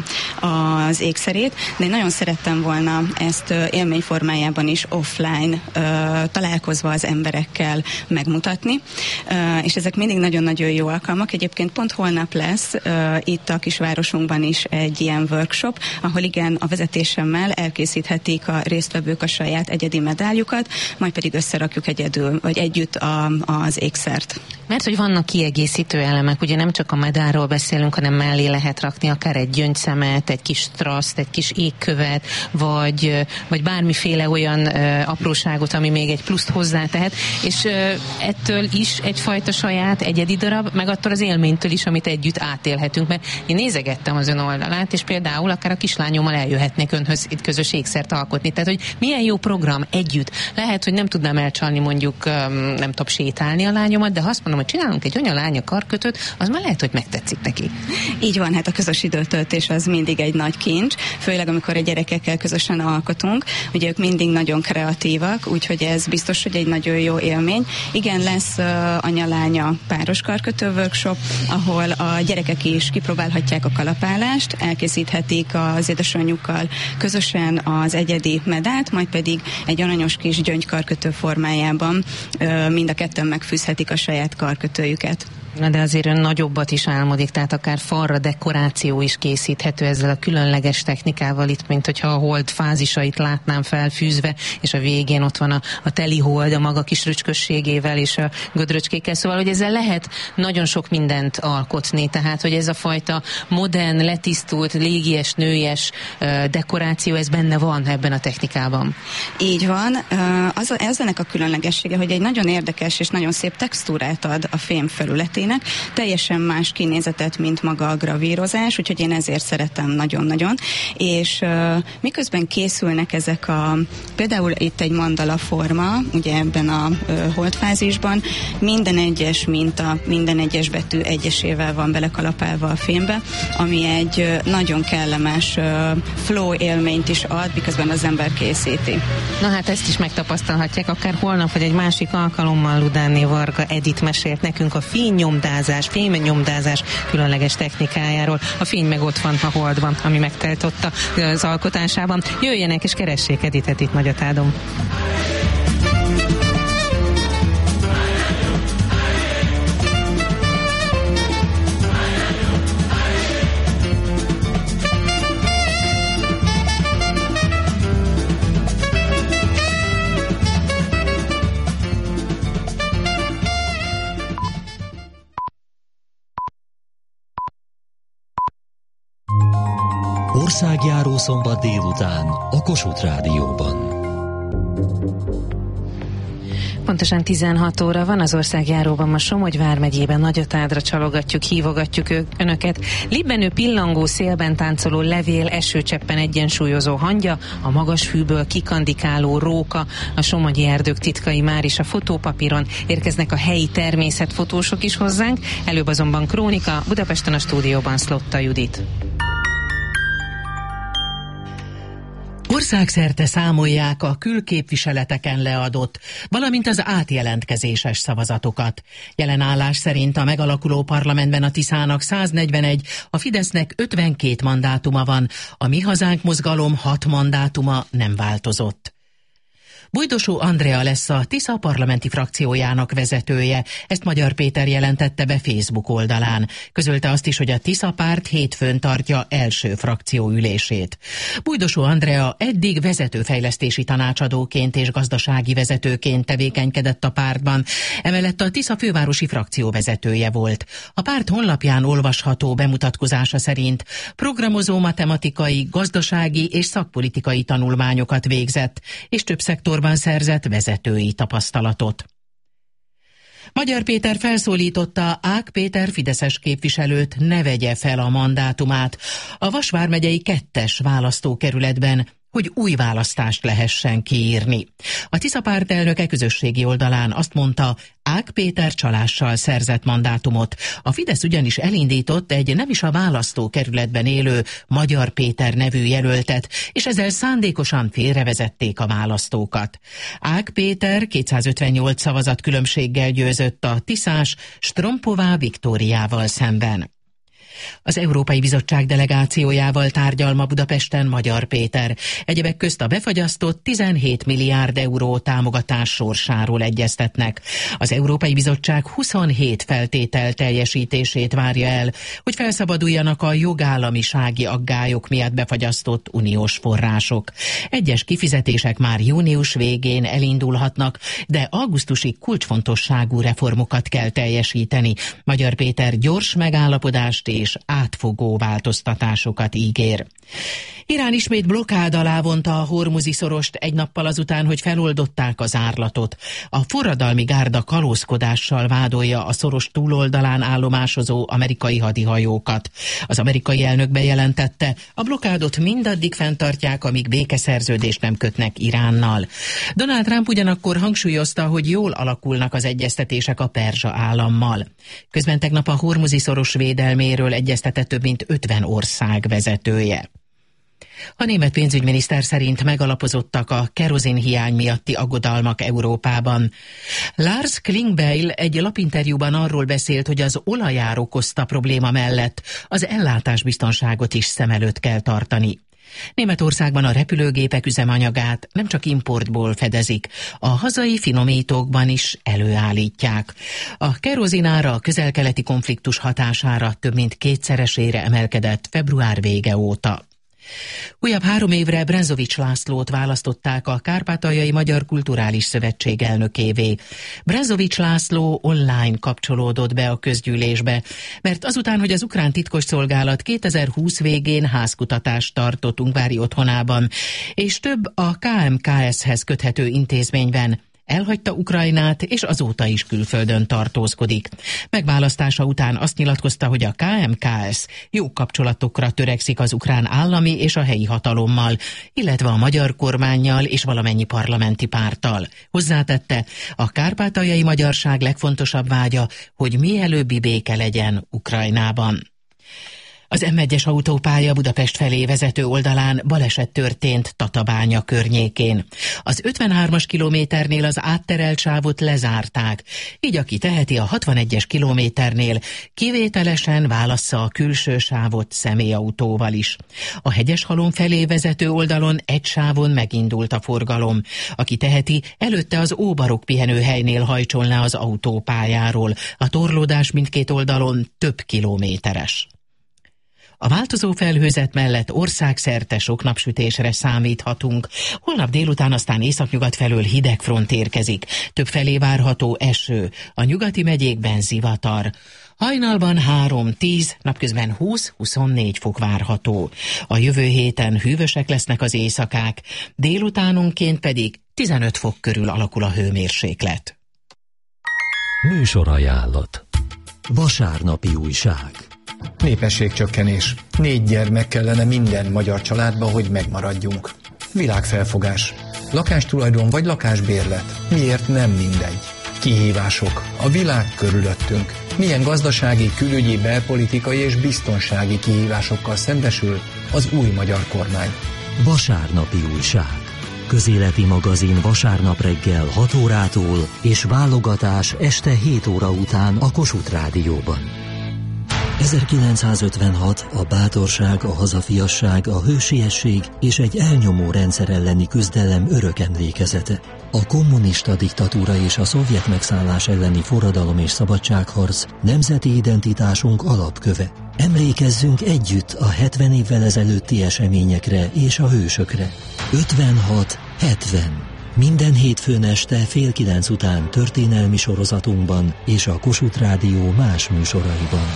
az ékszerét, de én nagyon szerettem volna ezt élmény formájában is offline találkozva az ember emberekkel megmutatni, uh, és ezek mindig nagyon-nagyon jó alkalmak. Egyébként pont holnap lesz uh, itt a kisvárosunkban is egy ilyen workshop, ahol igen, a vezetésemmel elkészíthetik a résztvevők a saját egyedi medáljukat, majd pedig összerakjuk egyedül, vagy együtt a, az ékszert. Mert hogy vannak kiegészítő elemek, ugye nem csak a medálról beszélünk, hanem mellé lehet rakni akár egy gyöngyszemet, egy kis traszt, egy kis égkövet, vagy, vagy bármiféle olyan uh, apróságot, ami még egy pluszt hozzátehet, és uh, ettől is egyfajta saját egyedi darab, meg attól az élménytől is, amit együtt átélhetünk, mert én nézegettem az ön oldalát, és például akár a kislányommal eljöhetnék önhöz itt közös ékszert alkotni. Tehát, hogy milyen jó program együtt. Lehet, hogy nem tudnám elcsalni mondjuk, um, nem tudom, sétálni a lányomat, de ha azt mondom, hogy csinálunk egy anya-lánya karkötőt, az már lehet, hogy megtetszik neki. Így van, hát a közös időtöltés az mindig egy nagy kincs, főleg amikor a gyerekekkel közösen alkotunk. Ugye ők mindig nagyon kreatívak, úgyhogy ez biztos, hogy egy nagyon jó élmény. Igen, lesz uh, anya-lánya páros karkötő workshop, ahol a gyerekek is kipróbálhatják a kalapálást, elkészíthetik az édesanyjukkal közösen az egyedi medált, majd pedig egy aranyos kis gyöngykarkötő formájában uh, mind a ketten megfűzhetik a saját karkötőjüket. Na de azért ön nagyobbat is álmodik, tehát akár falra dekoráció is készíthető ezzel a különleges technikával itt, mint hogyha a hold fázisait látnám felfűzve, és a végén ott van a, a teli hold a maga kis rücskösségével és a gödröcskékkel, szóval, hogy ezzel lehet nagyon sok mindent alkotni, tehát, hogy ez a fajta modern, letisztult, légies, nőies uh, dekoráció, ez benne van ebben a technikában. Így van. Az, az ennek a különlegessége, hogy egy nagyon érdekes és nagyon szép textúrát ad a fém felületén, teljesen más kinézetet, mint maga a gravírozás, úgyhogy én ezért szeretem nagyon-nagyon. És uh, miközben készülnek ezek a, például itt egy mandala forma, ugye ebben a uh, holdfázisban, minden egyes minta, minden egyes betű egyesével van belekalapálva a fémbe, ami egy uh, nagyon kellemes uh, flow élményt is ad, miközben az ember készíti. Na hát ezt is megtapasztalhatják, akár holnap, vagy egy másik alkalommal Ludánné Varga Edit mesélt nekünk a fénynyom nyomdázás, fémnyomdázás különleges technikájáról. A fény meg ott van a holdban, ami megtelt ott az alkotásában. Jöjjenek és keressék Editet itt Nagyatádon. Országjáró szombat délután a Kossuth Rádióban. Pontosan tizenhat óra van, az országjáróban ma Somogy vármegyében Nagyatádra csalogatjuk, hívogatjuk önöket. Libbenő pillangó szélben táncoló levél, esőcseppen egyensúlyozó hangya, a magas fűből kikandikáló róka, a somogyi erdők titkai már is a fotópapíron, érkeznek a helyi természetfotósok is hozzánk, előbb azonban krónika, Budapesten a stúdióban Szlotta Judit. Országszerte számolják a külképviseleteken leadott, valamint az átjelentkezéses szavazatokat. Jelen állás szerint a megalakuló parlamentben a Tiszának száznegyvenegy, a Fidesznek ötvenkét mandátuma van, a Mi Hazánk mozgalom hat mandátuma nem változott. Bujdosó Andrea lesz a Tisza parlamenti frakciójának vezetője, ezt Magyar Péter jelentette be Facebook oldalán. Közölte azt is, hogy a Tisza párt hétfőn tartja első frakcióülését. Bujdosó Andrea eddig vezetőfejlesztési tanácsadóként és gazdasági vezetőként tevékenykedett a pártban, emellett a Tisza fővárosi frakció vezetője volt. A párt honlapján olvasható bemutatkozása szerint programozó matematikai, gazdasági és szakpolitikai tanulmányokat végzett, és több szektorban szerzett vezetői tapasztalatot. Magyar Péter felszólította Ág Péter fideszes képviselőt, ne vegye fel a mandátumát a Vas vármegyei kettes választókerületben, hogy új választást lehessen kiírni. A Tisza párt elnöke közösségi oldalán azt mondta, Ág Péter csalással szerzett mandátumot. A Fidesz ugyanis elindított egy nem is a választókerületben élő Magyar Péter nevű jelöltet, és ezzel szándékosan félrevezették a választókat. Ág Péter kétszázötvennyolc szavazat különbséggel győzött a tiszás Strompová Viktóriával szemben. Az Európai Bizottság delegációjával tárgyal ma Budapesten Magyar Péter. Egyebek közt a befagyasztott tizenhét milliárd euró támogatás sorsáról egyeztetnek. Az Európai Bizottság huszonhét feltétel teljesítését várja el, hogy felszabaduljanak a jogállamisági aggályok miatt befagyasztott uniós források. Egyes kifizetések már június végén elindulhatnak, de augusztusig kulcsfontosságú reformokat kell teljesíteni. Magyar Péter gyors megállapodást és átfogó változtatásokat ígér. Irán ismét blokkád alá vonta a Hormuzi szorost egy nappal azután, hogy feloldották az árlatot. A forradalmi gárda kalózkodással vádolja a szoros túloldalán állomásozó amerikai hadihajókat. Az amerikai elnök bejelentette, a blokkádot mindaddig fenntartják, amíg békeszerződést nem kötnek Iránnal. Donald Trump ugyanakkor hangsúlyozta, hogy jól alakulnak az egyeztetések a perzsa állammal. Közben tegnap a Hormuzi szoros védelméről egyeztetett több mint ötven ország vezetője. A német pénzügyminiszter szerint megalapozottak a kerozin hiány miatti aggodalmak Európában. Lars Klingbeil egy lapinterjúban arról beszélt, hogy az olajár okozta probléma mellett az ellátásbiztonságot is szem előtt kell tartani. Németországban a repülőgépek üzemanyagát nem csak importból fedezik, a hazai finomítókban is előállítják. A kerozinára a közel-keleti konfliktus hatására több mint kétszeresére emelkedett február vége óta. Újabb három évre Brenzovics Lászlót választották a Kárpátaljai Magyar Kulturális Szövetség elnökévé. Brenzovics László online kapcsolódott be a közgyűlésbe, mert azután, hogy az ukrán titkosszolgálat kétezer-húsz végén házkutatást tartott Ungvári otthonában, és több a ká em ká es-hez köthető intézményben, elhagyta Ukrajnát, és azóta is külföldön tartózkodik. Megválasztása után azt nyilatkozta, hogy a ká em ká es jó kapcsolatokra törekszik az ukrán állami és a helyi hatalommal, illetve a magyar kormánnyal és valamennyi parlamenti párttal. Hozzátette, a kárpátaljai magyarság legfontosabb vágya, hogy mielőbbi béke legyen Ukrajnában. Az em egyes autópálya Budapest felé vezető oldalán baleset történt Tatabánya környékén. Az ötvenhármas kilométernél az átterelt sávot lezárták, így aki teheti a hatvanegyes kilométernél, kivételesen válassza a külső sávot személyautóval is. A Hegyeshalom felé vezető oldalon egy sávon megindult a forgalom. Aki teheti, előtte az Óbarok pihenőhelynél hajtson le az autópályáról. A torlódás mindkét oldalon több kilométeres. A változó felhőzet mellett országszerte sok napsütésre számíthatunk. Holnap délután aztán északnyugat felől hideg front érkezik. Több felé várható eső, a nyugati megyékben zivatar. Hajnalban három-tíz, napközben húsz-huszonnégy fok várható. A jövő héten hűvösek lesznek az éjszakák, délutánonként pedig tizenöt fok körül alakul a hőmérséklet. Műsorajánlat. Vasárnapi újság. Népességcsökkenés. Négy gyermek kellene minden magyar családba, hogy megmaradjunk. Világfelfogás. Lakástulajdon vagy lakásbérlet. Miért nem mindegy? Kihívások. A világ körülöttünk. Milyen gazdasági, külügyi, belpolitikai és biztonsági kihívásokkal szembesül az új magyar kormány. Vasárnapi újság. Közéleti magazin vasárnap reggel hat órától és válogatás este hét óra után a Kossuth Rádióban. ezerkilencszázötvenhat a bátorság, a hazafiasság, a hősiesség és egy elnyomó rendszer elleni küzdelem örök emlékezete. A kommunista diktatúra és a szovjet megszállás elleni forradalom és szabadságharc nemzeti identitásunk alapköve. Emlékezzünk együtt a hetven évvel ezelőtti eseményekre és a hősökre. ötvenhat hetven. Minden hétfőn este fél kilenc után történelmi sorozatunkban és a Kossuth Rádió más műsoraiban.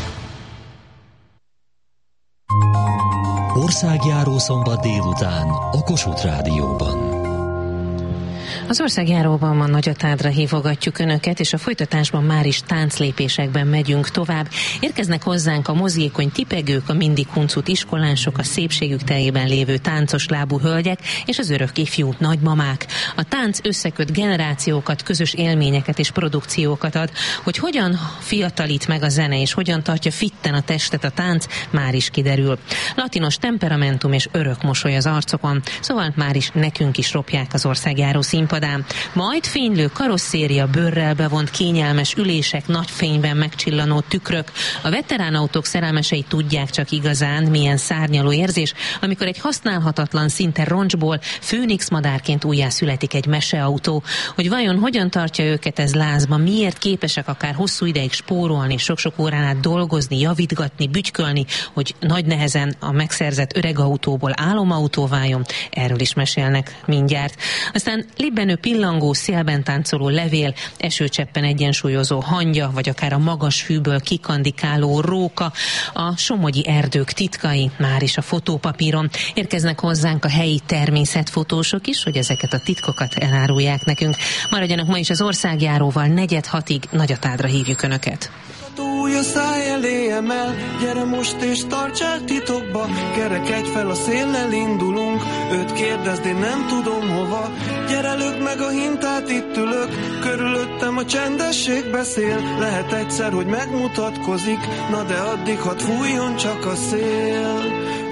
Országjáró szombat délután a Kossuth Rádióban. Az országjáróban ma Nagyatádra hívogatjuk Önöket, és a folytatásban már is tánclépésekben megyünk tovább. Érkeznek hozzánk a mozgékony tipegők, a mindig huncut iskolások, a szépségük teljében lévő táncos lábú hölgyek és az örök ifjú nagymamák. A tánc összeköt generációkat, közös élményeket és produkciókat ad. Hogy hogyan fiatalít meg a zene és hogyan tartja fitten a testet a tánc, már is kiderül. Latinos temperamentum és örök mosoly az arcokon, szóval már is nekünk is ropják az országjáró színpad. Majd fénylő karosszéria, bőrrel bevont kényelmes ülések, nagy fényben megcsillanó tükrök. A veterán autók szerelmesei tudják csak igazán, milyen szárnyaló érzés, amikor egy használhatatlan, szinte roncsból főnix madárként újjászületik egy meseautó. Hogy vajon hogyan tartja őket ez lázba, miért képesek akár hosszú ideig spórolni, sok-sok órán át dolgozni, javítgatni, bütykölni, hogy nagy nehezen a megszerzett öreg autóból álomautó váljon, erről is mesélnek mindjárt. Aztán libbenő pillangó, szélben táncoló levél, esőcseppen egyensúlyozó hangya, vagy akár a magas fűből kikandikáló róka, a somogyi erdők titkai, már is a fotópapíron. Érkeznek hozzánk a helyi természetfotósok is, hogy ezeket a titkokat elárulják nekünk. Maradjanak ma is az országjáróval, negyed hatig Nagyatádra hívjuk Önöket. Új a száj elé emel, gyere most és tartsál titokba, kerekedj fel, a széllel indulunk, őt kérdezd, én nem tudom hova, gyere lögd meg a hintát, itt ülök, körülöttem a csendesség beszél, lehet egyszer, hogy megmutatkozik, na de addig hadd fújjon csak a szél.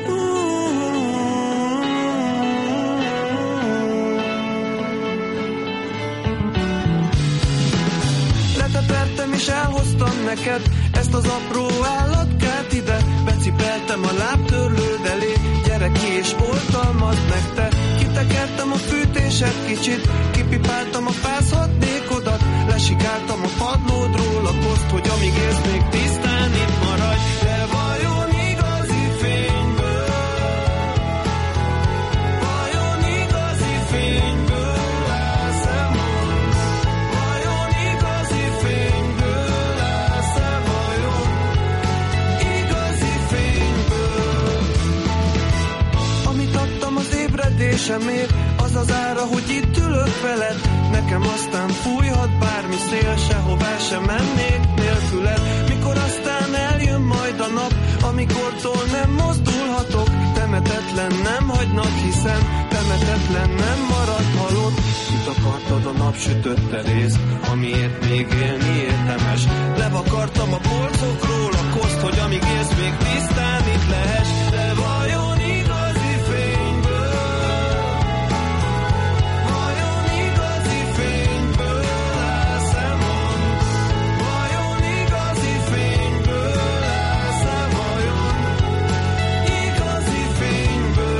Letepertem és elhoztam neked ezt az apró állatkát ide, becipeltem a lábtörlőd elé, gyere ki és oltalmazd meg te. Kitekertem a fűtéset kicsit, kipipáltam a fázhatnékodat, lesikáltam a padlódról a koszt, hogy amíg élsz még tisztán itt maradj. De vajon igazi fényből, vajon igazi fényből állsz-e most? Vajon igazi fényből állsz-e vajon? Igazi fényből. Amit adtam az ébredésemért, az az ára, hogy itt ülök veled, nekem aztán fújhat bármi szél, sehová sem mennék nélküled. Mikor aztán eljön majd a nap, amikortól nem mozdulhatok, temetetlen nem hagynak, hiszen temetetlen nem marad halott. Mit akartad a napsütötte rész, amiért még élni érdemes? Levakartam a polcokról a koszt, hogy amíg élsz még tisztán itt lehess. De vajon igazi fényből, vajon igazi fényből állsz-e mond? Vajon igazi fényből állsz-e vajon? Igazi fényből.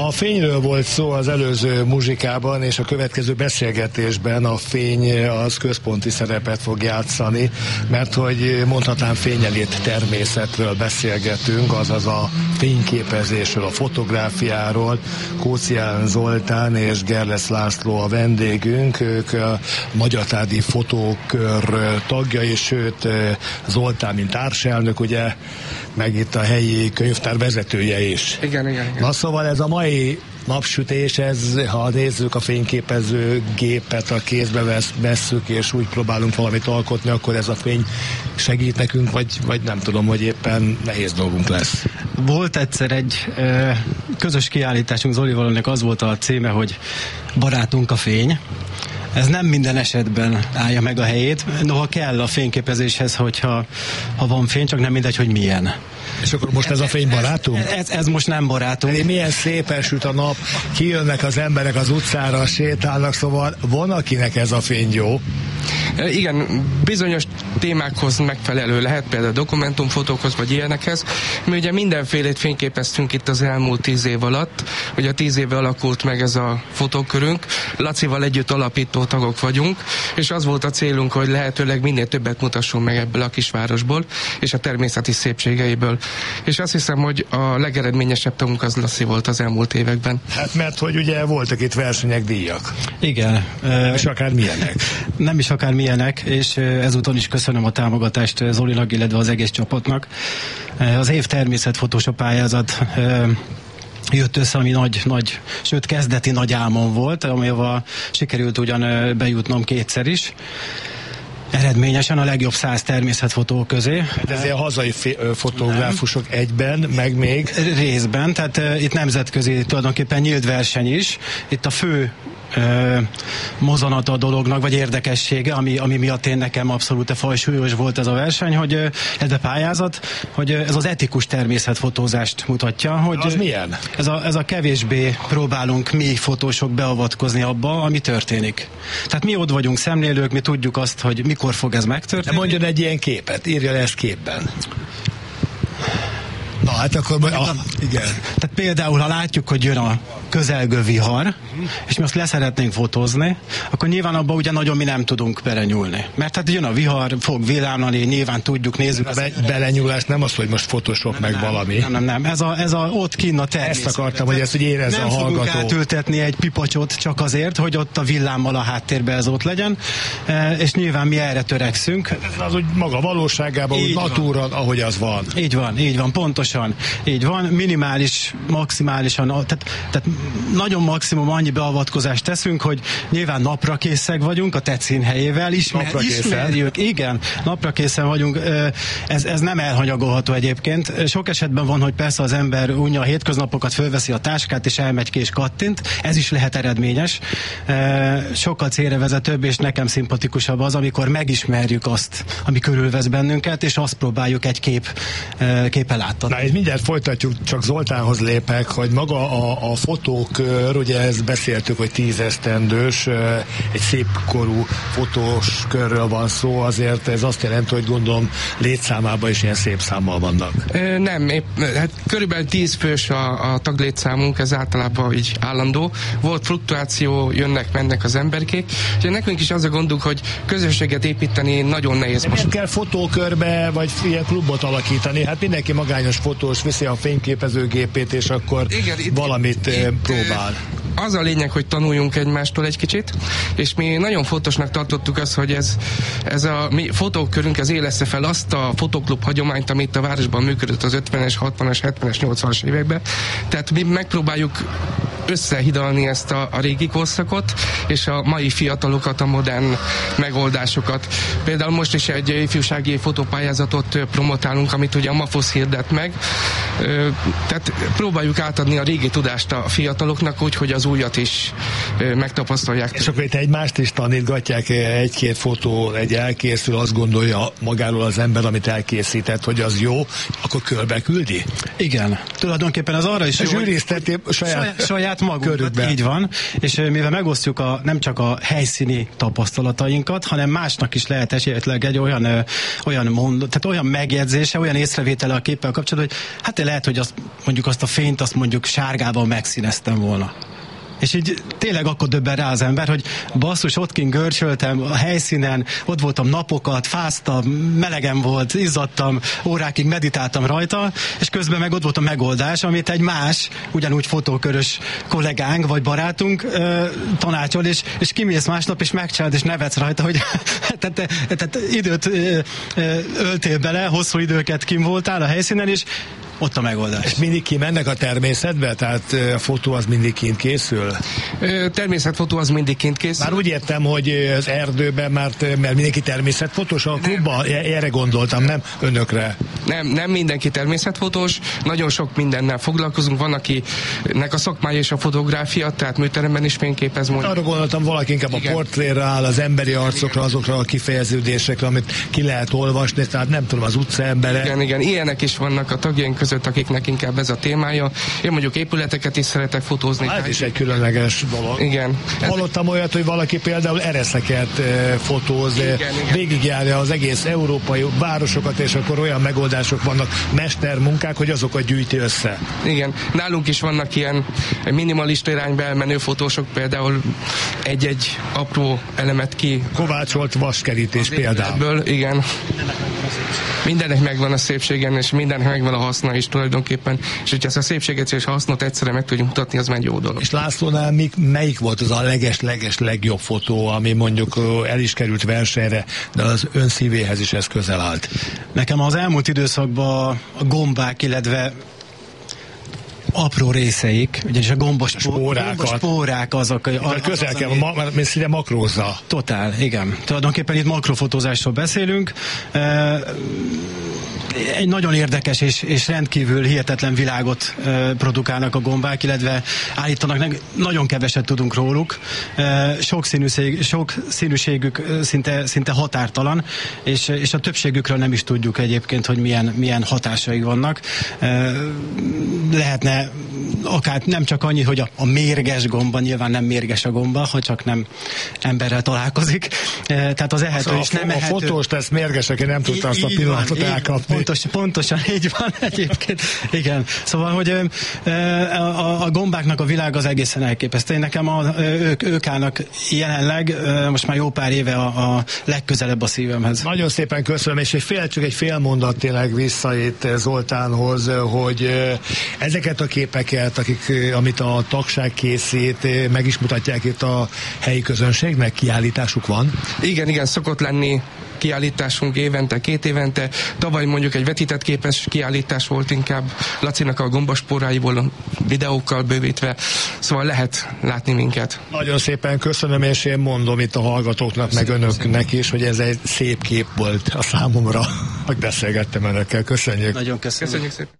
A fényről volt szó az előző muzsikában, és a következő beszélgetésben a fény az központi szerepet fog játszani, mert hogy mondhatnám fényelét természetről beszélgetünk, azaz a fényképezésről, a fotográfiáról. Kócián Zoltán és Gerlesz László a vendégünk, ők a Magyartádi Fotókör tagjai, sőt Zoltán, mint társelnök, ugye, meg itt a helyi könyvtár vezetője is. Igen, igen, igen. Na szóval ez a mai napsütés, ez, ha nézzük a fényképező gépet, a kézbe vesz, vesszük, és úgy próbálunk valamit alkotni, akkor ez a fény segít nekünk, vagy, vagy nem tudom, hogy éppen nehéz dolgunk lesz. Volt egyszer egy ö, közös kiállításunk Zolival, aminek az volt a címe, hogy Barátunk a fény. Ez nem minden esetben állja meg a helyét, noha kell a fényképezéshez, hogyha ha van fény, csak nem mindegy, hogy milyen. És akkor most ez a fény barátunk? Ez, ez, ez most nem barátunk. Milyen szépen süt a nap, kijönnek az emberek az utcára, sétálnak, szóval van, akinek ez a fény jó. Igen, bizonyos témákhoz megfelelő lehet, például dokumentumfotókhoz vagy ilyenekhez. Mi ugye mindenfélét fényképeztünk itt az elmúlt tíz év alatt. Ugye tíz éve alakult meg ez a fotókörünk. Lacival együtt alapító tagok vagyunk, és az volt a célunk, hogy lehetőleg minél többet mutassunk meg ebből a kisvárosból, és a természeti szépségeiből. És azt hiszem, hogy a legeredményesebb tagunk az Laci volt az elmúlt években. Hát mert hogy ugye voltak itt versenyek, díjak. Igen. És akár milyenek. Nem is akár milyenek, és ezúton is köszönöm a támogatást Zolinak, illetve az egész csapatnak. Az év természetfotósa pályázat jött össze, ami nagy, nagy, sőt kezdeti nagy álmom volt, amivel sikerült ugyan bejutnom kétszer is. Eredményesen a legjobb száz természetfotó közé. De ezért a hazai fotográfusok nem. Egyben, meg még? Részben, tehát uh, itt nemzetközi tulajdonképpen nyílt verseny is. Itt a fő uh, mozanata a dolognak, vagy érdekessége, ami, ami miatt én nekem abszolút fajsúlyos volt ez a verseny, hogy uh, ez a pályázat, hogy uh, ez az etikus természetfotózást mutatja. Hogy, az milyen? Ez a, ez a kevésbé próbálunk mi fotósok beavatkozni abba, ami történik. Tehát mi ott vagyunk szemlélők, mi tudjuk azt, hogy mikor fog ez megtörténni. De mondjon egy ilyen képet, írja le ezt képben. Na hát akkor majd, ah, igen. Tehát például, ha látjuk, hogy jön a közelgő vihar, uh-huh. és mi azt leszeretnénk fotózni, akkor nyilván abban ugye nagyon mi nem tudunk belenyúlni. Mert hát jön a vihar, fog villámlani, nyilván tudjuk, nézzük. A be- belenyúlás nem az, hogy most Photoshop meg nem, valami. Nem, nem, nem. Ez a, ez a ott kinn a természet. Ezt akartam, hogy ezt hogy érezze nem a hallgató. Nem fogunk átültetni egy pipacsot csak azért, hogy ott a villámmal a háttérben ez ott legyen, e, és nyilván mi erre törekszünk. Ez az, hogy maga valóságában, úgy natúra, ahogy az van. Így van, így van, pontosan. Így van, minimális, maximálisan, tehát, tehát nagyon maximum annyi beavatkozást teszünk, hogy nyilván napra készek vagyunk a tetszín helyével, ismer, napra ismerjük, igen, napra készen vagyunk, ez, ez nem elhanyagolható egyébként. Sok esetben van, hogy persze az ember unja a hétköznapokat, fölveszi a táskát és elmegy ki és kattint, ez is lehet eredményes. Sokkal célra vezetőbb és nekem szimpatikusabb az, amikor megismerjük azt, ami körülvesz bennünket, és azt próbáljuk egy kép, képpel átadni. Na, és mindjárt folytatjuk, csak Zoltánhoz lépek, hogy maga a, a fotókör, ugye ezt beszéltük, hogy tízesztendős, egy szép korú fotós körről van szó, azért ez azt jelenti, hogy gondolom létszámában is ilyen szép számmal vannak. Ö, nem, épp, hát körülbelül tíz fős a, a taglétszámunk, ez általában így állandó. Volt fluktuáció, jönnek, mennek az emberkék, és nekünk is az a gondunk, hogy közösséget építeni nagyon nehéz. De most kell fotókörbe, vagy ilyen klubot alakítani, hát mindenki magányos fotós viszi a fényképezőgépét, és akkor igen, itt, valamit itt, próbál. Az a lényeg, hogy tanuljunk egymástól egy kicsit, és mi nagyon fontosnak tartottuk azt, hogy ez, ez a mi fotókörünk, ez élessze fel azt a fotóklub hagyományt, amit a városban működött az ötvenes, hatvanas, hetvenes, nyolcvanas években. Tehát mi megpróbáljuk összehidalni ezt a, a régi korszakot, és a mai fiatalokat, a modern megoldásokat. Például most is egy ifjúsági fotópályázatot promotálunk, amit ugye a MAFOSZ hirdet meg. Tehát próbáljuk átadni a régi tudást a fiataloknak, úgy, hogy az újat is megtapasztalják. És akkor itt egymást is tanítgatják, egy-két fotó, egy elkészül, azt gondolja magáról az ember, amit elkészített, hogy az jó, akkor körbe küldi? Igen. Tulajdonképpen az arra is jó, zsűrizteti saját... saját saját magunkat, körükben. Így van, és mivel megosztjuk a, nem csak a helyszíni tapasztalatainkat, hanem másnak is lehet esetleg egy olyan, ö, olyan mond, tehát olyan megjegyzése, olyan észrevétele a képpel kapcsolatban, hogy hát lehet, hogy azt, mondjuk azt a fényt, azt mondjuk sárgában megszíneztem volna. És így tényleg akkor döbben rá az ember, hogy basszus, ott kint görcsöltem a helyszínen, ott voltam napokat, fáztam, melegen volt, izzadtam, órákig meditáltam rajta, és közben meg ott volt a megoldás, amit egy más, ugyanúgy fotókörös kollégánk vagy barátunk ö, tanácsol, és, és kimész másnap, és megcsinálod, és nevetsz rajta, hogy tehát, tehát időt ö, ö, öltél bele, hosszú időket kim voltál a helyszínen, és ott a megoldás. És mindig kimennek a természetbe? Tehát a fotó az mindig kint készül? Természetfotó az mindig kint készül. Már úgy értem, hogy az erdőben, mert, mert mindenki természetfotós a klubban, erre gondoltam, nem önökre. Nem, nem mindenki természetfotós, nagyon sok mindennel foglalkozunk, van akinek a szakmája és a fotográfia, tehát műteremben is fényképez. Mondjuk. Arra gondoltam, valaki inkább igen. a portréra áll, az emberi arcokra, azokra a kifejeződésekre, amit ki lehet olvasni, tehát nem tudom, az utcaembere. Igen, igen, ilyenek is vannak a tagjaink között, akiknek inkább ez a témája. Én mondjuk épületeket is szeretek fotózni. Ez is egy különleges dolog. Igen. Hallottam olyat, hogy valaki például ereszeket e, fotóz, igen, e, igen. végigjárja az egész európai városokat, és akkor olyan megoldások vannak, mestermunkák, hogy azokat gyűjti össze. Igen. Nálunk is vannak ilyen minimalista irányba elmenő fotósok, például egy-egy apró elemet ki. Kovácsolt vaskerítés például. Ebből, igen. Mindennek megvan a szépségen, és mindennek megvan a haszna is tulajdonképpen, és hogyha ezt a szépséget és a hasznot egyszerre meg tudjuk mutatni, az meg jó dolog. És Lászlónál mik, melyik volt az a leges-leges legjobb fotó, ami mondjuk el is került versenyre, de az ön szívéhez is ez közel állt? Nekem az elmúlt időszakban a gombák, illetve apró részeik, ugyanis a gombos spórák azok. A, az, közel kell, ma, mert szinte makrózza. Totál, igen. Tulajdonképpen itt makrofotózásról beszélünk. E, egy nagyon érdekes és, és rendkívül hihetetlen világot e, produkálnak a gombák, illetve állítanak, nagyon keveset tudunk róluk. E, sok, színűség, sok színűségük szinte, szinte határtalan, és, és a többségükről nem is tudjuk egyébként, hogy milyen, milyen hatásai vannak. E, lehetne akár nem csak annyi, hogy a, a mérges gomba, nyilván nem mérges a gomba, ha csak nem emberrel találkozik. E, tehát az ehető szóval és nem a ehető. A fotós tesz mérgesek, én nem tudtam azt a pillanatot van, elkapni. Pontos, pontosan így van egyébként. Igen. Szóval, hogy e, a, a gombáknak a világ az egészen elképesztő. Én nekem a, ők, ők állnak jelenleg, most már jó pár éve a, a legközelebb a szívemhez. Nagyon szépen köszönöm, és egy fél, csak egy fél mondat tényleg vissza itt Zoltánhoz, hogy ezeket a képeket, akik, amit a tagság készít, meg is mutatják itt a helyi közönségnek, kiállításuk van? Igen, igen, szokott lenni kiállításunk évente, két évente. Tavaly mondjuk egy vetített képes kiállítás volt inkább Lacinak a gombaspóráiból videókkal bővítve, szóval lehet látni minket. Nagyon szépen köszönöm, és én mondom itt a hallgatóknak, meg önöknek is, hogy ez egy szép kép volt a számomra, hogy beszélgettem önökkel. Köszönjük. Nagyon köszönjük. Köszönjük szépen.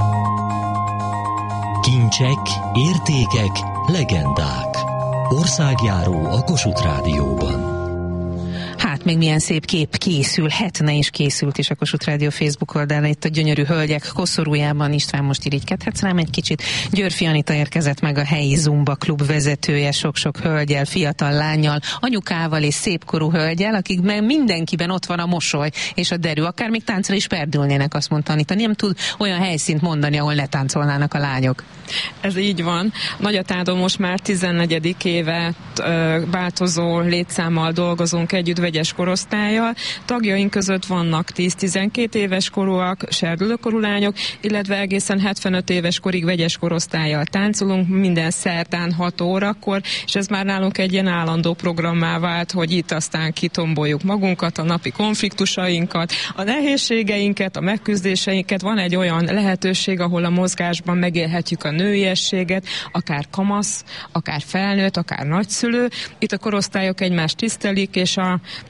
Kincsek, értékek, legendák. Országjáró a Kossuth Rádióban. Hát még milyen szép kép készülhetne, és készült is a Kossuth Rádió Facebook oldalán. Itt a gyönyörű hölgyek koszorújában. István, most irigykedhetsz rám egy kicsit. Györfi Anita érkezett meg, a helyi Zumba klub vezetője, sok-sok hölgyel, fiatal lánnyal, anyukával és szépkorú hölgyel, akik meg mindenkiben ott van a mosoly és a derű. Akár még táncra is perdülnének, azt mondta Anita. Nem tud olyan helyszínt mondani, ahol ne táncolnának a lányok. Ez így van. Nagyatádon most már tizennegyedik évet ö, változó létszámmal dolgozunk együtt, vegyes korosztállyal. Tagjaink között vannak tíz-tizenkét éves korúak, serdülőkorú lányok, illetve egészen hetvenöt éves korig vegyes korosztállyal táncolunk, minden szerdán hat órakor, és ez már nálunk egy ilyen állandó programmá vált, hogy itt aztán kitomboljuk magunkat, a napi konfliktusainkat, a nehézségeinket, a megküzdéseinket. Van egy olyan lehetőség, ahol a mozgásban megélhetjük a nőiességet, akár kamasz, akár felnőtt, akár nagyszülő. Itt a korosztályok egymást tisztelik, és a,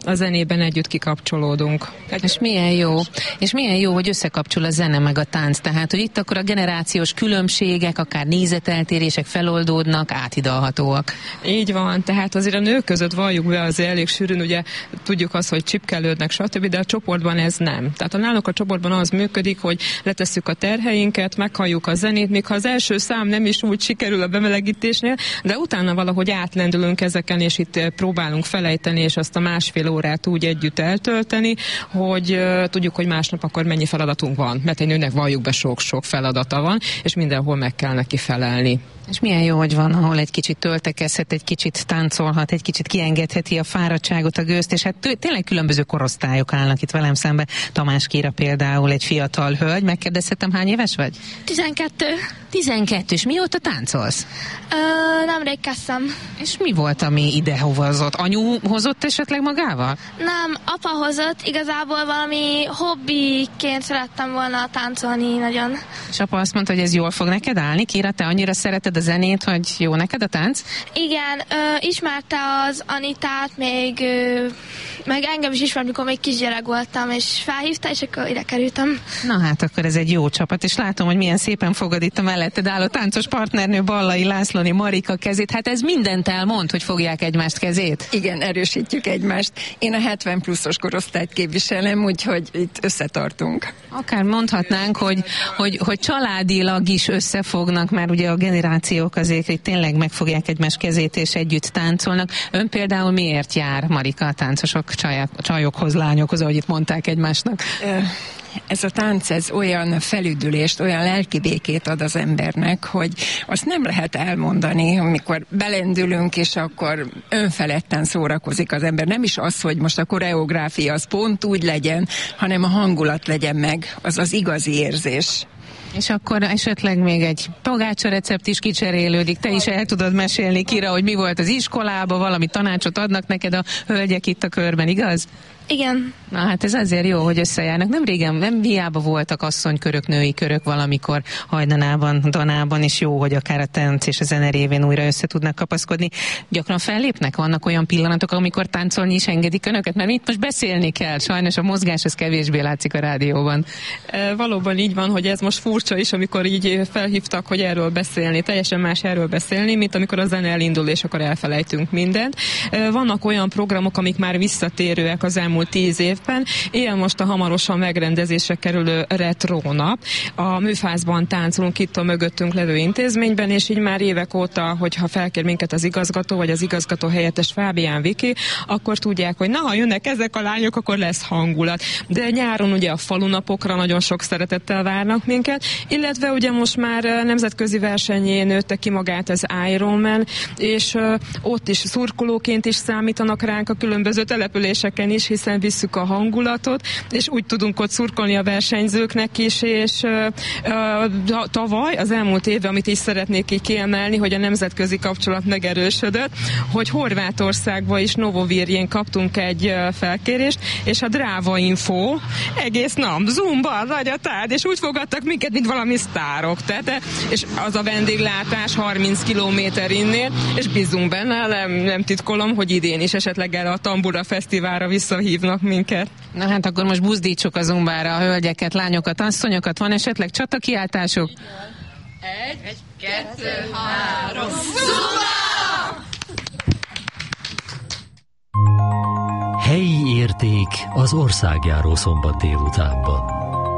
a zenében együtt kikapcsolódunk. És milyen jó, és milyen jó, hogy összekapcsol a zene meg a tánc, tehát hogy itt akkor a generációs különbségek, akár nézeteltérések feloldódnak, áthidalhatóak. Így van, tehát azért a nők között valljuk be azért elég sűrűn, ugye tudjuk azt, hogy csipkelődnek, stb., de a csoportban ez nem. Tehát a nálunk a csoportban az működik, hogy letesszük a terheinket, meghalljuk a zenét, még ha az első szám nem is úgy sikerül a bemelegítésnél, de utána valahogy átlendülünk ezeken, és itt próbálunk felejteni, és azt a másfél órát úgy együtt eltölteni, hogy uh, tudjuk, hogy másnap akkor mennyi feladatunk van. Mert egy nőnek valljuk be sok-sok feladata van, és mindenhol meg kell neki felelni. És milyen jó, hogy van, ahol egy kicsit töltekezhet, egy kicsit táncolhat, egy kicsit kiengedheti a fáradtságot, a gőzt, és hát tényleg különböző korosztályok állnak itt velem szembe. Tamás Kira például egy fiatal hölgy. Megkérdezhetem, hány éves vagy? tizenkettő. tizenkettő, és mióta táncolsz? Ö, nemrég kezdtem. És mi volt, ami ide hozott? Anyu hozott esetleg magával? Nem, apa hozott, igazából valami hobbiként szerettem volna táncolni nagyon. És apa azt mondta, hogy ez jól fog neked állni? Kira, te annyira szereted a zenét, hogy jó neked a tánc? Igen, ö, ismerte az Anitát, még ö, meg engem is ismert, mikor még kisgyerek voltam, és felhívta, és akkor ide kerültem. Na hát, akkor ez egy jó csapat, és látom, hogy milyen szépen fogad itt a melletted álló táncos partnernő Ballai Lászlóni Marika kezét. Hát ez mindent elmond, hogy fogják egymást kezét? Igen, erősítjük egymást. Én a hetven pluszos korosztályt képviselem, úgyhogy itt összetartunk. Akár mondhatnánk, hogy, hogy, hogy családilag is összefognak, mert ugye a generációk azért hogy tényleg megfogják egymás kezét és együtt táncolnak. Ön például miért jár, Marika, a táncosok csajok, csajokhoz, lányokhoz, ahogy itt mondták egymásnak? Ez a tánc, ez olyan felüdülést, olyan lelki békét ad az embernek, hogy azt nem lehet elmondani, amikor belendülünk, és akkor önfeledten szórakozik az ember. Nem is az, hogy most a koreográfia az pont úgy legyen, hanem a hangulat legyen meg, az az igazi érzés. És akkor esetleg még egy pogácsa recept is kicserélődik. Te is el tudod mesélni, Kira, hogy mi volt az iskolában, valami tanácsot adnak neked a hölgyek itt a körben, igaz? Igen. Na hát ez azért jó, hogy összejárnak. Nem régen, nem hiába voltak asszonykörök, női körök valamikor Hajdanában, Danában, és jó, hogy akár a tánc és a zene révén újra össze tudnak kapaszkodni. Gyakran fellépnek? Vannak olyan pillanatok, amikor táncolni is engedik önöket? Mert itt most beszélni kell. Sajnos a mozgás az kevésbé látszik a rádióban. E, valóban így van, hogy ez most furcsa is, amikor így felhívtak, hogy erről beszélni. Teljesen más erről beszélni, mint amikor a zene elindul, és akkor elfelejtünk mindent. E, vannak olyan programok, amik már visszatérőek az elmúlt tíz évben. Ilyen most a hamarosan megrendezésre kerülő retrónap. A műfázban táncolunk itt a mögöttünk levő intézményben, és így már évek óta, hogyha felkér minket az igazgató, vagy az igazgató helyettes Fábián Viki, akkor tudják, hogy na, ha jönnek ezek a lányok, akkor lesz hangulat. De nyáron ugye a falunapokra nagyon sok szeretettel várnak minket, illetve ugye most már nemzetközi versenyén nőtte ki magát az Ironman, és ott is szurkolóként is számítanak ránk a különböző településeken is, hiszen visszük a hangulatot, és úgy tudunk ott szurkolni a versenyzőknek is, és uh, tavaly, az elmúlt évben, amit is szeretnék így kiemelni, hogy a nemzetközi kapcsolat megerősödött, hogy Horvátországba is Novovirjén kaptunk egy uh, felkérést, és a Dráva Info egész nap, Zumba, Nagyatád, és úgy fogadtak minket, mint valami sztárok, tehát, és az a vendéglátás harminc kilométer innél, és bízunk benne, nem, nem titkolom, hogy idén is esetleg el a Tambura Fesztiválra visszahívnak minket. Na hát akkor most buzdítsuk a zumbára a hölgyeket, lányokat, asszonyokat. Van esetleg csatakiáltásuk? Egy, egy, kettő, három, zumba! Helyi érték az országjáró szombat délutánban.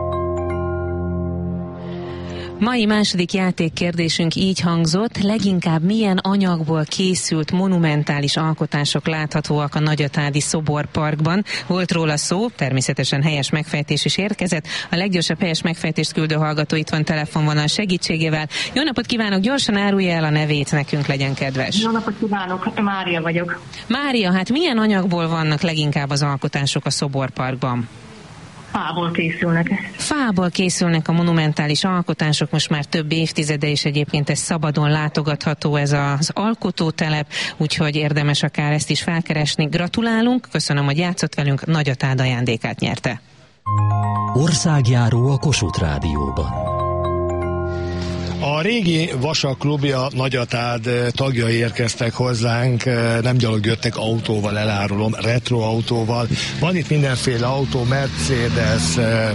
Mai második játékkérdésünk így hangzott: leginkább milyen anyagból készült monumentális alkotások láthatóak a Nagyatádi Szoborparkban? Volt róla szó, természetesen helyes megfejtés is érkezett. A leggyorsabb helyes megfejtést küldő hallgató itt van telefonvonal segítségével. Jó napot kívánok, gyorsan árulja el a nevét nekünk, legyen kedves. Jó napot kívánok, Mária vagyok. Mária, hát milyen anyagból vannak leginkább az alkotások a Szoborparkban? Fából készülnek. Fából készülnek a monumentális alkotások, most már több évtizede, és egyébként ez szabadon látogatható ez az alkotótelep, úgyhogy érdemes akár ezt is felkeresni. Gratulálunk, köszönöm, hogy játszott velünk, Nagyatád ajándékát nyerte. Országjáró a Kossuth Rádióban. A régi Vasak klubja Nagyatád tagjai érkeztek hozzánk, nem gyalog jöttek autóval, elárulom, retro autóval. Van itt mindenféle autó, Mercedes,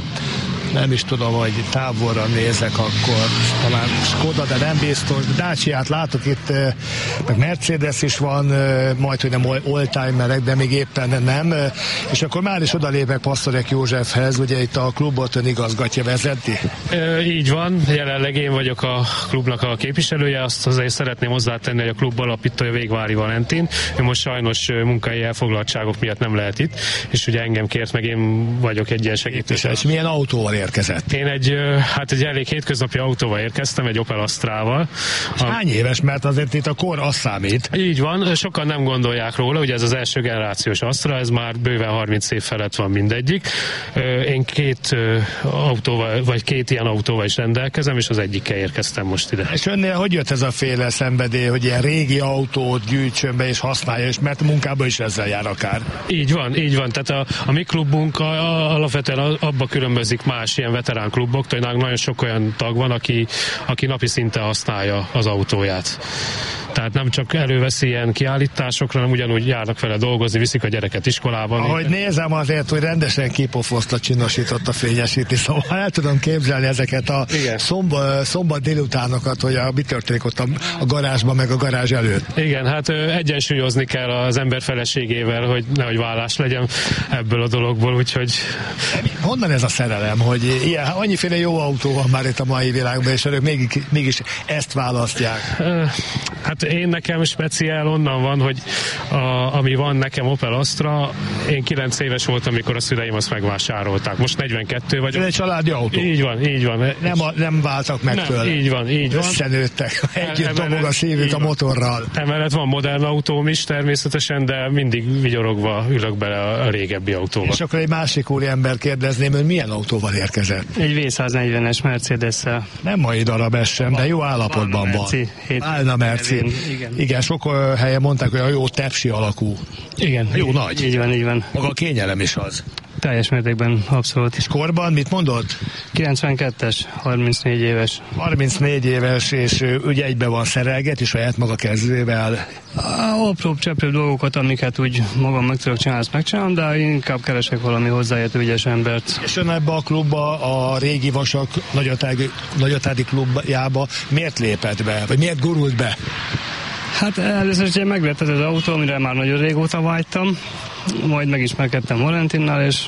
nem is tudom, hogy távolra nézek, akkor talán Skoda, de nem biztos. Dacia-t látok itt, meg Mercedes is van, majd, hogy nem oldtimerek, de még éppen nem. És akkor már is odalépek Passzorek Józsefhez, ugye itt a klubot ön igazgatja, vezeti? E, így van, jelenleg én vagyok a klubnak a képviselője, azt azért szeretném hozzátenni, hogy a klub alapítója Végvári Valentin, ő most sajnos munkai elfoglaltságok miatt nem lehet itt, és ugye engem kért, meg én vagyok egy ilyen segítő. És milyen autóval érkezett? Én egy, hát egy elég hétköznapi autóval érkeztem, egy Opel Astrával. A... Hány éves, mert azért itt a kor az számít. Így van, sokan nem gondolják róla, ugye ez az első generációs Astra, ez már bőven harminc év felett van mindegyik. Én két autóval, vagy két ilyen autóval is rendelkezem, és az egyikkel érkeztem most ide. És önnél hogy jött ez a féle szenvedély, hogy ilyen régi autót gyűjtsön be és használja, és mert munkában is ezzel jár akár? Így van, így van. Tehát a, a mi klubunk a, a, alapvetően abba különbözik más ilyen veterán kluboktól, hogy nagyon sok olyan tag van, aki, aki napi szinten használja az autóját. Tehát nem csak előveszi ilyen kiállításokra, hanem ugyanúgy járnak vele dolgozni, viszik a gyereket iskolában. Ahogy nézem azért, hogy rendesen kipofosztva csinosított a fényesítés, szóval el tudom képzelni ezeket a szomba, szombat délutánokat, hogy a, mi történik ott a, a garázsban, meg a garázs előtt. Igen, hát egyensúlyozni kell az ember feleségével, hogy nehogy vállás legyen ebből a dologból, úgyhogy... Honnan ez a szerelem, hogy ilyen, annyiféle jó autó van már itt a mai világban, és ők mégis, mégis ezt választják? Hát én nekem speciál onnan van, hogy a, ami van nekem Opel Astra, én kilenc éves voltam, amikor a szüleim azt megvásárolták. Most negyvenkettő vagyok. Ez egy családi autó. Így van, így van. Nem, a, nem váltak meg nem, tőle. Így van, így van. Összenőttek. Együtt dobog a szívük a motorral. Emellett van modern autóm is természetesen, de mindig vigyorogva ülök bele a régebbi autóba. És akkor egy másik úri ember kérdezném, hogy milyen autóval érkezett? Egy vé száznegyvenes Mercedes-szel. Nem mai darab ez sem, de jó állapotban van. Válna Merci. Igen. Igen, sok uh, helyen mondták, hogy a jó tepsi alakú. Igen. Jó nagy. Így van, így van. Maga a kényelem is az. Teljes mértékben, abszolút. És korban mit mondott? kilencvenkettes, harmincnégy éves. harmincnégy éves, és ugye egybe van szerelget, és saját maga kezdővel. Apróbb, cseprőbb dolgokat, amiket úgy magam meg tudok csinálni, azt megcsinálom, de inkább keresek valami hozzáértő ügyes embert. És ön ebbe a klubba, a régi Vasak Nagyatádi, Nagyatádi klubjába miért lépett be? Vagy miért gurult be? Hát először is meglett ez az autó, amire már nagyon régóta vágytam, majd megismerkedtem Valentinnal, és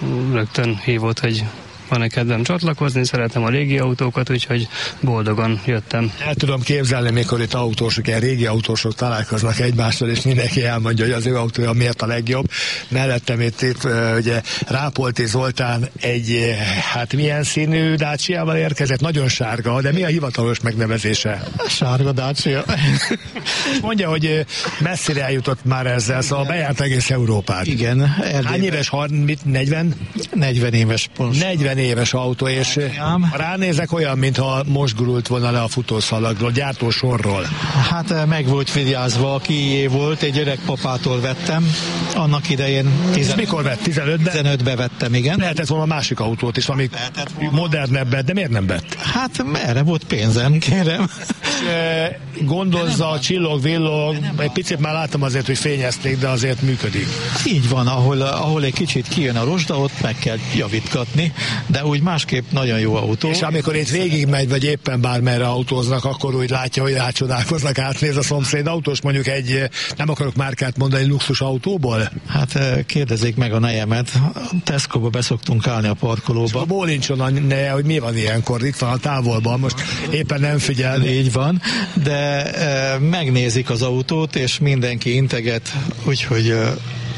rögtön hívott, hogy van-e kedvem csatlakozni, szeretem a régi autókat, úgyhogy boldogan jöttem. El tudom képzelni, mikor itt autósok, ilyen régi autósok találkoznak egymással, és mindenki elmondja, hogy az ő autója miért a legjobb. Mellettem itt, itt ugye Rápolti Zoltán egy, hát milyen színű Dacia-val érkezett, nagyon sárga, de mi a hivatalos megnevezése? Sárga Dacia. Mondja, hogy messzire eljutott már ezzel, szóval bejárt egész Európát. Igen. Hány éves? negyven? negyven éves pont. negyven éves autó, és ha ránézek, olyan, mintha most gurult volna le a futószalagról, gyártósorról. Hát meg volt vigyázva, akié volt, egy öreg papától vettem, annak idején. Ez mikor vett? tizenötben? tizenötben vettem, igen. Lehetett volna másik autót is, ami modernebbet, de miért nem vett? Hát erre volt pénzem, kérem. Gondozza, a csillog, villog, egy picit már láttam azért, hogy fényezték, de azért működik. Így van, ahol, ahol egy kicsit kijön a rozsda, ott meg kell javítgatni, de úgy másképp nagyon jó autó. És amikor itt végigmegy, vagy éppen bármerre autóznak, akkor úgy látja, hogy rácsodálkoznak, átnéz a szomszéd autós, mondjuk egy, nem akarok márkát mondani, luxus autóból? Hát kérdezzék meg a nejemet. Tesco-ba beszoktunk állni a parkolóba. Bólincson a neje, hogy mi van ilyenkor, itt van a távolban, most éppen nem figyel. Így van, de e, megnézik az autót, és mindenki integet, úgyhogy e,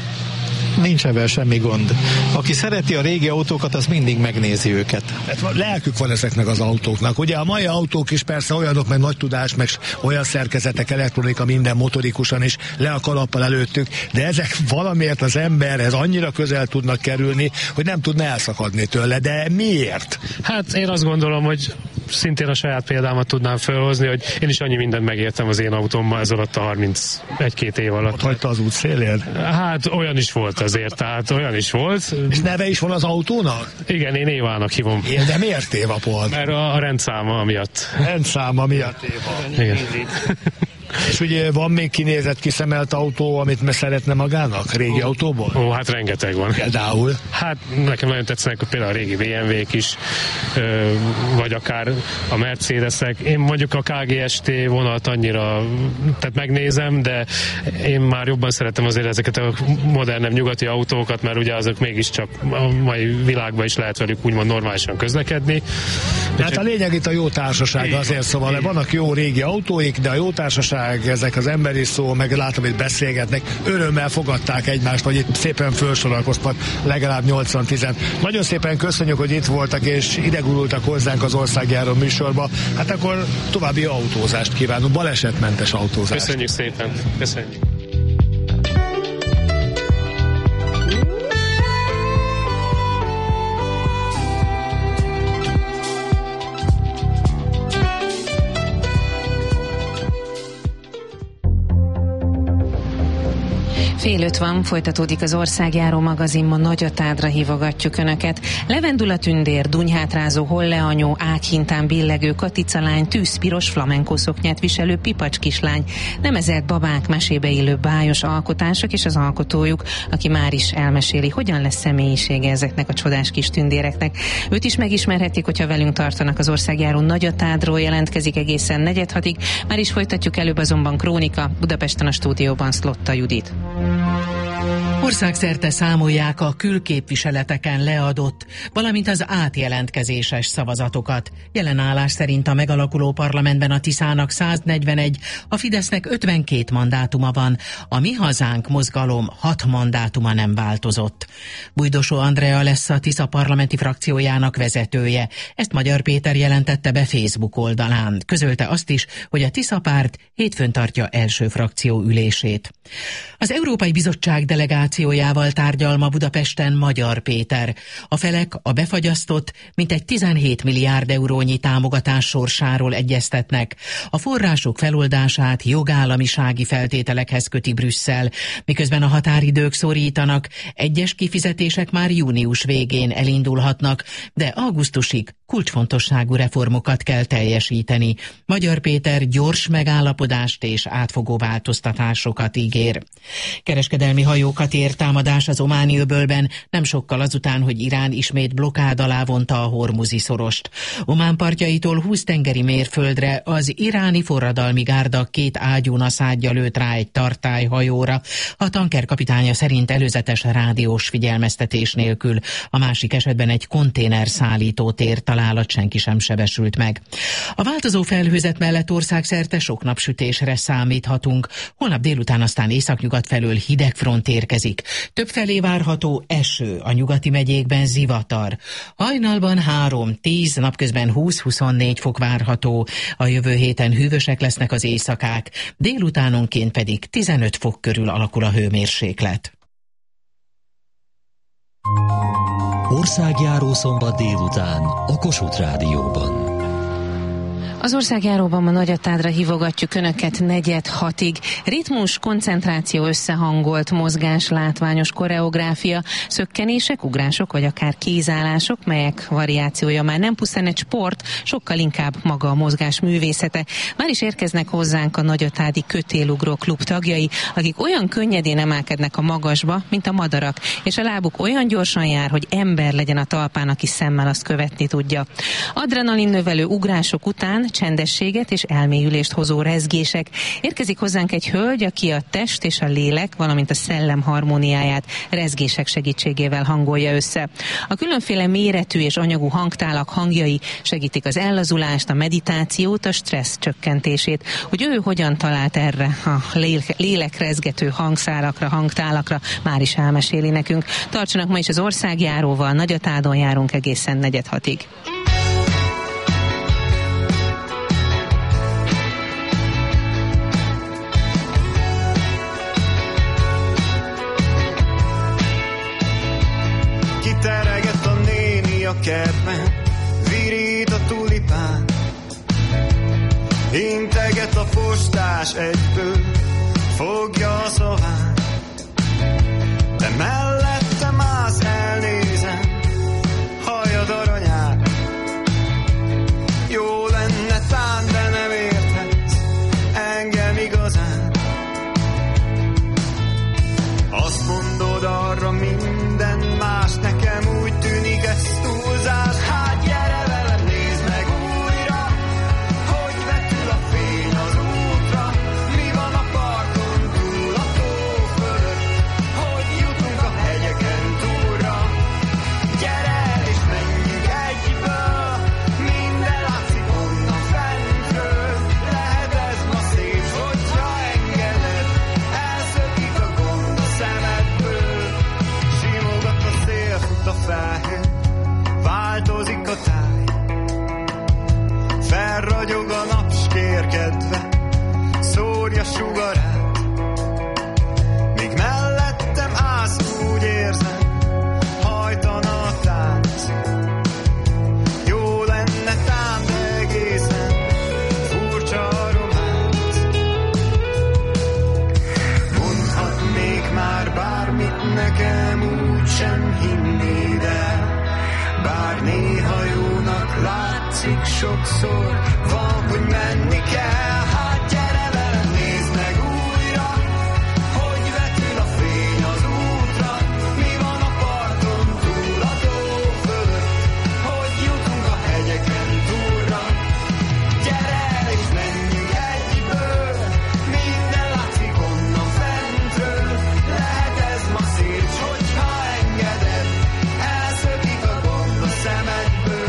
nincs ebben semmi gond. Aki szereti a régi autókat, az mindig megnézi őket. Hát lelkük van ezeknek az autóknak. Ugye a mai autók is persze olyanok, meg nagy tudás, meg olyan szerkezetek, elektronika, minden motorikusan is le a kalappal előttük, de ezek valamiért az emberhez annyira közel tudnak kerülni, hogy nem tudna elszakadni tőle. De miért? Hát én azt gondolom, hogy szintén a saját példámat tudnám felhozni, hogy én is annyi mindent megértem az én autómmal ez alatt a harminc-egy-két év alatt. Ott hagyta az út szélén? Hát olyan is volt azért, tehát olyan is volt. És neve is van az autónak? Igen, én Évának hívom. Én, de miért Éva pont? Mert a, a rendszáma miatt. Rendszáma miatt Éva. Igen. És ugye van még kinézett, kiszemelt autó, amit me szeretne magának? Régi autóból? Ó, hát rengeteg van. Például? Hát nekem nagyon tetszenek például a régi bé em vék is, vagy akár a Mercedesek. Én mondjuk a ká gé es té vonalt annyira, tehát megnézem, de én már jobban szeretem azért ezeket a modernebb nyugati autókat, mert ugye azok mégiscsak a mai világban is lehet velük úgymond normálisan közlekedni. Hát a lényeg itt a jó társaság azért, szóval vannak jó régi autóik, de a jó társaság, ezek az emberi szó, meg látom, hogy beszélgetnek, örömmel fogadták egymást, hogy itt szépen felsorakoztak legalább nyolcvan-tíz. Nagyon szépen köszönjük, hogy itt voltak, és ide gurultak hozzánk az Országjáró műsorba. Hát akkor további autózást kívánunk, balesetmentes autózást. Köszönjük szépen, köszönjük. Fél öt van, folytatódik az Országjáró magazin, ma Nagyatádra hívogatjuk Önöket. Levendula tündér, dunyhátrázó holleanyó, ághintán billegő katicalány, tűzpiros flamenkó szoknyát viselő pipacs kislány, nemezett babák, mesébe illő bájos alkotások és az alkotójuk, aki már is elmeséli, hogyan lesz személyisége ezeknek a csodás kis tündéreknek. Őt is megismerhetik, hogyha velünk tartanak. Az Országjáró Nagyatádról jelentkezik egészen negyedhatig. Már is folytatjuk, előbb azonban krónika, Budapesten a stúdióban Szlotta Judit. Országszerte számolják a külképviseleteken leadott, valamint az átjelentkezéses szavazatokat. Jelen állás szerint a megalakuló parlamentben a Tiszának száznegyvenegy, a Fidesznek ötvenkét mandátuma van, a Mi Hazánk mozgalom hat mandátuma nem változott. Bújdosó Andrea lesz a Tisza parlamenti frakciójának vezetője. Ezt Magyar Péter jelentette be Facebook oldalán. Közölte azt is, hogy a Tisza párt hétfőn tartja első frakció ülését. Az Európai Bizottság delegációjával tárgyal ma Budapesten Magyar Péter. A felek a befagyasztott, mintegy tizenhét milliárd eurónyi támogatás sorsáról egyeztetnek. A források feloldását jogállamisági feltételekhez köti Brüsszel, miközben a határidők szorítanak, egyes kifizetések már június végén elindulhatnak, de augusztusig kulcsfontosságú reformokat kell teljesíteni. Magyar Péter gyors megállapodást és átfogó változtatásokat ígér. Kereskedelmi hajókat ért támadás az Ománi öbölben, nem sokkal azután, hogy Irán ismét blokkád alá vonta a Hormuzi szorost. Omán partjaitól húsz tengeri mérföldre az iráni forradalmi gárda két ágyúnaszádja lőtt rá egy tartályhajóra. A tanker kapitánya szerint előzetes rádiós figyelmeztetés nélkül. A másik esetben egy konténerszállítót ért találat, senki sem sebesült meg. A változó felhőzet mellett országszerte sok napsütésre számíthatunk. Holnap délután aztán északnyugat felől hideg front érkezik. Többfelé várható eső, a nyugati megyékben zivatar. Hajnalban három-tíz, napközben húsz-huszonnégy fok várható. A jövő héten hűvösek lesznek az éjszakák, délutánonként pedig tizenöt fok körül alakul a hőmérséklet. Országjáró szombat délután a Kossuth Rádióban. Az Országjáróban ma Nagyatádra hívogatjuk Önöket negyed hatig. Ritmus, koncentráció, összehangolt mozgás, látványos koreográfia, szökkenések, ugrások vagy akár kézállások, melyek variációja már nem pusztán egy sport, sokkal inkább maga a mozgás művészete. Már is érkeznek hozzánk a Nagyatádi Kötélugró Klub tagjai, akik olyan könnyedén emelkednek a magasba, mint a madarak, és a lábuk olyan gyorsan jár, hogy ember legyen a talpán, aki szemmel azt követni tudja. Adrenalin növelő ugrások után csendességet és elmélyülést hozó rezgések. Érkezik hozzánk egy hölgy, aki a test és a lélek, valamint a szellem harmóniáját rezgések segítségével hangolja össze. A különféle méretű és anyagú hangtálak hangjai segítik az ellazulást, a meditációt, a stressz csökkentését. Hogy ő hogyan talált erre a lélekrezgető hangszálakra, hangtálakra, már is elmeséli nekünk. Tartsanak ma is az Országjáróval, Nagyatádon járunk egészen negyed hatig. Kitereget a néni a kertben, virít a tulipán, integet a postás egyből, fogja a szaván, de mellettem állsz, elnézem, hajad aranyát. Jó lenne tán, de nem érthetsz engem igazán. Azt mondod arra minden más, nekem úgy tűnik ez túlzás. Hát gyere velem, nézd meg újra, hogy vetül a fény az útra. Mi van a parton túl a tó fölött, hogy jutunk a hegyeken túlra. Gyere el és menjünk egyből, minden látszik onnan fentről. Lehet ez ma szép, hogyha engeded, elszökik a gond a szemedből. Simogat a szél, fut a felhő, változik a táj, felragyog a nap, s kérkedve szórja sugarát. Míg mellettem állsz, úgy érzem, hajtana a tánc. Jó lenne tán, de egészen furcsa a románc. Mondhatnék már bármit, nekem úgy sem hinnéd el, bár néha jónak látszik sokszor, van, hogy menni kell. Hát gyere velem, nézd meg újra, hogy vetül a fény az útra. Mi van a parton túl a tó fölött, hogy jutunk a hegyeken túlra. Gyere el és menjünk egyből, minden látszik onnan fentről. Lehet ez ma szép, s hogyha engeded, elszökik a gond a szemedből.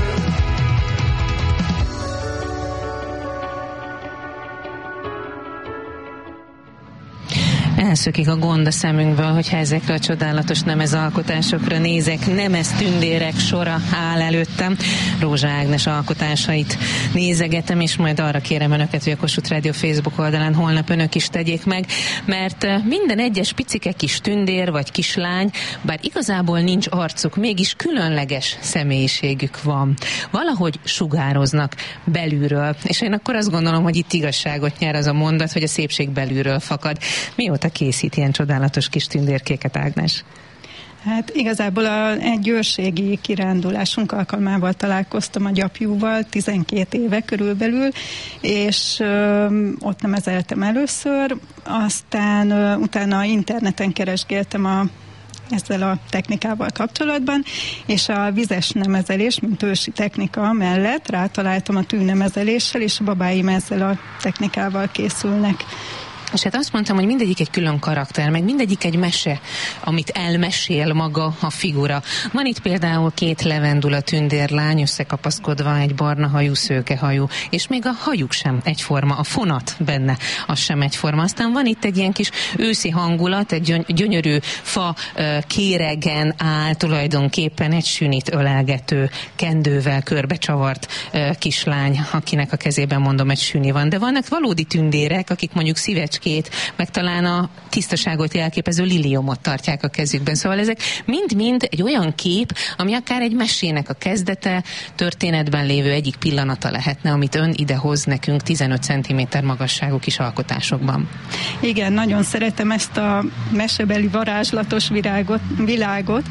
Elszökik a gond a szemünkből, hogyha ezekre a csodálatos nemez alkotásokra nézek. Nemes tündérek sora áll előttem. Rózsa Ágnes alkotásait nézegetem, és majd arra kérem önöket, hogy a Kossuth Rádió Facebook oldalán holnap önök is tegyék meg, mert minden egyes picike kis tündér vagy kislány, bár igazából nincs arcuk, mégis különleges személyiségük van. Valahogy sugároznak belülről, és én akkor azt gondolom, hogy itt igazságot nyer az a mondat, hogy a szépség belülről fakad. Mióta készít ilyen csodálatos kis tündérkéket, Ágnes? Hát igazából a, egy őrségi kirándulásunk alkalmával találkoztam a gyapjúval, tizenkét éve körülbelül, és ö, ott nemezeltem először, aztán ö, utána interneten keresgéltem a ezzel a technikával kapcsolatban, és a vizes nemezelés, mint ősi technika mellett rátaláltam a tűnemezeléssel, és a babáim ezzel a technikával készülnek. És hát azt mondtam, hogy mindegyik egy külön karakter, meg mindegyik egy mese, amit elmesél maga a figura. Van itt például két levendula tündérlány összekapaszkodva, egy barna hajú, szőke hajú, és még a hajuk sem egyforma, a fonat benne, az sem egyforma. Aztán van itt egy ilyen kis őszi hangulat, egy gyönyörű fa kéregen áll tulajdonképpen egy sünit ölelgető, kendővel körbecsavart kislány, akinek a kezében, mondom, egy süni van. De vannak valódi tündérek, akik mondjuk szívecskét, meg talán a tisztaságot jelképező liliomot tartják a kezükben. Szóval ezek mind-mind egy olyan kép, ami akár egy mesének a kezdete, történetben lévő egyik pillanata lehetne, amit ön idehoz nekünk tizenöt centiméter magasságú kis alkotásokban. Igen, nagyon szeretem ezt a mesebeli varázslatos virágot, világot.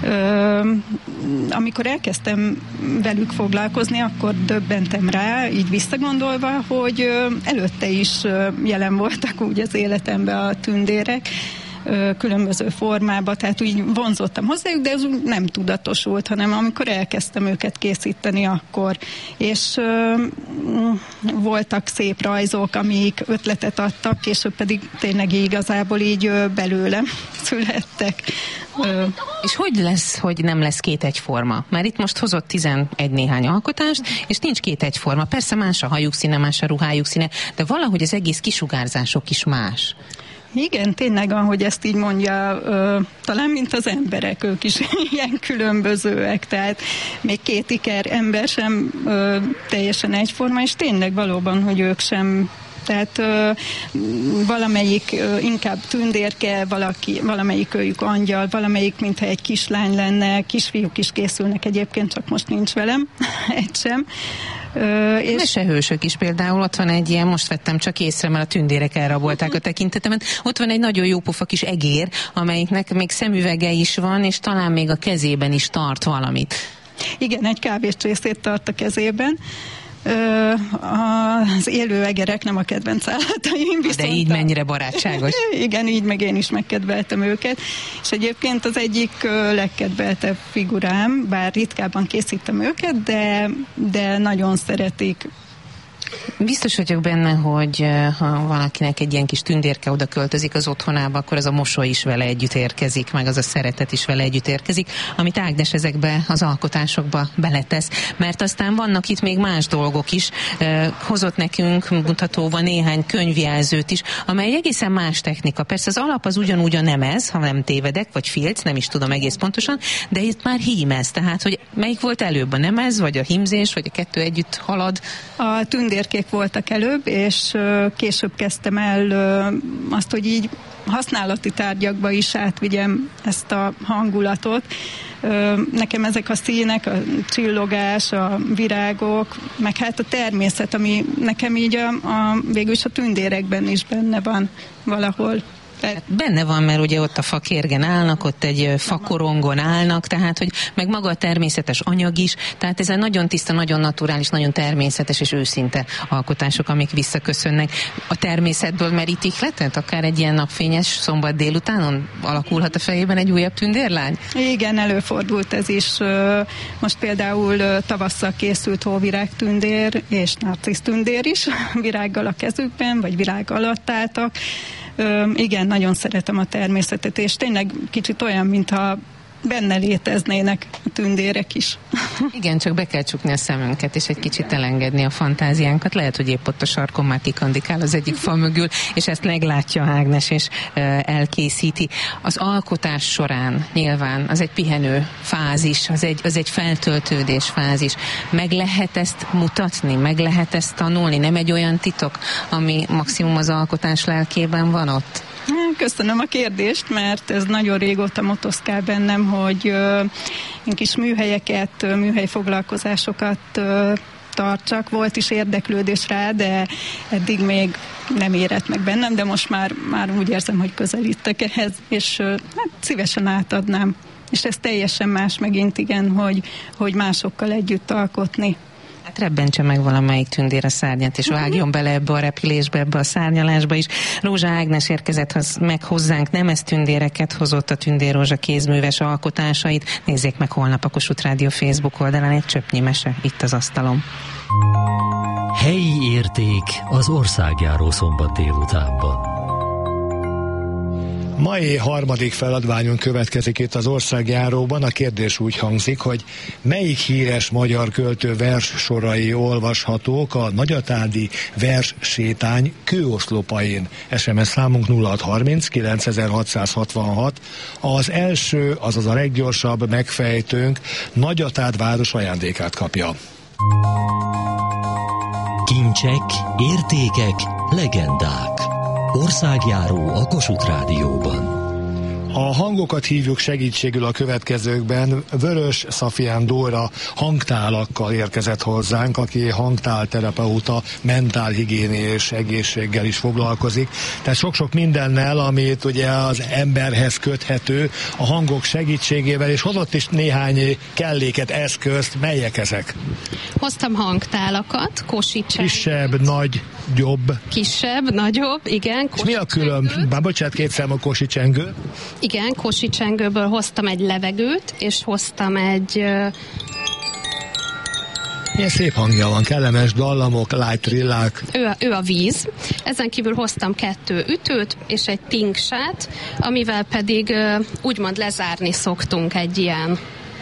Ö, amikor elkezdtem velük foglalkozni, akkor döbbentem rá, így visszagondolva, hogy ö, előtte is ö, jelen voltak úgy az életemben a tündérek, különböző formában, tehát úgy vonzottam hozzájuk, de ez nem tudatosult, hanem amikor elkezdtem őket készíteni akkor. És ö, voltak szép rajzok, amik ötletet adtak, később pedig tényleg igazából így ö, belőlem születtek. Ö. És hogy lesz, hogy nem lesz két egyforma? Már itt most hozott tizenegy néhány alkotást, és nincs két egyforma. Persze más a hajuk színe, más a ruhájuk színe, de valahogy az egész kisugárzások is más. Igen, tényleg, ahogy ezt így mondja, ö, talán mint az emberek, ők is ilyen különbözőek, tehát még két iker ember sem ö, teljesen egyforma, és tényleg valóban, hogy ők sem Tehát ö, valamelyik ö, inkább tündérke, valaki, valamelyik őjük angyal, valamelyik mintha egy kislány lenne, kisfiúk is készülnek egyébként, csak most nincs velem, egy sem. Ö, és Mesehősök is például, ott van egy ilyen, most vettem csak észre, mert a tündérek elrabolták a tekintetemet, ott van egy nagyon jó pofa kis egér, amelyiknek még szemüvege is van, és talán még a kezében is tart valamit. Igen, egy kávéscsészét tart a kezében. Ö, az élő egerek nem a kedvenc állataim. De így mennyire barátságos. Igen, így meg én is megkedveltem őket. És egyébként az egyik legkedveltebb figurám, bár ritkábban készítem őket, de, de nagyon szeretik. Biztos vagyok benne, hogy ha valakinek egy ilyen kis tündérke oda költözik az otthonába, akkor az a mosoly is vele együtt érkezik, meg az a szeretet is vele együtt érkezik, amit Ágnes ezekbe az alkotásokba beletesz. Mert aztán vannak itt még más dolgok is. Hozott nekünk mutatóval néhány könyvjelzőt is, amely egészen más technika. Persze az alap az ugyanúgy a nemez, ha nem tévedek, vagy filc, nem is tudom egész pontosan, de itt már hímez. Tehát, hogy melyik volt előbb, a nemez, vagy a hímzés, vagy a kettő együtt halad? A tündérkék voltak előbb, és később kezdtem el azt, hogy így használati tárgyakba is átvigyem ezt a hangulatot. Nekem ezek a színek, a csillogás, a virágok, meg hát a természet, ami nekem így a, a, végülis a tündérekben is benne van valahol. Hát benne van, mert ugye ott a fakérgen állnak, ott egy fakorongon állnak, tehát, hogy meg maga a természetes anyag is, tehát ez egy nagyon tiszta, nagyon naturális, nagyon természetes és őszinte alkotások, amik visszaköszönnek. A természetből merít ihletet? Akár egy ilyen napfényes szombat délutánon alakulhat a fejében egy újabb tündérlány? Igen, előfordult ez is. Most például tavasszal készült hóvirág tündér és narcisz tündér is, virággal a kezükben, vagy virág alatt álltak. Ö, igen, nagyon szeretem a természetet, és tényleg kicsit olyan, mintha benne léteznének a tündérek is. Igen, csak be kell csukni a szemünket, és egy kicsit elengedni a fantáziánkat. Lehet, hogy épp ott a sarkon már kikandikál az egyik fa mögül, és ezt meglátja Ágnes, és ö, elkészíti. Az alkotás során nyilván az egy pihenő fázis, az egy, az egy feltöltődés fázis. Meg lehet ezt mutatni, meg lehet ezt tanulni, nem egy olyan titok, ami maximum az alkotás lelkében van ott? Köszönöm a kérdést, mert ez nagyon régóta motoszkál bennem, hogy ö, én kis műhelyeket, műhelyfoglalkozásokat ö, tartsak. Volt is érdeklődés rá, de eddig még nem érett meg bennem, de most már, már úgy érzem, hogy közelítek ehhez, és ö, hát szívesen átadnám. És ez teljesen más megint, igen, hogy, hogy másokkal együtt alkotni. Hát rebbentse meg valamelyik tündér a szárnyat, és vágjon bele ebbe a repülésbe, ebbe a szárnyalásba is. Rózsa Ágnes érkezett meg hozzánk, nemes tündéreket hozott, a Tündér Rózsa kézműves alkotásait. Nézzék meg holnap a Kossuth Rádió Facebook oldalán, egy csöpnyi mese itt az asztalon. Helyi érték az országjáró szombat délutánban. Mai harmadik feladványunk következik itt az országjáróban. A kérdés úgy hangzik, hogy melyik híres magyar költő verssorai olvashatók a Nagyatádi verssétány kőoszlopain. es em es számunk nulla hat harminc kilencezerhatszázhatvanhat. Az első, azaz a leggyorsabb megfejtőnk Nagyatád város ajándékát kapja. Kincsek, értékek, legendák. Országjáró a Kossuth Rádióban. A hangokat hívjuk segítségül a következőkben. Vörös Szafián Dóra hangtálakkal érkezett hozzánk, aki hangtálterapeuta, mentálhigiéni és egészséggel is foglalkozik. Tehát sok-sok mindennel, amit ugye az emberhez köthető a hangok segítségével, és hozott is néhány kelléket, eszközt. Melyek ezek? Hoztam hangtálakat, kosicsengő. Kisebb, nagy, jobb. Kisebb, nagyobb, igen. És mi a külön? Bár bocsánat, két szám a kosicsengő. Igen, kosicsengőből hoztam egy levegőt, és hoztam egy... Milyen szép hangja van, kellemes dallamok, light trillák. Ő a, ő a víz. Ezen kívül hoztam kettő ütőt, és egy tinksát, amivel pedig úgymond lezárni szoktunk egy ilyen...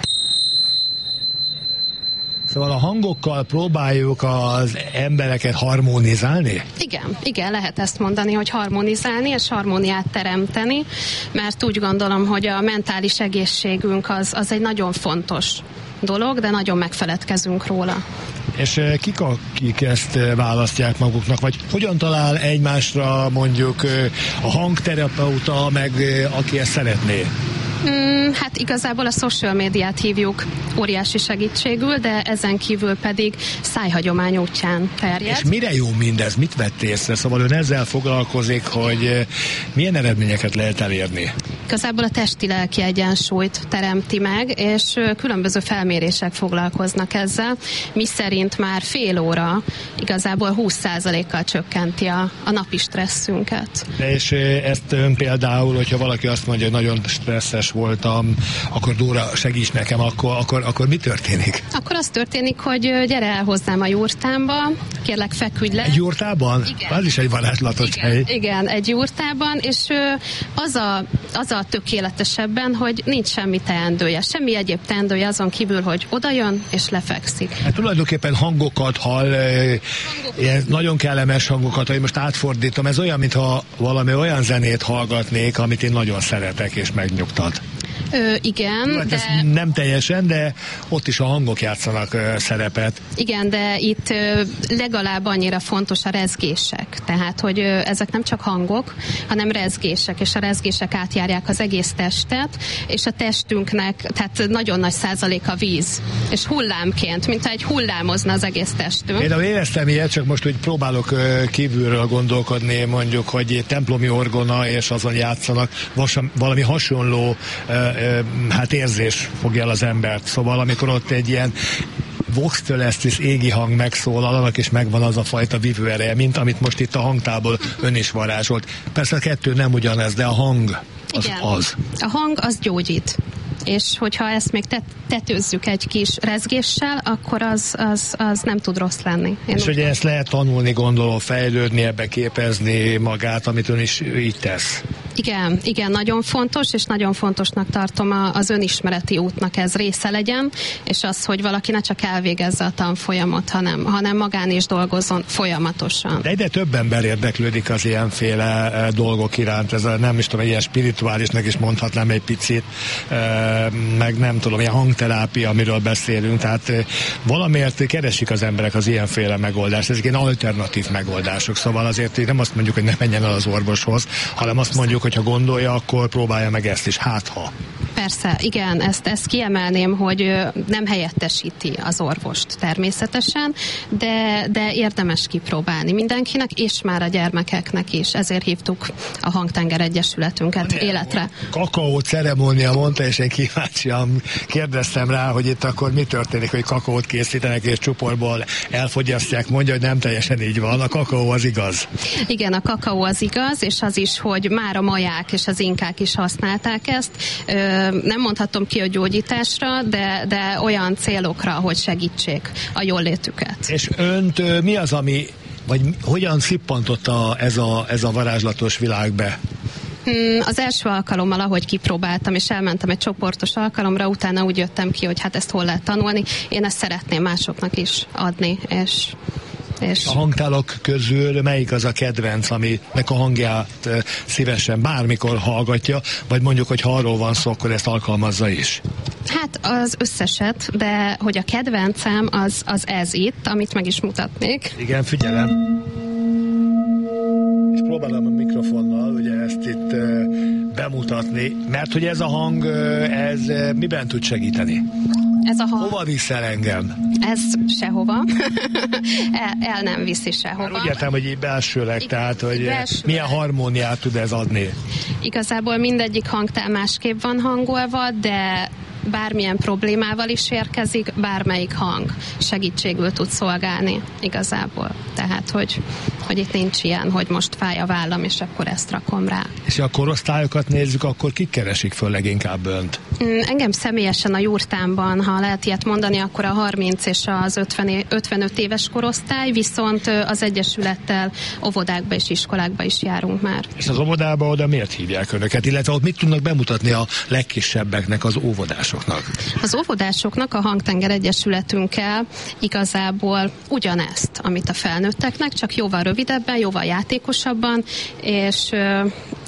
Szóval a hangokkal próbáljuk az embereket harmonizálni? Igen, igen, lehet ezt mondani, hogy harmonizálni és harmóniát teremteni, mert úgy gondolom, hogy a mentális egészségünk az, az egy nagyon fontos dolog, de nagyon megfeledkezünk róla. És kik, akik ezt választják maguknak, vagy hogyan talál egymásra mondjuk a hangterapeuta, meg aki ezt szeretné? Mm, hát igazából a social médiát hívjuk óriási segítségül, de ezen kívül pedig szájhagyomány útján terjed. És mire jó mindez? Mit vett észre? Szóval ön ezzel foglalkozik, hogy milyen eredményeket lehet elérni? Igazából a testi-lelki egyensúlyt teremti meg, és különböző felmérések foglalkoznak ezzel, miszerint már fél óra igazából húsz százalékkal csökkenti a, a napi stresszünket. De és ezt ön például, hogyha valaki azt mondja, hogy nagyon stresszes voltam, akkor Dóra, segíts nekem, akkor, akkor, akkor mi történik? Akkor az történik, hogy gyere el hozzám a jurtámba, kérlek feküdj le. Egy jurtában? Igen. Az is egy varázslatos Igen, hely. igen, egy jurtában, és az a, az a tökéletesebben, hogy nincs semmi teendője, semmi egyéb teendője azon kívül, hogy odajön és lefekszik. Hát tulajdonképpen hangokat hall, hangokat. Ilyen nagyon kellemes hangokat, hogy most átfordítom, ez olyan, mintha valami olyan zenét hallgatnék, amit én nagyon szeretek és megnyugtat. Ö, igen, hát de... ez nem teljesen, de ott is a hangok játszanak ö, szerepet. Igen, de itt ö, legalább annyira fontos a rezgések. Tehát, hogy ö, ezek nem csak hangok, hanem rezgések, és a rezgések átjárják az egész testet, és a testünknek, tehát nagyon nagy százalék a víz. És hullámként, mint egy hullámozna az egész testünk. Én éreztem ilyet, csak most úgy próbálok ö, kívülről gondolkodni, mondjuk, hogy templomi orgona, és azon játszanak, vasam, valami hasonló ö, hát érzés fogja el az embert. Szóval amikor ott egy ilyen vox telestis égi hang megszólal, annak is megvan az a fajta vívő ereje, mint amit most itt a hangtából ön is varázsolt. Persze a kettő nem ugyanez, de a hang az Igen. az. A hang az gyógyít. És hogyha ezt még tet- tetőzzük egy kis rezgéssel, akkor az, az, az nem tud rossz lenni. Én és ugye ezt lehet tanulni, gondolom, fejlődni, ebbe képezni magát, amit ön is így tesz. Igen, igen, nagyon fontos, és nagyon fontosnak tartom a, az önismereti útnak ez része legyen, és az, hogy valaki ne csak elvégezze a tanfolyamot, hanem, hanem magán is dolgozzon folyamatosan. De egyre több ember érdeklődik az ilyenféle e, dolgok iránt, ez a, nem is tudom, ilyen spirituálisnak is mondhatnám egy picit, e, meg nem tudom, ilyen hangterápia, amiről beszélünk, tehát e, valamiért keresik az emberek az ilyenféle megoldást, ezek ilyen alternatív megoldások, szóval azért nem azt mondjuk, hogy ne menjen el az orvoshoz, hanem azt mondjuk, hogyha gondolja, akkor próbálja meg ezt is, hát ha. Persze, igen, ezt, ezt kiemelném, hogy nem helyettesíti az orvost természetesen, de, de érdemes kipróbálni mindenkinek, és már a gyermekeknek is. Ezért hívtuk a Hangtenger Egyesületünket életre. Kakaó ceremónia mondta, és én kíváncsian kérdeztem rá, hogy itt akkor mi történik, hogy kakaót készítenek, és csuporból elfogyasztják, mondja, hogy nem teljesen így van, a kakaó az igaz. Igen, a kakaó az igaz, és az is, hogy már a maják és az inkák is használták ezt. Nem mondhatom ki a gyógyításra, de, de olyan célokra, hogy segítsék a jóllétüket. És önt mi az, ami, vagy hogyan szippantotta ez a, ez a varázslatos világ be? Az első alkalommal, ahogy kipróbáltam, és elmentem egy csoportos alkalomra, utána úgy jöttem ki, hogy hát ezt hol lehet tanulni. Én ezt szeretném másoknak is adni, és És... A hangtálok közül melyik az a kedvenc, aminek a hangját szívesen bármikor hallgatja, vagy mondjuk, hogy ha arról van szó, akkor ezt alkalmazza is? Hát az összeset, de hogy a kedvencem az, az ez itt, amit meg is mutatnék. Igen, figyelem. És próbálom a mikrofonnal ugye ezt itt uh, bemutatni, mert hogy ez a hang, uh, ez uh, miben tud segíteni? Ez a hang... Hova visz el engem? Ez sehova. el, el nem viszi sehova. Már úgy értem, hogy így belsőleg, I- tehát, hogy belsőleg. Milyen harmóniát tud ez adni? Igazából mindegyik hangtál másképp van hangolva, de bármilyen problémával is érkezik, bármelyik hang segítségül tud szolgálni igazából. Tehát, hogy, hogy itt nincs ilyen, hogy most fáj a vállam, és akkor ezt rakom rá. És ha a korosztályokat nézzük, akkor kik keresik föl leginkább önt? Engem személyesen a jurtámban, ha lehet ilyet mondani, akkor a harminc és az ötven, ötvenöt éves korosztály, viszont az Egyesülettel óvodákba és iskolákba is járunk már. És az óvodába oda miért hívják önöket? Illetve ott mit tudnak bemutatni a legkisebbeknek, az óvodásoknak? Az óvodásoknak a Hangtenger Egyesületünkkel igazából ugyanezt, amit a felnőtteknek, csak jóval rövidebben, jóval játékosabban, és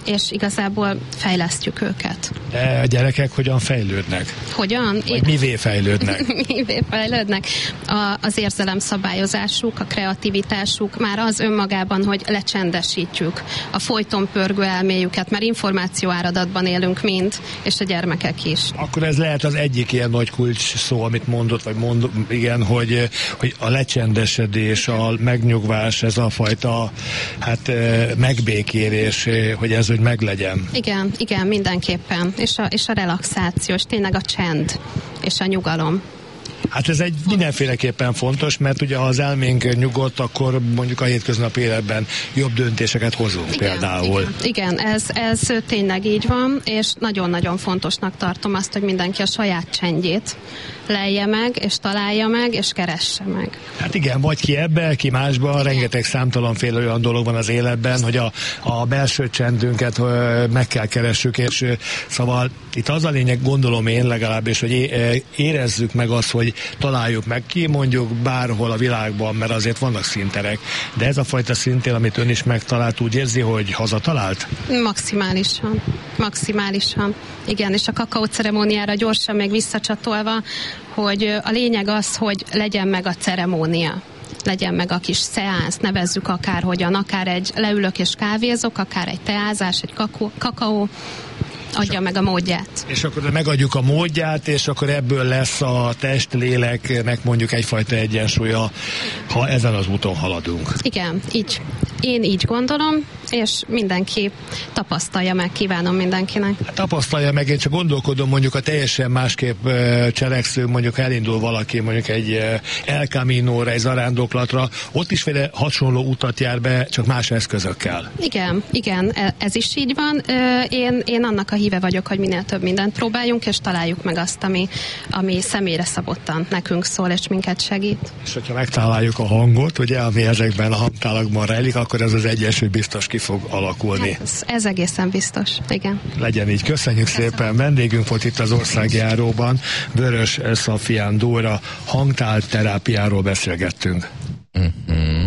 és igazából fejlesztjük őket. De a gyerekek hogyan fejlődnek? Hogyan? Vagy mivé fejlődnek? mivé fejlődnek? A, az érzelemszabályozásuk, a kreativitásuk már az önmagában, hogy lecsendesítjük a folyton pörgő elméjüket, mert információáradatban élünk mind, és a gyermekek is. Akkor ez lehet az egyik ilyen nagy kulcs szó, amit mondott, vagy mond, igen, hogy, hogy a lecsendesedés, a megnyugvás, ez a fajta hát megbékélés, hogy ez hogy meglegyen. Igen, igen, mindenképpen. És a, és a relaxáció, és tényleg a csend, és a nyugalom. Hát ez egy mindenféleképpen fontos, mert ugye ha az elménk nyugodt, akkor mondjuk a hétköznapi életben jobb döntéseket hozunk igen, például. Igen, igen ez, ez tényleg így van, és nagyon-nagyon fontosnak tartom azt, hogy mindenki a saját csendjét lejje meg, és találja meg, és keresse meg. Hát igen, vagy ki ebbe, ki másba, rengeteg számtalanféle olyan dolog van az életben, hogy a, a belső csendünket meg kell keressük, és szóval itt az a lényeg, gondolom én legalábbis, hogy érezzük meg azt, hogy találjuk meg ki, mondjuk bárhol a világban, mert azért vannak színterek, de ez a fajta színtér, amit ön is megtalált, úgy érzi, hogy hazatalált? Maximálisan. Maximálisan. Igen, és a kakaó ceremóniára gyorsan még visszacsatolva, hogy a lényeg az, hogy legyen meg a ceremónia. Legyen meg a kis szeánsz, nevezzük akárhogyan, akár egy leülök és kávézok, akár egy teázás, egy kakó, kakaó, adja meg a módját. És akkor megadjuk a módját, és akkor ebből lesz a test-léleknek mondjuk egyfajta egyensúlya, ha ezen az úton haladunk. Igen, így. Én így gondolom, és mindenki tapasztalja meg, kívánom mindenkinek. Hát tapasztalja meg, én csak gondolkodom, mondjuk a teljesen másképp uh, cseleksző, mondjuk elindul valaki mondjuk egy uh, El Camino-ra, egy zarándoklatra, ott is féle hasonló utat jár be, csak más eszközökkel. Igen, igen, ez is így van. Én, én annak a híve vagyok, hogy minél több mindent próbáljunk, és találjuk meg azt, ami, ami személyre szabottan nekünk szól, és minket segít. És hogyha megtaláljuk a hangot, ugye, ami ezekben a hangtálakban rejlik, akkor ez az egyensúly biztos ki fog alakulni. Hát ez, ez egészen biztos, igen. Legyen így. Köszönjük Köszönöm. szépen. Vendégünk volt itt az Országjáróban. Vörös Szafián Dóra, hangtálterápiáról beszélgettünk. Mm-hmm.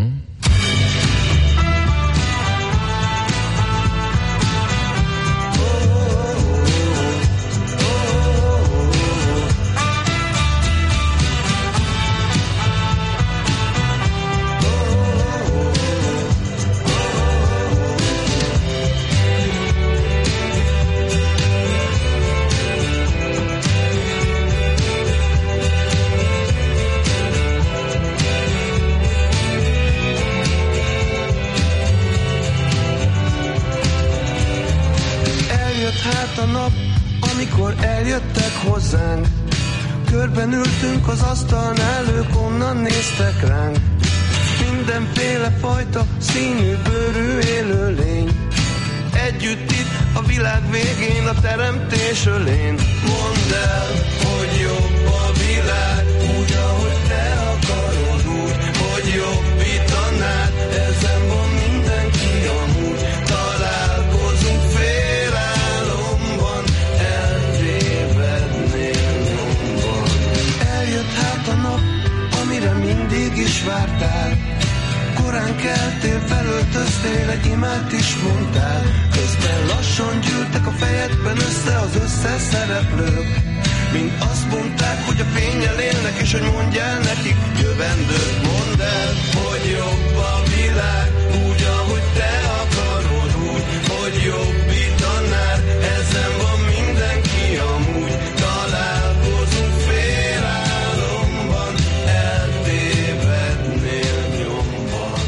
Körben ültünk az asztalnál, ők onnan néztek ránk. Mindenféle fajta színű bőrű élőlény. Együtt itt a világ végén, a teremtés ölén. Mondd el, hogy jobb a világ, úgy, ahogy te akarod, úgy, hogy jobbítanád. Ezen van mindenki amúgy, találkozunk félálomban, eltévednél nyomban. Eljött hát a nap, amire mindig is vártál. Korán keltél, felöltöztél, egy imát is mondtál. Közben lassan gyűltek a fejedben össze az összes szereplők. Mind azt mondták, hogy a fénnyel élnek, és hogy mondjál nekik jövendőt. Mondd el, hogy jobb a világ, úgy, ahogy te akarod, úgy, hogy jobbítanád. Ezen van mindenki amúgy, találkozunk félálomban, eltévednél nyomban.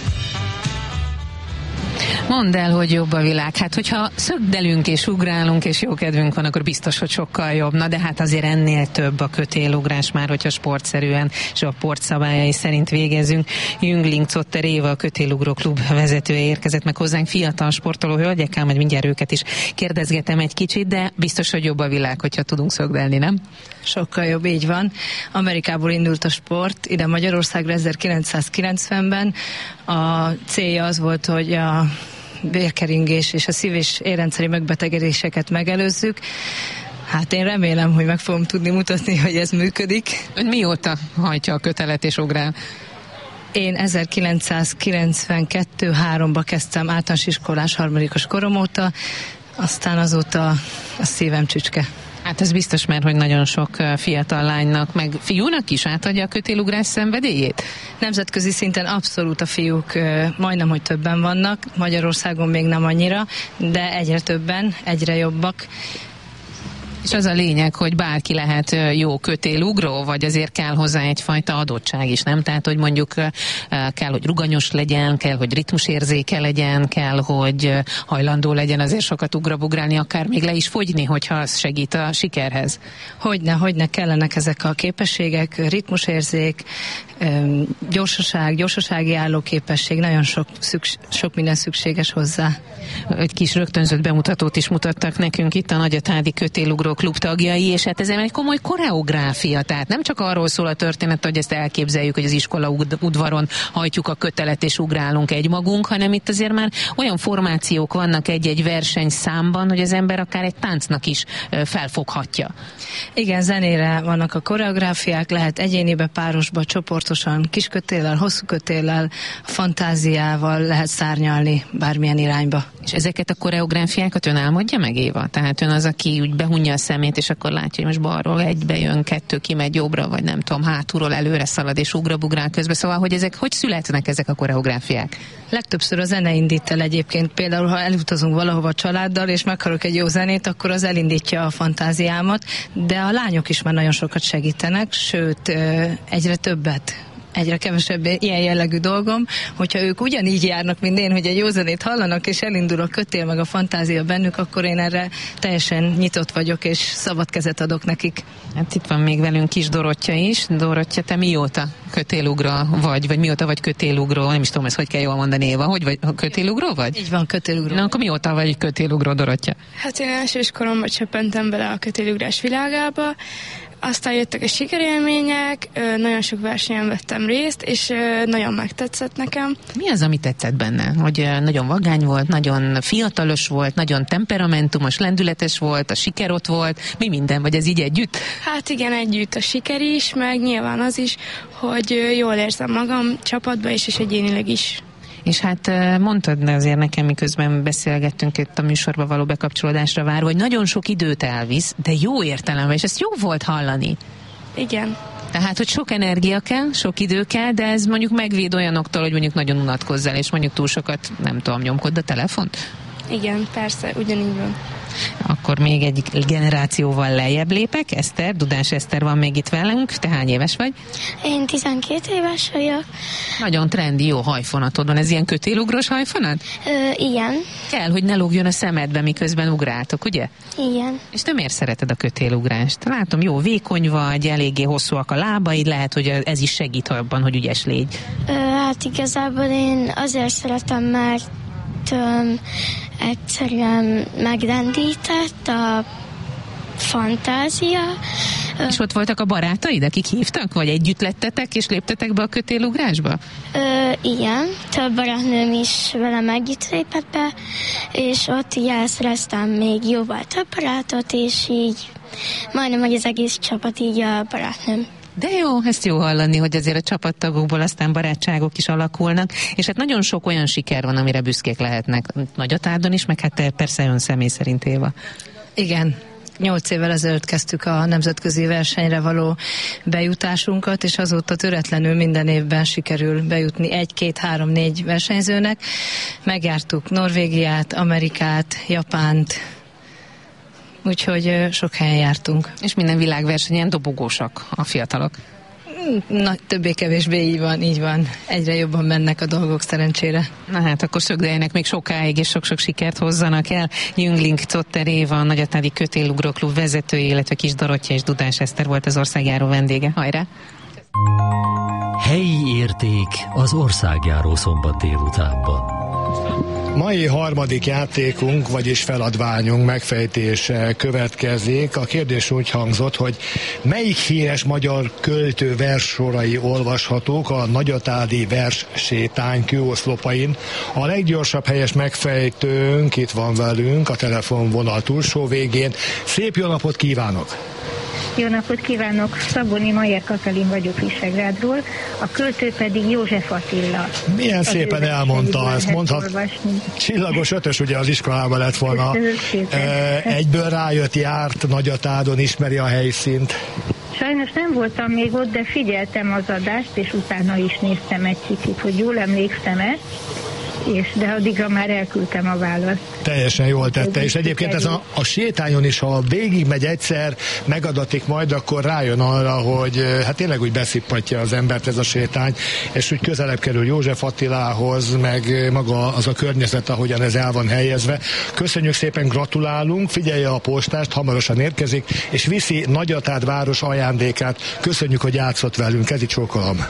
Mondd el, hogy jobb a világ. Hát, hogyha szögdelünk és ugrálunk, és jó kedvünk van, akkor biztos, hogy sokkal jobb. Na, de hát azért ennél több a kötélugrás már, hogyha sportszerűen és a port szabályai szerint végezünk. Jüngling Cotter Éva, a Kötélugró Klub vezetője érkezett meg hozzánk, fiatal sportoló hölgyekkel, majd mindjárt őket is kérdezgetem egy kicsit, de biztos, hogy jobb a világ, hogyha tudunk szögdelni, nem? Sokkal jobb, így van. Amerikából indult a sport, ide Magyarországra ezerkilencszázkilencvenben. A célja az volt, hogy a vérkeringés és a szív- és érrendszeri megbetegedéseket megelőzzük. Hát én remélem, hogy meg fogom tudni mutatni, hogy ez működik. Mióta hajtja a kötelet és ugrál? Én ezerkilencszázkilencvenkettő háromba kezdtem általános iskolás harmadikos korom óta, aztán azóta a szívem csücske. Hát ez biztos, mert hogy nagyon sok fiatal lánynak, meg fiúnak is átadja a kötélugrás szenvedélyét? Nemzetközi szinten abszolút a fiúk majdnem, hogy többen vannak, Magyarországon még nem annyira, de egyre többen, egyre jobbak. És az a lényeg, hogy bárki lehet jó kötélugró, vagy azért kell hozzá egyfajta adottság is, nem? Tehát, hogy mondjuk kell, hogy ruganyos legyen, kell, hogy ritmusérzéke legyen, kell, hogy hajlandó legyen azért sokat ugrabugrálni, akár még le is fogyni, hogyha az segít a sikerhez. Hogyne, hogyne kellenek ezek a képességek, ritmusérzék, gyorsaság, gyorsasági állóképesség, nagyon sok, szüks, sok minden szükséges hozzá. Egy kis rögtönzött bemutatót is mutattak nekünk itt a Nagyatádi Kötélugró Klub tagjai, és hát ez egy komoly koreográfia, tehát nem csak arról szól a történet, hogy ezt elképzeljük, hogy az iskola udvaron hajtjuk a kötelet és ugrálunk egymagunk, hanem itt azért már olyan formációk vannak egy-egy versenyszámban, hogy az ember akár egy táncnak is felfoghatja. Igen, zenére vannak a koreográfiák, lehet egyénibe, párosba, csoportosan, kiskötéllel, hosszú kötéllel, fantáziával lehet szárnyalni bármilyen irányba. És ezeket a koreográfiákat ön álmodja meg, Éva? Tehát ön az, aki úgy behunja a szemét, és akkor látja, hogy most balról egybe jön, kettő kimegy jobbra, vagy nem tudom, hátulról előre szalad és ugrabugrál közben. Szóval, hogy ezek hogy születnek ezek a koreográfiák? Legtöbbször a zene indít el egyébként. Például, ha elutazunk valahova a családdal, és meghallok egy jó zenét, akkor az elindítja a fantáziámat, de a lányok is már nagyon sokat segítenek, sőt, egyre többet. Egyre kevesebb ilyen jellegű dolgom, hogyha ők ugyanígy járnak, mint én, hogy egy jó zenét hallanak, és elindul a kötél meg a fantázia bennük, akkor én erre teljesen nyitott vagyok, és szabad kezet adok nekik. Hát itt van még velünk kis Dorottya is. Dorottya, te mióta kötélugró vagy, vagy mióta vagy kötélugró? Nem is tudom, ezt hogy kell jól mondani, Éva. Hogy vagy, kötélugró vagy? Így van, kötélugró. Na, akkor mióta vagy kötélugró, Dorottya? Hát én elsős koromban csöppentem bele a kötélugrás világába, aztán jöttek a sikerélmények, nagyon sok versenyen vettem részt, és nagyon megtetszett nekem. Mi az, ami tetszett benne? Hogy nagyon vagány volt, nagyon fiatalos volt, nagyon temperamentumos, lendületes volt, a siker ott volt, mi minden, vagy ez így együtt? Hát igen, együtt a siker is, meg nyilván az is, hogy jól érzem magam csapatban is, és egyénileg is. És hát mondtad azért nekem, miközben beszélgettünk itt a műsorba való bekapcsolódásra várva, hogy nagyon sok időt elvisz, de jó értelemben, és ezt jó volt hallani. Igen. Tehát, hogy sok energia kell, sok idő kell, de ez mondjuk megvéd olyanoktól, hogy mondjuk nagyon unatkozzál, és mondjuk túl sokat, nem tudom, nyomkod a telefont? Igen, persze, ugyanígy van. Akkor még egy generációval lejjebb lépek. Eszter, Dudás Eszter van még itt velünk. Te hány éves vagy? Én tizenkét éves vagyok. Nagyon trendi, jó hajfonatod van. Ez ilyen kötélugrós hajfonat? Ö, igen. Kell, hogy ne lógjon a szemedbe, miközben ugráltok, ugye? Igen. És te miért szereted a kötélugrást? Látom, jó vékony vagy, eléggé hosszúak a lábaid, lehet, hogy ez is segít abban, hogy ügyes légy. Ö, hát igazából én azért szeretem, mert Um, egyszerűen megrendített a fantázia. És ott voltak a barátaid, akik hívtak? Vagy együtt lettetek, és léptetek be a kötélugrásba? Ö, igen, több barátnőm is velem együtt lépett be, és ott így elszereztem még jóval több barátot, és így majdnem, hogy az egész csapat így a barátnőm. De jó, ezt jó hallani, hogy azért a csapattagokból aztán barátságok is alakulnak, és hát nagyon sok olyan siker van, amire büszkék lehetnek. Nagyatádon is, meg hát persze ön személy szerint, Éva. Igen. Nyolc évvel ezelőtt kezdtük a nemzetközi versenyre való bejutásunkat, és azóta töretlenül minden évben sikerül bejutni egy, két, három, négy versenyzőnek. Megjártuk Norvégiát, Amerikát, Japánt, úgyhogy sok helyen jártunk. És minden világversenyen dobogósak a fiatalok. Na, többé-kevésbé így van, így van. Egyre jobban mennek a dolgok szerencsére. Na hát, akkor szögdeljenek még sokáig, és sok-sok sikert hozzanak el. Jüngling Cotter Éva, a Nagyatádi Kötélugró Klub vezetője, illetve Kis Dorottya és Dudás Eszter volt az országjáró vendége. Hajrá! Helyi érték az országjáró szombat délutánban. Mai harmadik játékunk, vagyis feladványunk megfejtése következik. A kérdés úgy hangzott, hogy melyik híres magyar költő verssorai olvashatók a nagyatádi verssétány kőoszlopain. A leggyorsabb helyes megfejtőnk itt van velünk a telefonvonal túlsó végén. Szép jó napot kívánok! Jó napot kívánok! Szaboni Mayer Katalin vagyok Visegrádról, a költő pedig József Attila. Milyen az szépen elmondta, ezt mondhat. Olvasni. Csillagos ötös ugye az iskolában lett volna. Egyből rájött, járt Nagyatádon, ismeri a helyszínt. Sajnos nem voltam még ott, de figyeltem az adást, és utána is néztem egy kicsit, hogy jól emlékszem-e, és de addigra már elküldtem a választ. Teljesen jól tette, és egyébként ez a, a sétányon is, ha végig megy egyszer, megadatik majd, akkor rájön arra, hogy hát tényleg úgy beszippantja az embert ez a sétány, és úgy közelebb kerül József Attilához, meg maga az a környezet, ahogyan ez el van helyezve. Köszönjük szépen, gratulálunk, figyelje a postást, hamarosan érkezik, és viszi Nagyatád város ajándékát. Köszönjük, hogy játszott velünk, ez itt csókolom.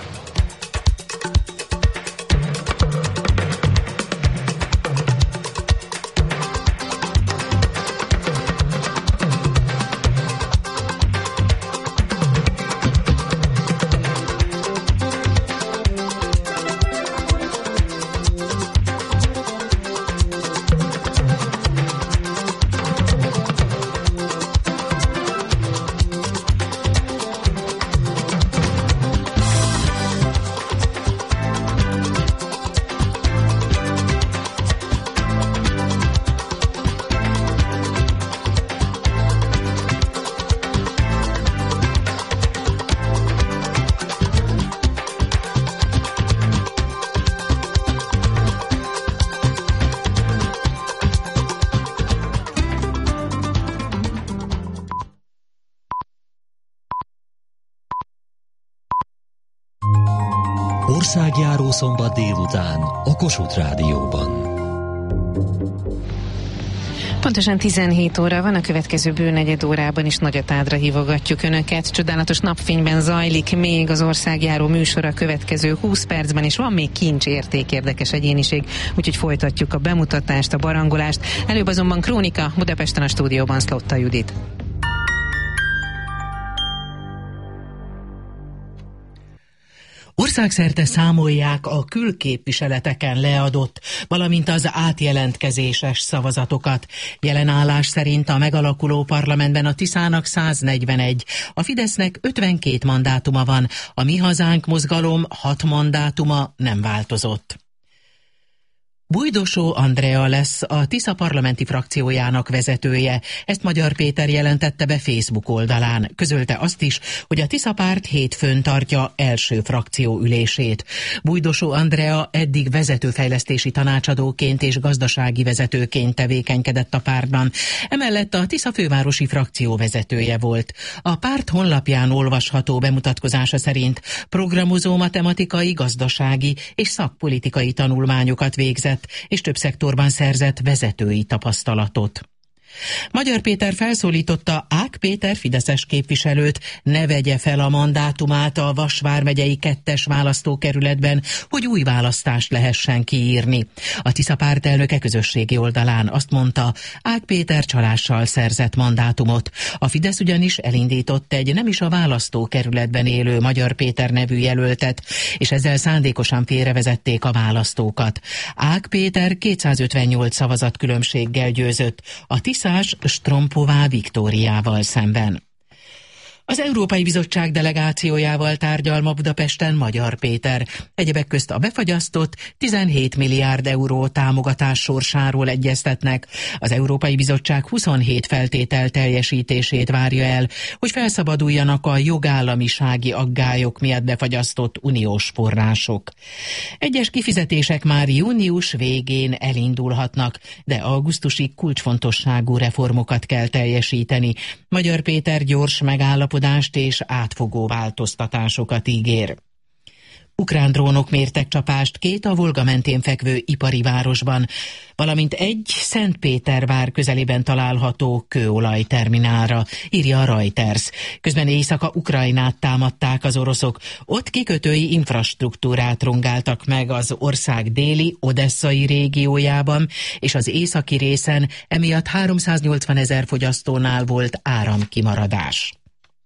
Országjáró szombat délután a Kossuth Rádióban. Pontosan tizenhét óra van, a következő bő negyed órában is Nagyatádra hívogatjuk Önöket. Csodálatos napfényben zajlik még az országjáró műsor a következő húsz percben, és van még kincsérték, érdekes egyéniség, úgyhogy folytatjuk a bemutatást, a barangolást. Előbb azonban krónika, Budapesten a stúdióban Szlotta Judit. Országszerte számolják a külképviseleteken leadott, valamint az átjelentkezéses szavazatokat. Jelen állás szerint a megalakuló parlamentben a Tiszának száznegyvenegy, a Fidesznek ötvenkét mandátuma van, a Mi Hazánk mozgalom hat mandátuma nem változott. Bújdosó Andrea lesz a Tisza parlamenti frakciójának vezetője. Ezt Magyar Péter jelentette be Facebook oldalán. Közölte azt is, hogy a Tisza párt hétfőn tartja első frakcióülését. Bújdosó Andrea eddig vezetőfejlesztési tanácsadóként és gazdasági vezetőként tevékenykedett a pártban. Emellett a Tisza fővárosi frakció vezetője volt. A párt honlapján olvasható bemutatkozása szerint programozó matematikai, gazdasági és szakpolitikai tanulmányokat végzett, és több szektorban szerzett vezetői tapasztalatot. Magyar Péter felszólította Ág Péter fideszes képviselőt, ne vegye fel a mandátumát a Vas vármegyei kettes választókerületben, hogy új választást lehessen kiírni. A Tisza párt elnöke közösségi oldalán azt mondta, Ág Péter csalással szerzett mandátumot. A Fidesz ugyanis elindított egy nem is a választókerületben élő Magyar Péter nevű jelöltet, és ezzel szándékosan félrevezették a választókat. Ág Péter kétszázötvennyolc szavazat különbséggel győzött a Tisza Strompová Viktóriával szemben. Az Európai Bizottság delegációjával tárgyal ma Budapesten Magyar Péter. Egyebek közt a befagyasztott tizenhét milliárd euró támogatás sorsáról egyeztetnek. Az Európai Bizottság huszonhét feltétel teljesítését várja el, hogy felszabaduljanak a jogállamisági aggályok miatt befagyasztott uniós források. Egyes kifizetések már június végén elindulhatnak, de augusztusig kulcsfontosságú reformokat kell teljesíteni. Magyar Péter gyors megállapodás és átfogó változtatásokat ígér. Ukrán drónok mértek csapást két a Volga mentén fekvő ipari városban, valamint egy Szentpétervár közelében található kőolajterminálra, írja a Reuters. Közben éjszaka Ukrajnát támadták az oroszok. Ott kikötői infrastruktúrát rongáltak meg az ország déli, odesszai régiójában, és az északi részen emiatt háromszáznyolcvan ezer fogyasztónál volt áramkimaradás.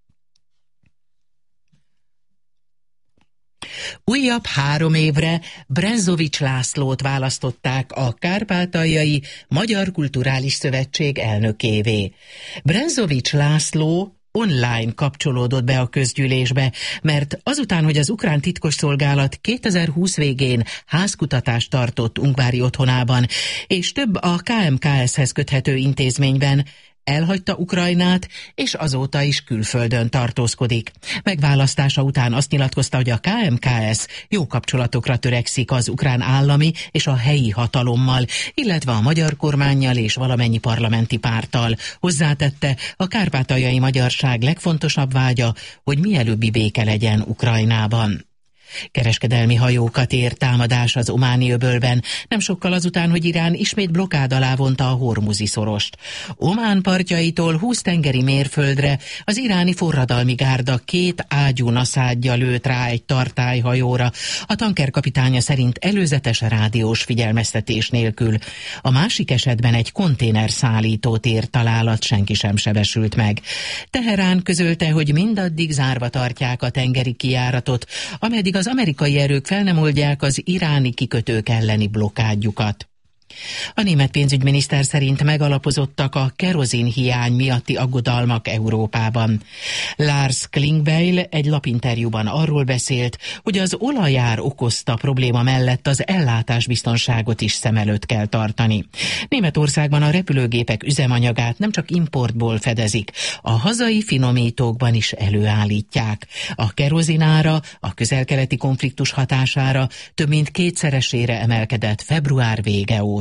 Újabb három évre Brenzovics Lászlót választották a Kárpátaljai Magyar Kulturális Szövetség elnökévé. Brenzovics László online kapcsolódott be a közgyűlésbe, mert azután, hogy az ukrán titkosszolgálat kétezer-húsz végén házkutatást tartott Ungvári otthonában, és több a ká em ká es-hez köthető intézményben, elhagyta Ukrajnát, és azóta is külföldön tartózkodik. Megválasztása után azt nyilatkozta, hogy a ká em ká es jó kapcsolatokra törekszik az ukrán állami és a helyi hatalommal, illetve a magyar kormánnyal és valamennyi parlamenti párttal. Hozzátette, a kárpátaljai magyarság legfontosabb vágya, hogy mielőbbi béke legyen Ukrajnában. Kereskedelmi hajókat ér támadás az Ománi öbölben, nem sokkal azután, hogy Irán ismét blokkád alá vonta a Hormuzi szorost. Omán partjaitól húsz tengeri mérföldre az iráni forradalmi gárda két ágyú naszádja lőtt rá egy tartályhajóra, a tankerkapitánya szerint előzetes rádiós figyelmeztetés nélkül. A másik esetben egy konténerszállítót ért találat, senki sem sebesült meg. Teherán közölte, hogy mindaddig zárva tartják a tengeri kijáratot, ameddig az amerikai erők fel nem oldják az iráni kikötők elleni blokkádjukat. A német pénzügyminiszter szerint megalapozottak a kerozin hiány miatti aggodalmak Európában. Lars Klingbeil egy lapinterjúban arról beszélt, hogy az olajár okozta probléma mellett az ellátásbiztonságot is szem előtt kell tartani. Németországban a repülőgépek üzemanyagát nem csak importból fedezik, a hazai finomítókban is előállítják. A kerozinára a közel-keleti konfliktus hatására több mint kétszeresére emelkedett február vége óta.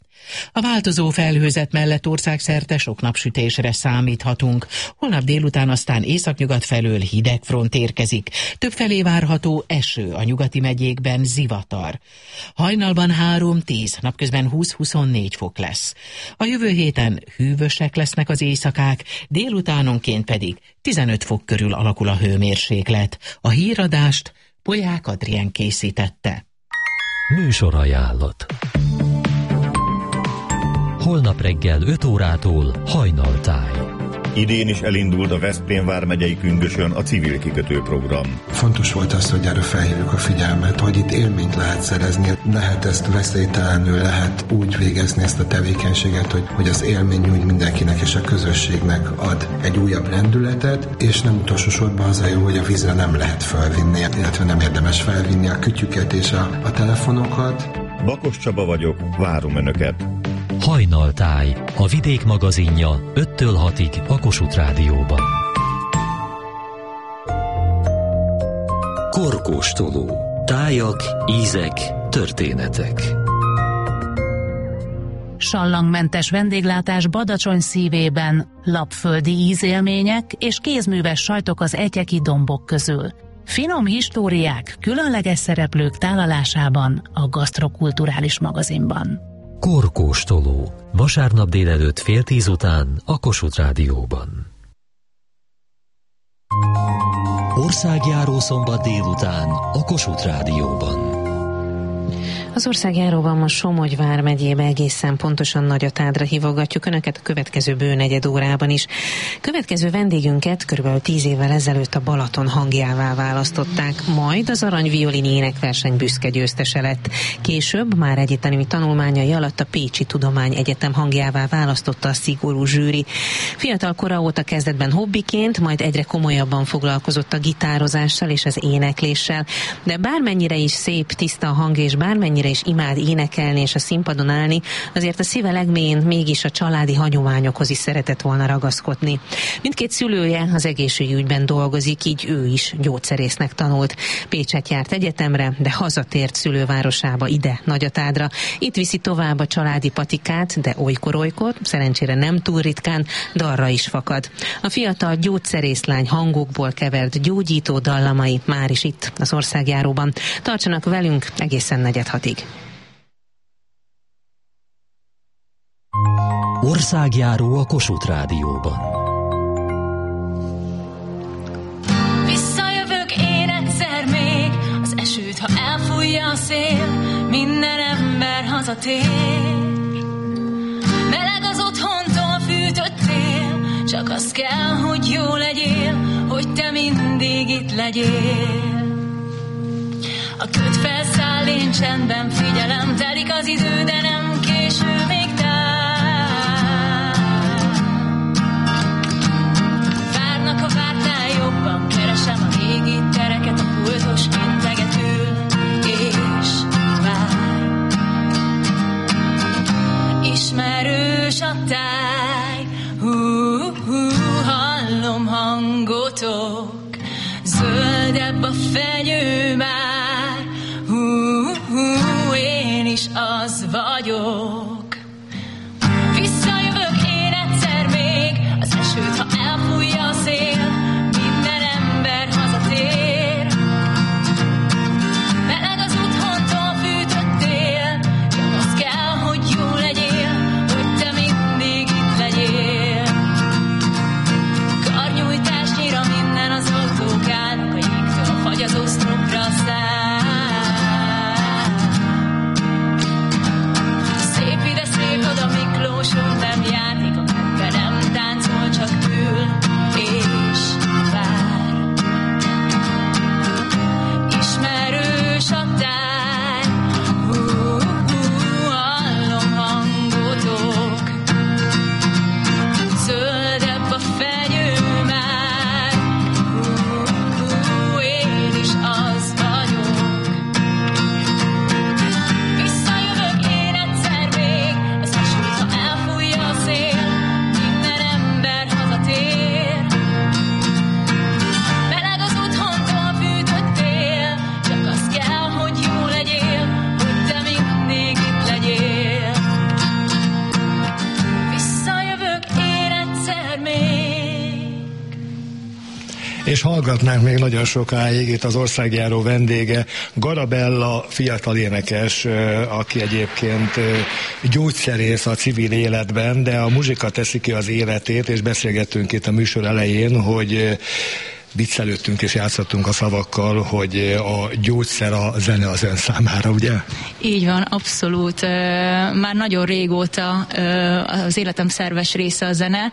A változó felhőzet mellett országszerte sok napsütésre számíthatunk. Holnap délután aztán északnyugat felől hideg front érkezik. Többfelé várható eső, a nyugati megyékben zivatar. Hajnalban három-tíz, napközben húsz-huszonnégy fok lesz. A jövő héten hűvösek lesznek az éjszakák, délutánonként pedig tizenöt fok körül alakul a hőmérséklet. A híradást Polyák Adrien készítette. Műsorajánlat. Holnap reggel öt órától Hajnaltáj. Idén is elindult a Veszprém vármegyei Kündösön a civil kikötő program. Fontos volt az, hogy erre felhívjuk a figyelmet, hogy itt élményt lehet szerezni, lehet ezt veszélytelenül, lehet úgy végezni ezt a tevékenységet, hogy, hogy az élmény úgy mindenkinek és a közösségnek ad egy újabb lendületet, és nem utolsó sorban az a jó, hogy a vízre nem lehet felvinni, illetve nem érdemes felvinni a kütyüket és a, a telefonokat. Bakos Csaba vagyok, várom Önöket! Hajnaltáj, a Vidék magazinja öttől hatig a Kossuth Rádióban. Korkóstoló. Tájak, ízek, történetek. Sallangmentes vendéglátás Badacsony szívében, lapföldi ízélmények és kézműves sajtok az etyeki dombok közül. Finom históriák, különleges szereplők tálalásában a Gasztrokulturális magazinban. Korkóstoló. Vasárnap délelőtt fél tíz után a Kossuth Rádióban. Országjáró szombat délután a Kossuth Rádióban. Az országjáróban ma Somogy vármegyébe, egészen pontosan Nagyatádra hívogatjuk Önöket a következő bőnegyed órában is. Következő vendégünket körülbelül tíz évvel ezelőtt a Balaton hangjává választották, majd az aranyviolin énekverseny büszke győztese lett. Később már egyetemi tanulmányai alatt a Pécsi Tudományegyetem hangjává választotta a szigorú zsűri. Fiatal kora óta kezdetben hobbiként, majd egyre komolyabban foglalkozott a gitározással és az énekléssel, de bármennyire is szép, tiszta a hang és bármennyire is imád énekelni és a színpadon állni, azért a szíve legmélyén mégis a családi hagyományokhoz is szeretett volna ragaszkodni. Mindkét szülője az egészségügyben dolgozik, így ő is gyógyszerésznek tanult. Pécset járt egyetemre, de hazatért szülővárosába, ide, Nagyatádra. Itt viszi tovább a családi patikát, de olykor-olykor, szerencsére nem túl ritkán, dalra is fakad. A fiatal gyógyszerészlány hangokból kevert gyógyító dallamai már is itt, az országjáróban. Tartsanak velünk egészen negyed hatig. Országjáró a Kossuth Rádióban. Visszajövök én egyszer még, az esőt, ha elfújja a szél, minden ember hazatér. Meleg az otthontól fűtött tél, csak az kell, hogy jó legyél, hogy te mindig itt legyél. A köt felszáll, én csendben figyelem, telik az idő, de nem késő még tár. Várnak a fenyő már, hú, hú, én is az vagyok. Visszajövök én egyszer még, az esőt, ha elfújja a szél, minden ember hazatér. Meleg az otthontól fűtöttél, csak az kell, hogy jó legyél, hogy te mindig itt legyél. Karnyújtásnyira minden az autók állnak, a jégtől a fagyazó sztropra száll. Szép ide, szép oda, Miklóson nem játék, a kedve nem táncol, csak ül és vár. Ismerős a táj, hú, hú, hallom hangotok. Zöldebb a fenyő már, hú, hú, én is az vagyok. Visszajövök én egyszer még, az esőt, ha elfújja a szél, minden ember hazatér. Meleg az otthontól fűtöttél, csak az kell, hogy jó legyél, hogy te mindig itt legyél. Visszajövök én egyszer még. És hallgatnánk még nagyon sokáig, itt az országjáró vendége, Garabella fiatal énekes, aki egyébként gyógyszerész a civil életben, de a muzsika teszi ki az életét, és beszélgettünk itt a műsor elején, hogy viccelődtünk és játszottunk a szavakkal, hogy a gyógyszer a zene az ön számára, ugye? Így van, abszolút. Már nagyon régóta az életem szerves része a zene.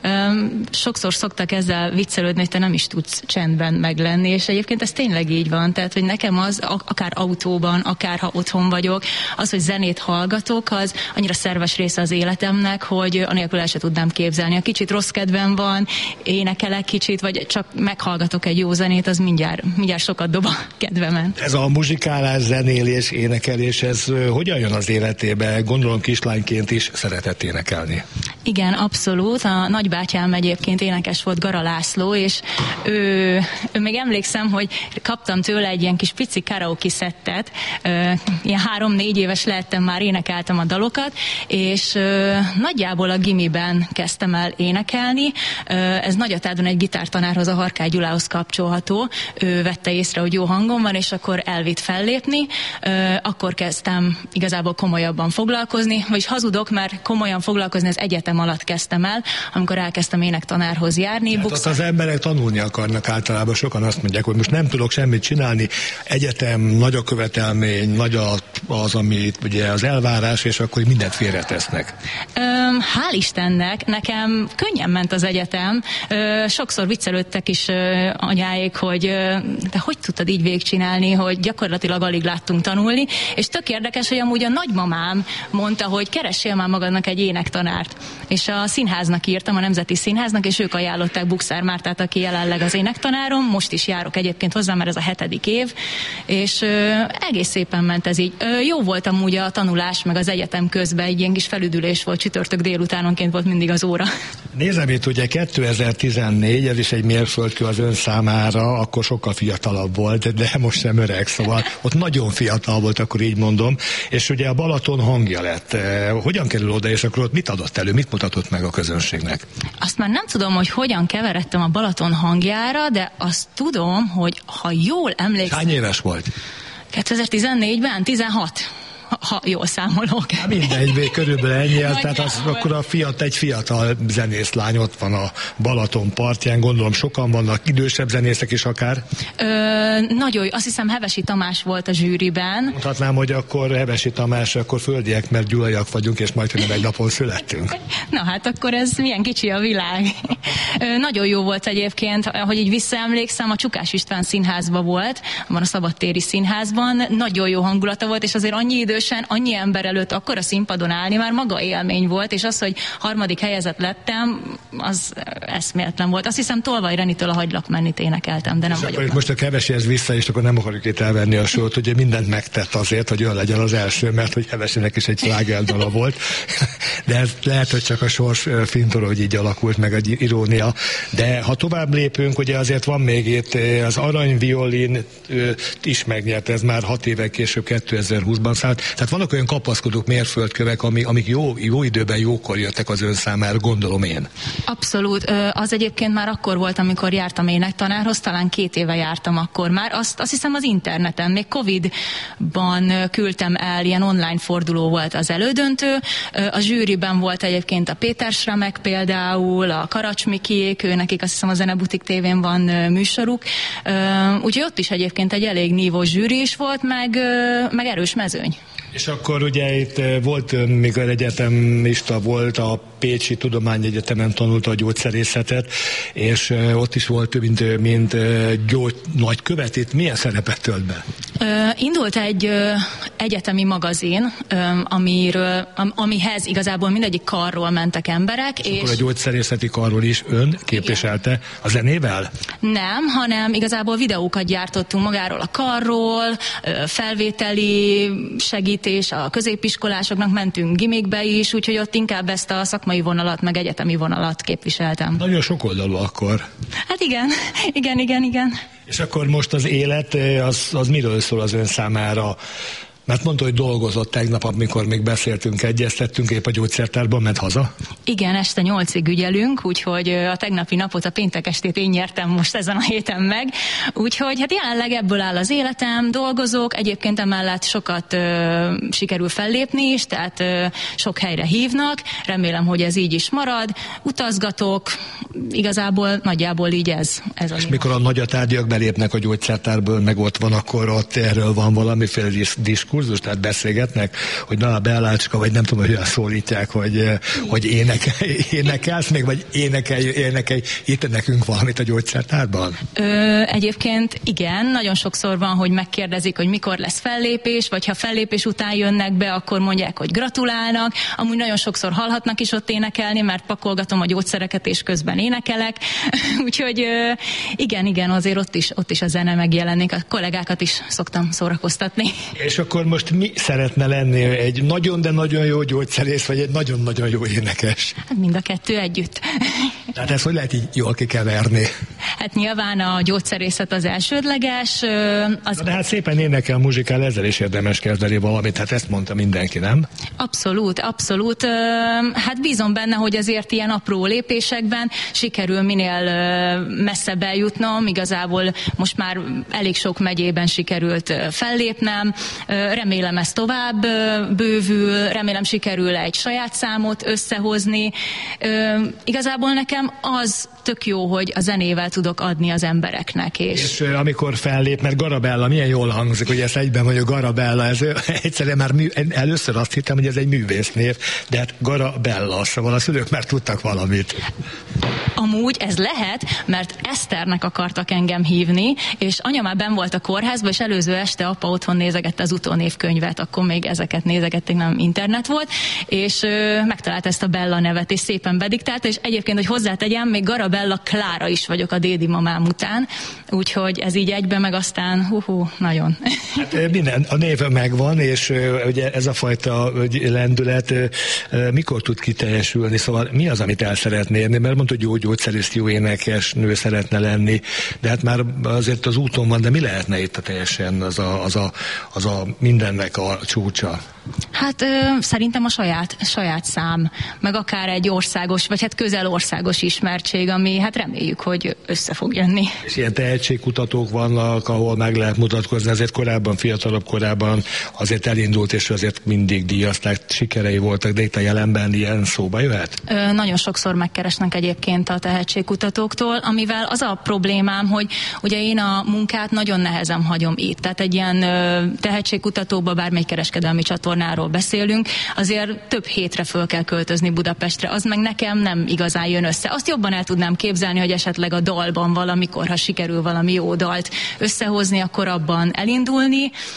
Sokszor szoktak ezzel viccelődni, hogy te nem is tudsz csendben meglenni, és egyébként ez tényleg így van. Tehát, hogy nekem az, akár autóban, akár ha otthon vagyok, az, hogy zenét hallgatok, az annyira szerves része az életemnek, hogy anélkül el se tudnám képzelni. Ha kicsit rossz kedvem van, énekelek kicsit, vagy csak meghallgatok egy jó zenét, az mindjárt, mindjárt sokat dob a kedvemen. Ez a muzsikálás, zenélés, énekelés, ez hogyan jön az életébe? Gondolom kislányként is szeretett énekelni. Igen, abszolút. A nagybátyám egyébként énekes volt, Gara László, és ő, ő még emlékszem, hogy kaptam tőle egy ilyen kis pici karaoke szettet, ilyen három-négy éves lehettem, már énekeltem a dalokat, és nagyjából a gimiben kezdtem el énekelni. Ez Nagyatádon egy gitártanárhoz, a Harkály Gyulához kapcsolható. Ő vette észre, hogy jó hangom van, és akkor elvitt fellépni. Akkor kezdtem igazából komolyabban foglalkozni, vagyis hazudok, mert komolyan foglalkozni az egyetem alatt kezdtem el, amikor elkezdtem énektanárhoz járni. Hát azt az emberek tanulni akarnak általában, sokan azt mondják, hogy most nem tudok semmit csinálni, egyetem, nagy a követelmény, nagy az, amit ugye az elvárás, és akkor mindent félretesznek. Hál' Istennek, nekem könnyen ment az egyetem. Sokszor viccelődtek is anyáik, hogy te hogy tudtad így végigcsinálni, hogy gyakorlatilag alig láttunk tanulni, és tök érdekes, hogy amúgy a nagymamám mondta, hogy keressél már magadnak egy énektanárt. És a színháznak írtam, a Nemzeti Színháznak, és ők ajánlották Bukszár Mártát, aki jelenleg az énektanárom, most is járok egyébként hozzá, mert ez a hetedik év, és ö, egész szépen ment ez így. Ö, jó volt amúgy a tanulás, meg az egyetem közben, egy ilyen kis felüdülés volt, csütörtök délutánonként volt mindig az óra. Nézem itt ugye kétezer-tizennégy, ez is egy mérföldkő az ön számára, akkor sokkal fiatalabb volt, de most sem öreg, szóval ott nagyon fiatal volt, akkor így mondom, és ugye a Balaton hangja lett. Hogyan kerül oda, és akkor ott mit adott elő, mit mutatott meg a közönségnek? Azt már nem tudom, hogy hogyan keveredtem a Balaton hangjára, de azt tudom, hogy ha jól emlékszem... Hány éves volt? kétezer-tizennégyben tizenhat. Ha jól számolok. Hát mindegy, körülbelül ennyi, tehát az, akkor a fiat, egy fiatal zenészlány ott van a Balaton partján, gondolom sokan vannak, idősebb zenészek is akár. Ö, nagyon jó, azt hiszem Hevesi Tamás volt a zsűriben. Mondhatnám, hogy akkor Hevesi Tamás, akkor földiek, mert gyulaiak vagyunk, és majdnem egy napon születtünk. Na hát akkor ez milyen kicsi a világ. Ö, nagyon jó volt egyébként, hogy így visszaemlékszem, a Csukás István színházban volt, van a Szabadtéri Színházban, nagyon jó hangulata volt, és azért annyi idős közösen annyi ember előtt akkor a színpadon állni már maga élmény volt, és az, hogy harmadik helyezett lettem, az eszméletlen volt. Azt hiszem Tolvaj Renitől a Hagylak mennit énekeltem, de nem és vagyok. Most a Keveséhez vissza, és akkor nem akarjuk itt elvenni a sót, ugye mindent megtett azért, hogy ön legyen az első, mert hogy Kevesének is egy slágerdala volt. De ez lehet, hogy csak a sors fintora, hogy így alakult meg egy irónia. De ha tovább lépünk, ugye azért van még itt az aranyviolin is megnyerte, ez már hat évvel később kétezer-húszban szállt. Tehát vannak olyan kapaszkodók, mérföldkövek, amik, amik jó, jó időben, jókor jöttek az ön számára, gondolom én. Abszolút. Az egyébként már akkor volt, amikor jártam énektanárhoz, talán két éve jártam akkor már. Azt, azt hiszem az interneten, még Covid-ban küldtem el, ilyen online forduló volt az elődöntő. A zsűriben volt egyébként a Péter Sramek például, a Karacsmikiék, ő nekik azt hiszem a Zenebutik tévén van műsoruk. Úgyhogy ott is egyébként egy elég nívós zsűri is volt, meg, meg erős mezőny. És akkor ugye itt volt, mikor egyetemista volt, a Pécsi Tudományegyetemen tanulta a gyógyszerészetet, és ott is volt mint, mint gyógy nagykövet, itt milyen szerepet tölt be? Indult egy egyetemi magazin, amiről, amihez igazából mindegyik karról mentek emberek. És, és akkor a gyógyszerészeti karról is ön képviselte, igen, a zenével? Nem, hanem igazából videókat gyártottunk magáról a karról, felvételi segítés, a középiskolásoknak mentünk gimikbe is, úgyhogy ott inkább ezt a szakmai vonalat, meg egyetemi vonalat képviseltem. Nagyon sokoldalú akkor. Hát igen, igen, igen, igen. És akkor most az élet, az, az miről szól az ön számára? Mert mondta, hogy dolgozott tegnap, amikor még beszéltünk, egyeztettünk, épp a gyógyszertárban ment haza? Igen, este nyolcig ügyelünk, úgyhogy a tegnapi napot, a péntek estét én nyertem most ezen a héten meg. Úgyhogy hát jelenleg ebből áll az életem, dolgozok, egyébként emellett sokat ö, sikerül fellépni is, tehát ö, sok helyre hívnak, remélem, hogy ez így is marad, utazgatok, igazából nagyjából így ez. ez És mikor a nagyatárgyak belépnek a gyógyszertárból, meg ott van, akkor ott erről van valamiféle diskurzus, kurzus, tehát beszélgetnek, hogy na a Bellácska, vagy nem tudom, hogy olyan szólítják, hogy, hogy énekel, énekelsz még, vagy énekelj, énekelj, itt nekünk valamit a gyógyszertárban? Ö, egyébként igen, nagyon sokszor van, hogy megkérdezik, hogy mikor lesz fellépés, vagy ha fellépés után jönnek be, akkor mondják, hogy gratulálnak. Amúgy nagyon sokszor hallhatnak is ott énekelni, mert pakolgatom a gyógyszereket, és közben énekelek. Úgyhogy igen, igen, azért ott is, ott is a zene megjelenik. A kollégákat is szoktam szórakoztatni. És akkor most mi szeretne lenni? Egy nagyon, de nagyon jó gyógyszerész, vagy egy nagyon-nagyon jó énekes? Hát mind a kettő együtt. Tehát ezt hogy lehet így jól kikeverni? Hát nyilván a gyógyszerészet az elsődleges. Az... De hát szépen énekel, muzsikál, ezzel is érdemes kezdeni valamit, hát ezt mondta mindenki, nem? Abszolút, abszolút. Hát bízom benne, hogy azért ilyen apró lépésekben sikerül minél messzebb eljutnom. Igazából most már elég sok megyében sikerült fellépnem. Remélem ez tovább bővül, remélem sikerül egy saját számot összehozni. Igazából nekem az tök jó, hogy a zenével tudok adni az embereknek. És, és amikor fellép, mert Garabella, milyen jól hangzik, hogy ezt egyben mondjuk Garabella, ez egyszerűen már mű, először azt hittem, hogy ez egy művésznév, de hát Garabella, szóval a szülők már tudtak valamit. Amúgy ez lehet, mert Eszternek akartak engem hívni, és anya már benn volt a kórházban, és előző este apa otthon nézegette az utónévkönyvet, akkor még ezeket nézegették, nem internet volt, és ö, megtalált ezt a Bella nevet, és szépen bediktálta, és egyébként, hogy hozzátegyem, még Garabella Klára is vagyok a dédi mamám után, úgyhogy ez így egyben, meg aztán hú, nagyon. Hát minden, a név megvan, és ugye ez a fajta lendület mikor tud kiteljesülni, szóval mi az, amit el szeretné érni, mert mondta, hogy jó gyógyszerész, jó énekes nő szeretne lenni, de hát már azért az úton van, de mi lehetne itt a teljesen az a, az a, az a mindennek a csúcsa? Hát ö, szerintem a saját, saját szám, meg akár egy országos, vagy hát közel országos ismertség, ami hát reméljük, hogy össze fog jönni. És ilyen tehetségkutatók vannak, ahol meg lehet mutatkozni, azért korábban, fiatalabb korában azért elindult, és azért mindig díjazták, sikerei voltak, de itt a jelenben ilyen szóba jöhet? Ö, nagyon sokszor megkeresnek egyébként a tehetségkutatóktól, amivel az a problémám, hogy ugye én a munkát nagyon nehezen hagyom itt. Tehát egy ilyen ö, tehetségkutatóba, bármely kereskedelmi csatornáról beszélünk, azért több hétre föl kell költözni Budapestre, az meg nekem nem igazán jön össze. Azt jobban el tudnám képzelni, hogy esetleg a dalban valamikor, ha sikerül valami jó dalt összehozni, akkor abban elindulni.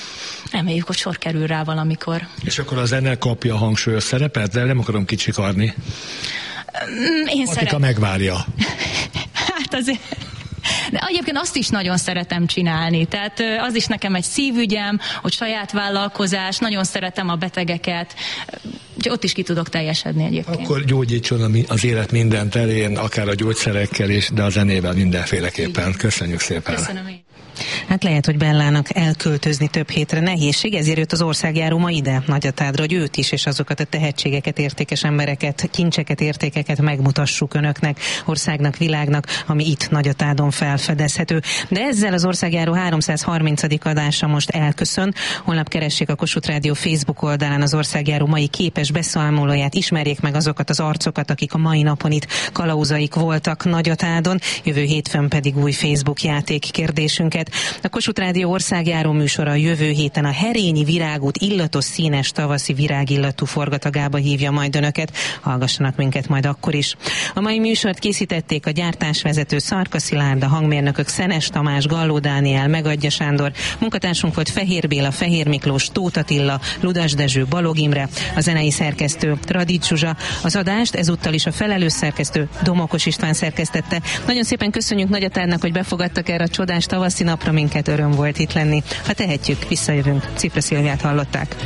reméljük, hogy sor kerül rá valamikor. És akkor a zene kapja a hangsúlyos szerepet, de nem akarom kicsikarni. Én Patika szeret... megvárja. Hát azért... De egyébként azt is nagyon szeretem csinálni, tehát az is nekem egy szívügyem, hogy saját vállalkozás, nagyon szeretem a betegeket, úgyhogy ott is ki tudok teljesedni egyébként. Akkor gyógyítson az élet minden terén, akár a gyógyszerekkel is, de a zenével mindenféleképpen. Köszönjük szépen. Köszönöm én. Hát lehet, hogy Bellának elköltözni több hétre nehézség, ezért jött az országjáró ma ide Nagyatádra, hogy őt is és azokat a tehetségeket, értékes embereket, kincseket, értékeket megmutassuk önöknek, országnak, világnak, ami itt Nagyatádon felfedezhető. De ezzel az országjáró háromszázharmincadik adása most elköszön. Holnap keressék a Kossuth Rádió Facebook oldalán az országjáró mai képes beszámolóját, ismerjék meg azokat az arcokat, akik a mai napon itt kalauzaik voltak Nagyatádon, jövő hétfőn pedig új Facebook játék kérdésünket. A Kossuth Rádió országjáró műsora a jövő héten a Herényi Virágút illatos színes tavaszi virágillatú forgatagába hívja majd önöket. Hallgassanak minket majd akkor is. A mai műsort készítették a gyártásvezető Szarka Szilárd, a hangmérnökök Szenes Tamás, Galló Dániel, Megadja Sándor, munkatársunk volt Fehér Béla, Fehér Miklós, Tóth Attila, Ludas Dezső, Balog Imre, a zenei szerkesztő Radics Zsuzsa. Az adást ezúttal is a felelős szerkesztő Domokos István szerkesztette. Nagyon szépen köszönjük Nagyatádnak, hogy befogadtak erre a csodás tavaszi napra, minket öröm volt itt lenni. Ha tehetjük, visszajövünk. Cifra Szilviát hallották.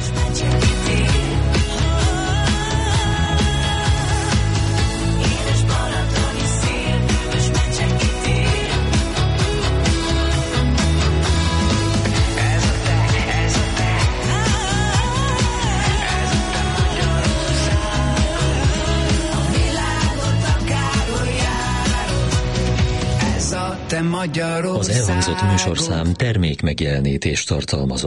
Az elhangzott műsorszám termék megjelenítést tartalmazott.